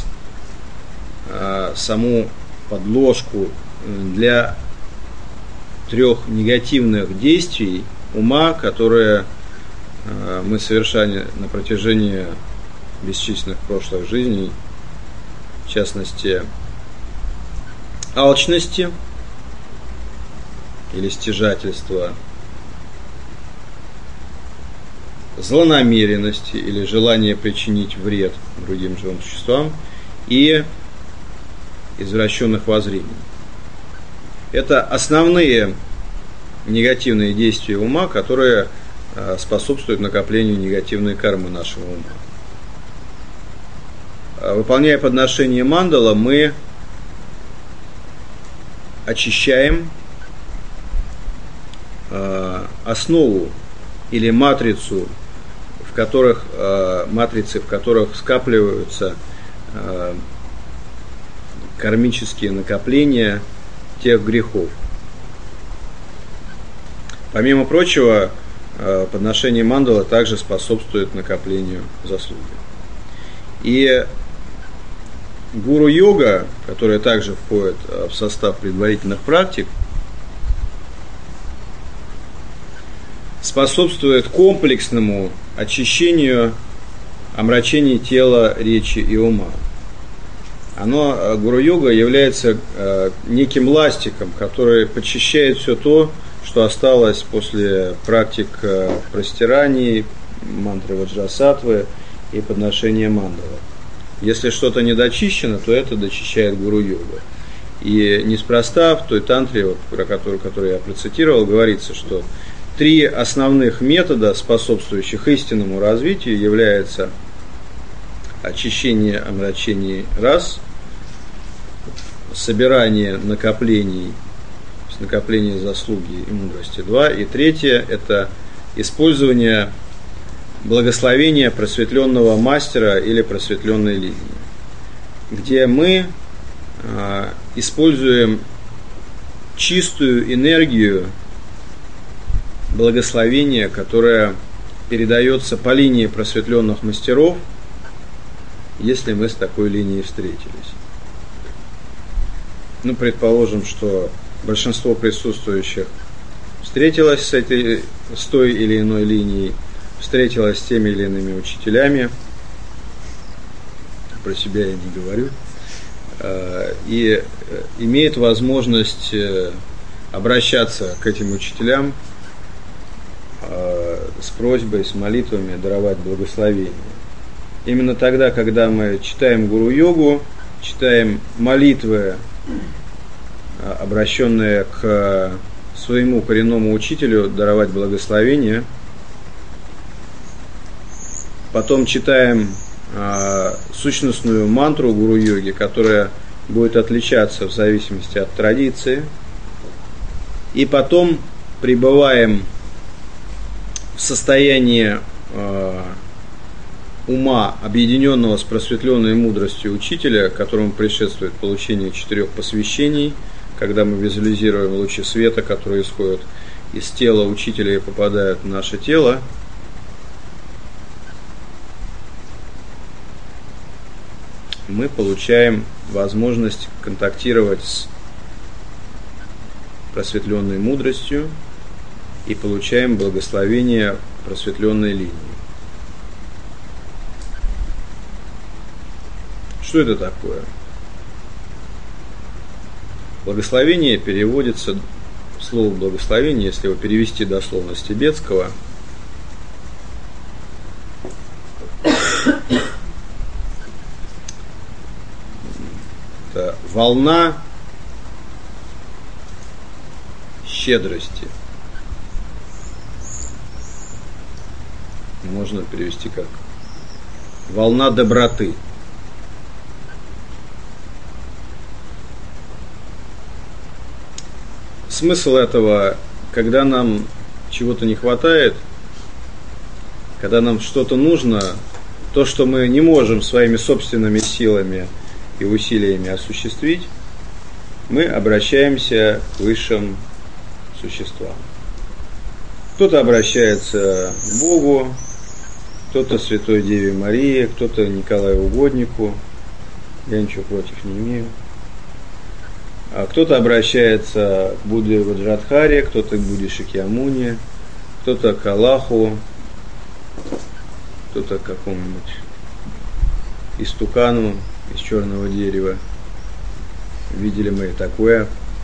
саму подложку для 3 негативных действий ума, которые мы совершали на протяжении бесчисленных прошлых жизней, в частности, алчности или стяжательства, злонамеренности или желание причинить вред другим живым существам и извращенных воззрений. Это основные негативные действия ума, которые способствуют накоплению негативной кармы нашего ума. Выполняя подношение мандала, мы очищаем основу или матрицу, матрицы, в которых скапливаются кармические накопления тех грехов. Помимо прочего, подношение мандала также способствует накоплению заслуги. И гуру-йога, которая также входит в состав предварительных практик, способствует комплексному очищению омрачений тела, речи и ума. Гуру-йога является неким ластиком, который подчищает все то, что осталось после практик простираний, мантры ваджрасаттвы и подношения мандала. Если что-то недочищено, то это дочищает гуру-йога. И неспроста в той тантре, про которую я процитировал, говорится, что 3 основных метода, способствующих истинному развитию, являются очищение омрачений раз, собирание накоплений, накопление заслуги и мудрости 2, и 3 – это использование благословения просветленного мастера или просветленной линии, где мы используем чистую энергию благословения, которое передается по линии просветленных мастеров, если мы с такой линией встретились. Предположим, что большинство присутствующих встретилось с той или иной линией, встретилось с теми или иными учителями, про себя я не говорю, и имеет возможность обращаться к этим учителям с просьбой, с молитвами даровать благословение. Именно тогда, когда мы читаем гуру-йогу, читаем молитвы, обращенные к своему коренному учителю, даровать благословение, потом читаем сущностную мантру гуру-йоги, которая будет отличаться в зависимости от традиции, и потом пребываем в состоянии ума, объединенного с просветленной мудростью учителя, которому предшествует получение 4 посвящений, когда мы визуализируем лучи света, которые исходят из тела учителя и попадают в наше тело, мы получаем возможность контактировать с просветленной мудростью и получаем благословение просветленной линии. Что это такое? Благословение переводится, слово благословение, если его перевести дословно с тибетского, это волна щедрости. Можно перевести как волна доброты. Смысл этого, когда нам чего-то не хватает, когда нам что-то нужно, то, что мы не можем своими собственными силами и усилиями осуществить, мы обращаемся к высшим существам. Кто-то обращается к Богу, кто-то Святой Деве Марии, кто-то Николаю Угоднику, я ничего против не имею. А кто-то обращается к Будде Ваджрадхаре, кто-то к Будде Шакьямуни, кто-то к Аллаху, кто-то к какому-нибудь истукану из черного дерева. Видели мы и такое.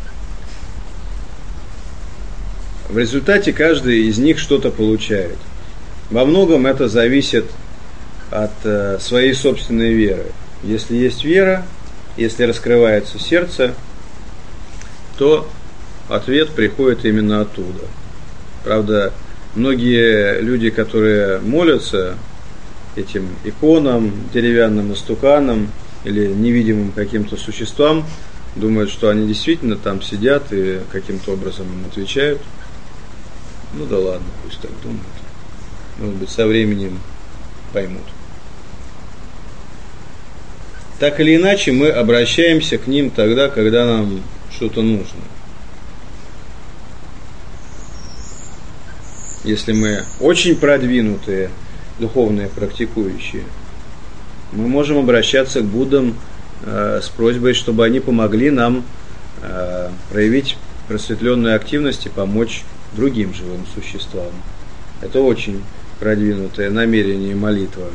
В результате каждый из них что-то получает. Во многом это зависит от своей собственной веры. Если есть вера, если раскрывается сердце, то ответ приходит именно оттуда. Правда, многие люди, которые молятся этим иконам, деревянным истуканам или невидимым каким-то существам, думают, что они действительно там сидят и каким-то образом им отвечают. Ну да ладно, пусть так думают. Может быть, со временем поймут. Так или иначе, мы обращаемся к ним тогда, когда нам что-то нужно. Если мы очень продвинутые, духовные практикующие, мы можем обращаться к Буддам с просьбой, чтобы они помогли нам проявить просветленную активность и помочь другим живым существам. Это очень продвинутое намерение и молитва.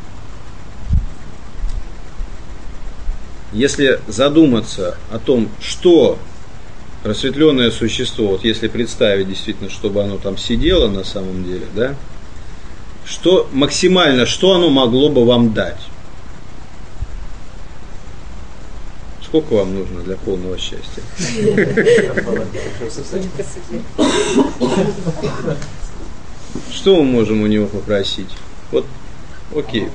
Если задуматься о том, что просветленное существо, вот если представить действительно, чтобы оно там сидело на самом деле, да, что максимально, что оно могло бы вам дать? Сколько вам нужно для полного счастья? Что мы можем у него попросить? Вот, окей.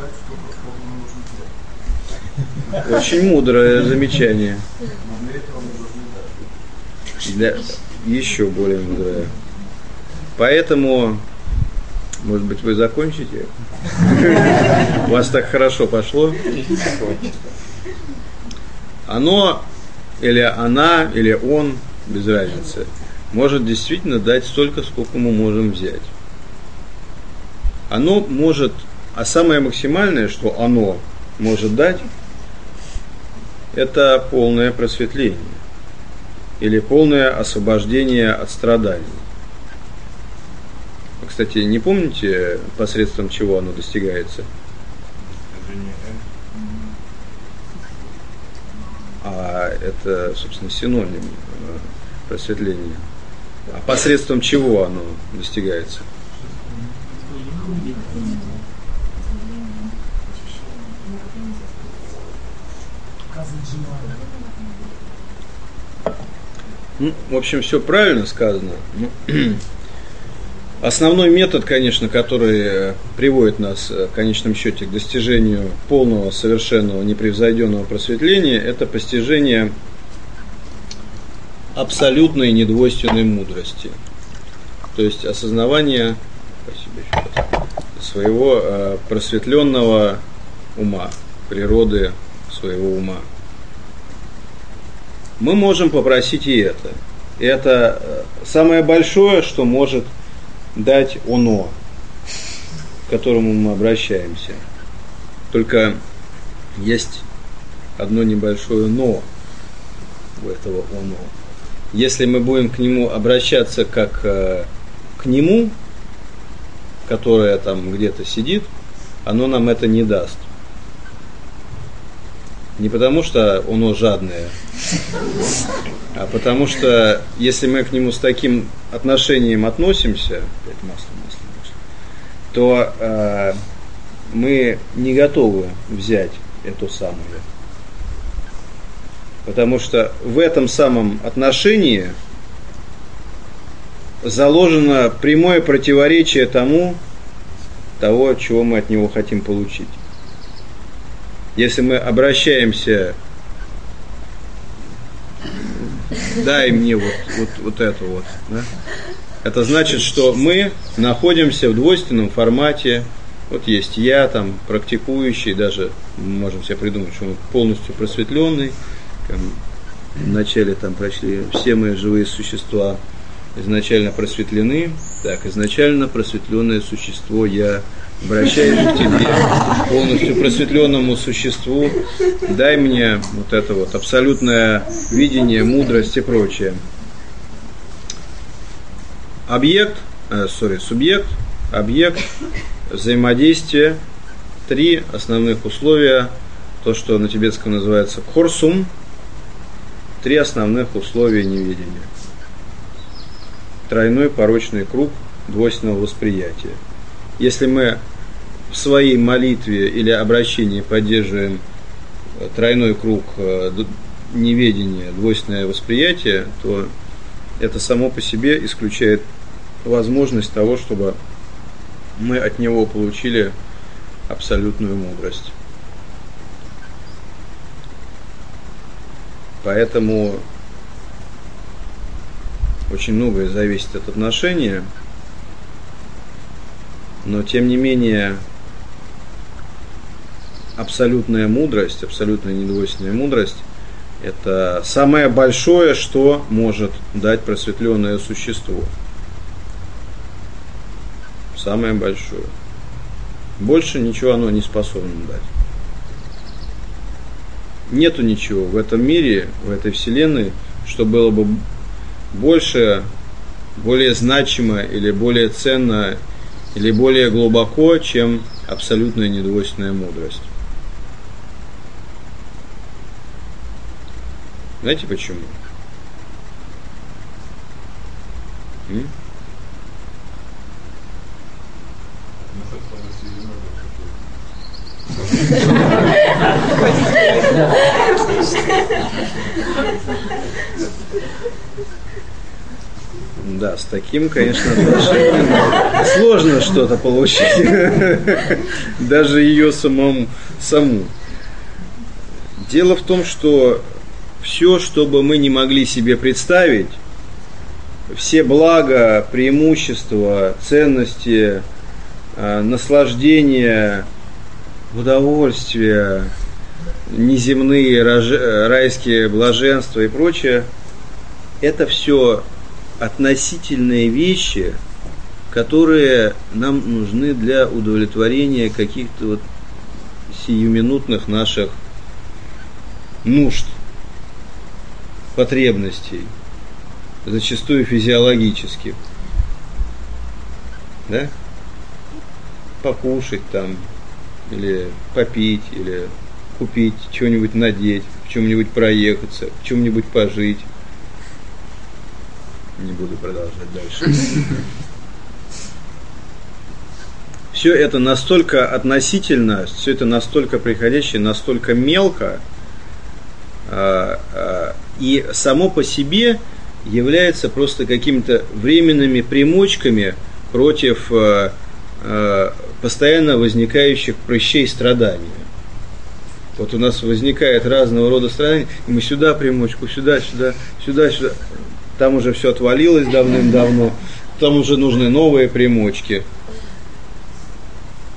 Очень мудрое замечание. Еще более мудрое. Поэтому, может быть, вы закончите? У вас так хорошо пошло? Оно, или она, или он, без разницы, может действительно дать столько, сколько мы можем взять. Оно может, а самое максимальное, что оно может дать, это полное просветление или полное освобождение от страданий. Вы, кстати, не помните, посредством чего оно достигается? А это, собственно, синоним просветления. А посредством чего оно достигается? Ну, в общем, все правильно сказано. Основной метод, конечно, который приводит нас в конечном счете к достижению полного, совершенного, непревзойденного просветления, это постижение абсолютной недвойственной мудрости. То есть осознавание... Спасибо еще раз. своего просветленного ума, природы своего ума. Мы можем попросить и это. Это самое большое, что может дать оно, к которому мы обращаемся. Только есть одно небольшое но у этого оно. Если мы будем к нему обращаться как к нему, которое там где-то сидит, оно нам это не даст. Не потому что оно жадное, а потому что если мы к нему с таким отношением относимся, то мы не готовы взять эту самую. Потому что в этом самом отношении заложено прямое противоречие того, чего мы от него хотим получить. Если мы обращаемся, дай мне вот это вот, да? Это значит, что мы находимся в двойственном формате. Вот есть я, там, практикующий, даже мы можем себе придумать, что мы полностью просветленный. Вначале там прочли, все мы живые существа изначально просветлены. Так, изначально просветленное существо я обращаюсь к тебе, полностью просветленному существу, дай мне вот это вот абсолютное видение, мудрость и прочее. Субъект, объект, взаимодействие, 3 основных условия, то, что на тибетском называется кхорсум, 3 основных условия неведения. Тройной порочный круг двойственного восприятия. Если мы в своей молитве или обращении поддерживаем тройной круг неведения, двойственное восприятие, то это само по себе исключает возможность того, чтобы мы от него получили абсолютную мудрость. Поэтому очень многое зависит от отношения, но тем не менее абсолютная мудрость, абсолютная недвойственная мудрость – это самое большое, что может дать просветленное существо. Самое большое. Больше ничего оно не способно дать. Нету ничего в этом мире, в этой вселенной, что было бы больше, более значимо или более ценно, или более глубоко, чем абсолютная недвойственная мудрость. Знаете почему? Да, с таким, конечно, отношением сложно что-то получить. Даже ее саму. Дело в том, что все, что бы мы не могли себе представить, все блага, преимущества, ценности, наслаждения, удовольствия, неземные райские блаженства и прочее, это все относительные вещи, которые нам нужны для удовлетворения каких-то вот сиюминутных наших нужд, потребностей, зачастую физиологических. Да? Покушать там, или попить, или купить, что-нибудь надеть, в чем-нибудь проехаться, в чем-нибудь пожить. Не буду продолжать дальше. Все это настолько относительно, все это настолько приходящее, настолько мелко, и само по себе является просто какими-то временными примочками против постоянно возникающих прыщей страдания. Вот у нас возникает разного рода страдания, и мы сюда примочку, сюда. Там уже все отвалилось давным-давно, там уже нужны новые примочки.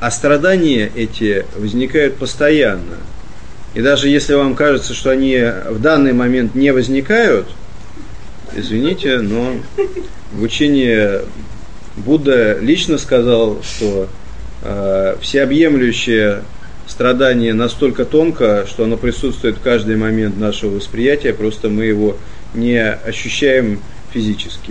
А страдания эти возникают постоянно. И даже если вам кажется, что они в данный момент не возникают, извините, но в учении Будда лично сказал, что всеобъемлющее страдание настолько тонко, что оно присутствует в каждый момент нашего восприятия, просто мы его не ощущаем физически.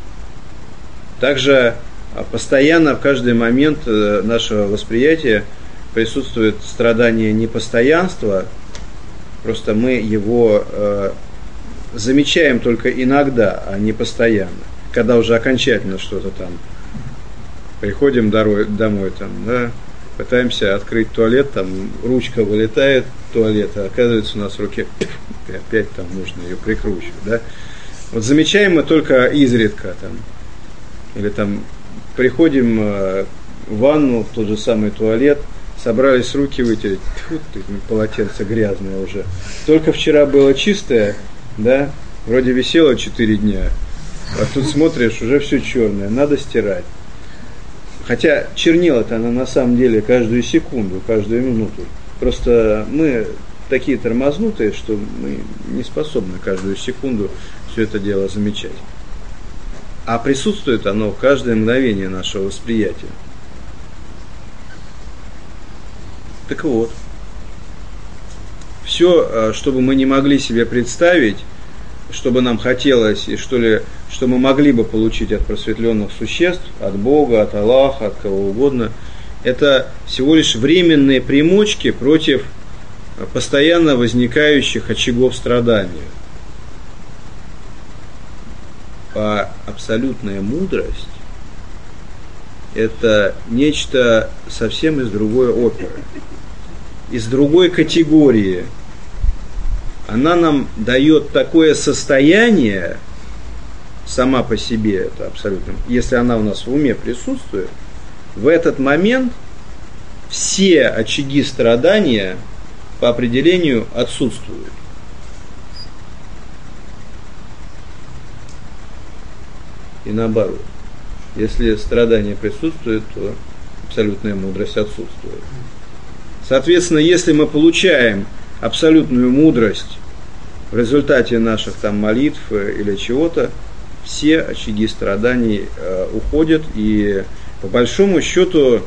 Также постоянно в каждый момент нашего восприятия присутствует страдание непостоянства, просто мы его замечаем только иногда, а не постоянно. Когда уже окончательно что-то там, приходим домой, там, да, пытаемся открыть туалет, там ручка вылетает туалета, оказывается у нас в руке, и опять там нужно ее прикручивать, да. Вот замечаем мы только изредка, там, или там приходим в ванну, в тот же самый туалет, собрались руки вытереть, полотенце грязное уже. Только вчера было чистое, да, вроде висело 4 дня, а тут смотришь, уже все черное, надо стирать. Хотя чернила-то она на самом деле каждую секунду, каждую минуту. Просто мы такие тормознутые, что мы не способны каждую секунду все это дело замечать. А присутствует оно в каждое мгновение нашего восприятия. Так вот, все, что бы мы не могли себе представить, что бы нам хотелось, и что мы могли бы получить от просветленных существ, от Бога, от Аллаха, от кого угодно, это всего лишь временные примочки против постоянно возникающих очагов страдания. А абсолютная мудрость – это нечто совсем из другой оперы, из другой категории. Она нам дает такое состояние, сама по себе, это абсолютно, если она у нас в уме присутствует, в этот момент все очаги страдания по определению отсутствуют. И наоборот, если страдание присутствует, то абсолютная мудрость отсутствует. Соответственно, если мы получаем абсолютную мудрость в результате наших там молитв или чего-то, все очаги страданий уходят, и по большому счету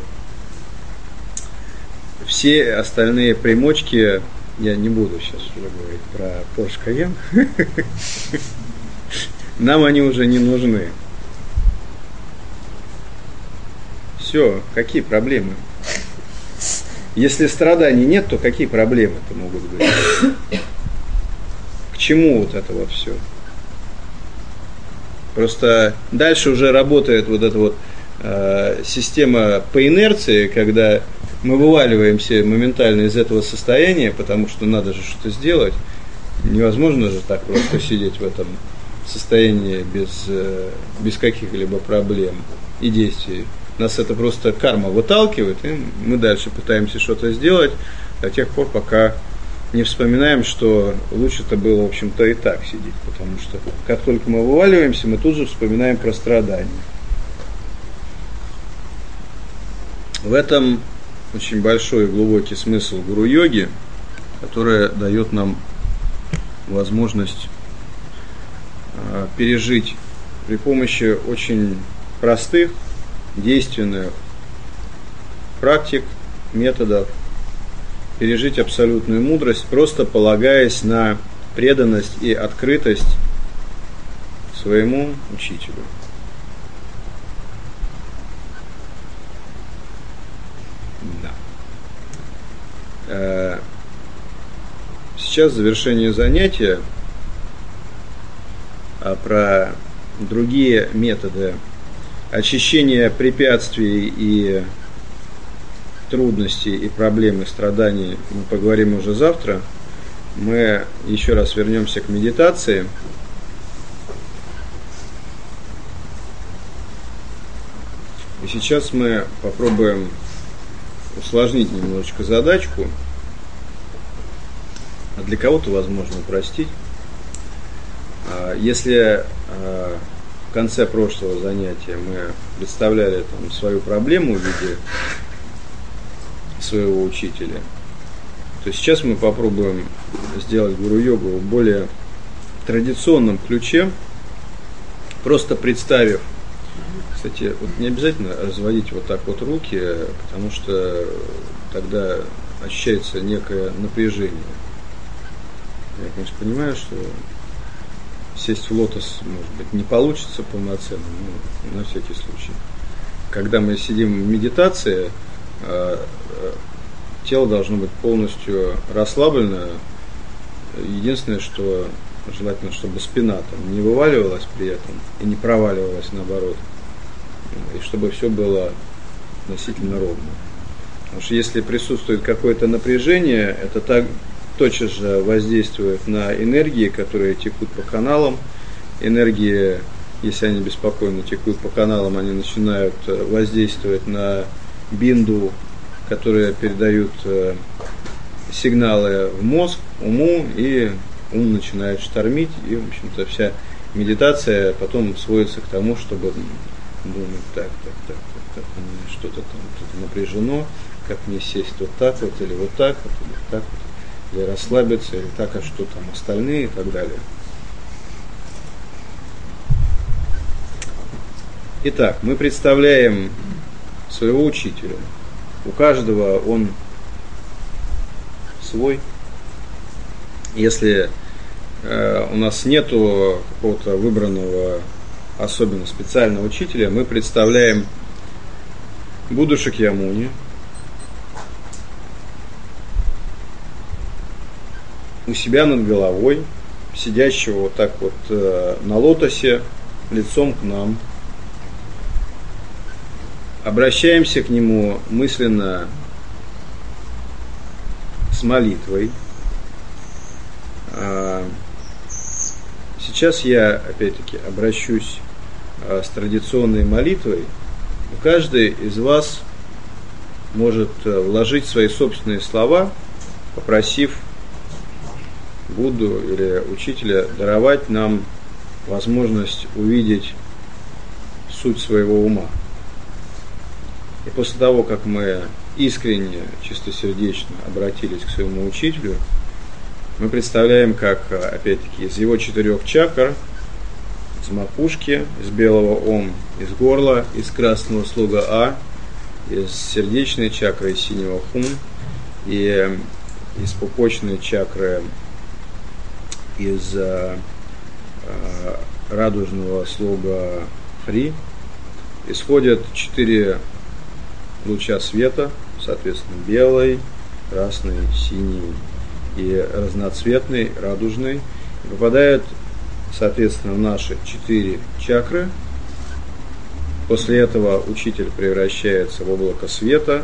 все остальные примочки, я не буду сейчас уже говорить про Porsche Cayenne, нам они уже не нужны. Все, какие проблемы? Если страданий нет, то какие проблемы-то могут быть? К чему вот это вот все? Просто дальше уже работает вот эта вот система по инерции, когда мы вываливаемся моментально из этого состояния, потому что надо же что-то сделать. Невозможно же так просто сидеть в этом состоянии без каких-либо проблем и действий. Нас это просто карма выталкивает, и мы дальше пытаемся что-то сделать до тех пор, пока не вспоминаем, что лучше-то было, в общем-то, и так сидеть, потому что как только мы вываливаемся, мы тут же вспоминаем про страдания. В этом очень большой и глубокий смысл гуру-йоги, которая дает нам возможность пережить при помощи очень простых, действенных практик, методов, пережить абсолютную мудрость, просто полагаясь на преданность и открытость своему учителю. Да. Сейчас завершение занятия, а про другие методы очищения препятствий и трудностей и проблем и страданий мы поговорим уже завтра. Мы еще раз вернемся к медитации. И сейчас мы попробуем усложнить немножечко задачку, а для кого-то, возможно, упростить. Если в конце прошлого занятия мы представляли там свою проблему в виде своего учителя, то сейчас мы попробуем сделать гуру-йогу в более традиционном ключе, просто представив, кстати, вот не обязательно разводить вот так вот руки, потому что тогда ощущается некое напряжение. Я, конечно, понимаю, что сесть в лотос, может быть, не получится полноценно, но на всякий случай. Когда мы сидим в медитации, тело должно быть полностью расслаблено. Единственное, что желательно, чтобы спина там не вываливалась при этом и не проваливалась наоборот. И чтобы все было относительно ровно. Потому что если присутствует какое-то напряжение, это так тотчас же воздействует на энергии, которые текут по каналам. Энергии, если они беспокойно текут по каналам, они начинают воздействовать на бинду, которые передают сигналы в мозг, уму, и ум начинает штормить, и, в общем-то, вся медитация потом сводится к тому, чтобы думать, так, что-то там тут напряжено, как мне сесть вот так вот, или вот так вот, или так вот, или расслабиться, или так, а что там остальные, и так далее. Итак, мы представляем своего учителя. У каждого он свой. Если у нас нету какого-то выбранного, особенно специального учителя, мы представляем Будду Шакьямуни, у себя над головой, сидящего вот так вот на лотосе, лицом к нам. Обращаемся к нему мысленно с молитвой. Сейчас я, опять-таки, обращусь с традиционной молитвой. Каждый из вас может вложить свои собственные слова, попросив Будду или учителя даровать нам возможность увидеть суть своего ума. И после того, как мы искренне, чистосердечно обратились к своему учителю, мы представляем, как, опять-таки, из его 4 чакр, из макушки, из белого ом, из горла, из красного слога А, из сердечной чакры, из синего хум, и из пупочной чакры, из радужного слога Хри, исходят 4 луча света, соответственно, белый, красный, синий и разноцветный, радужный, и попадают, соответственно, в наши 4 чакры. После этого учитель превращается в облако света,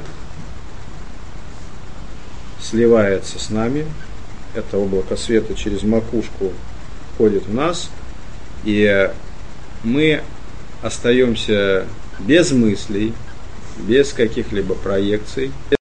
сливается с нами. Это облако света через макушку входит в нас, и мы остаемся без мыслей, без каких-либо проекций.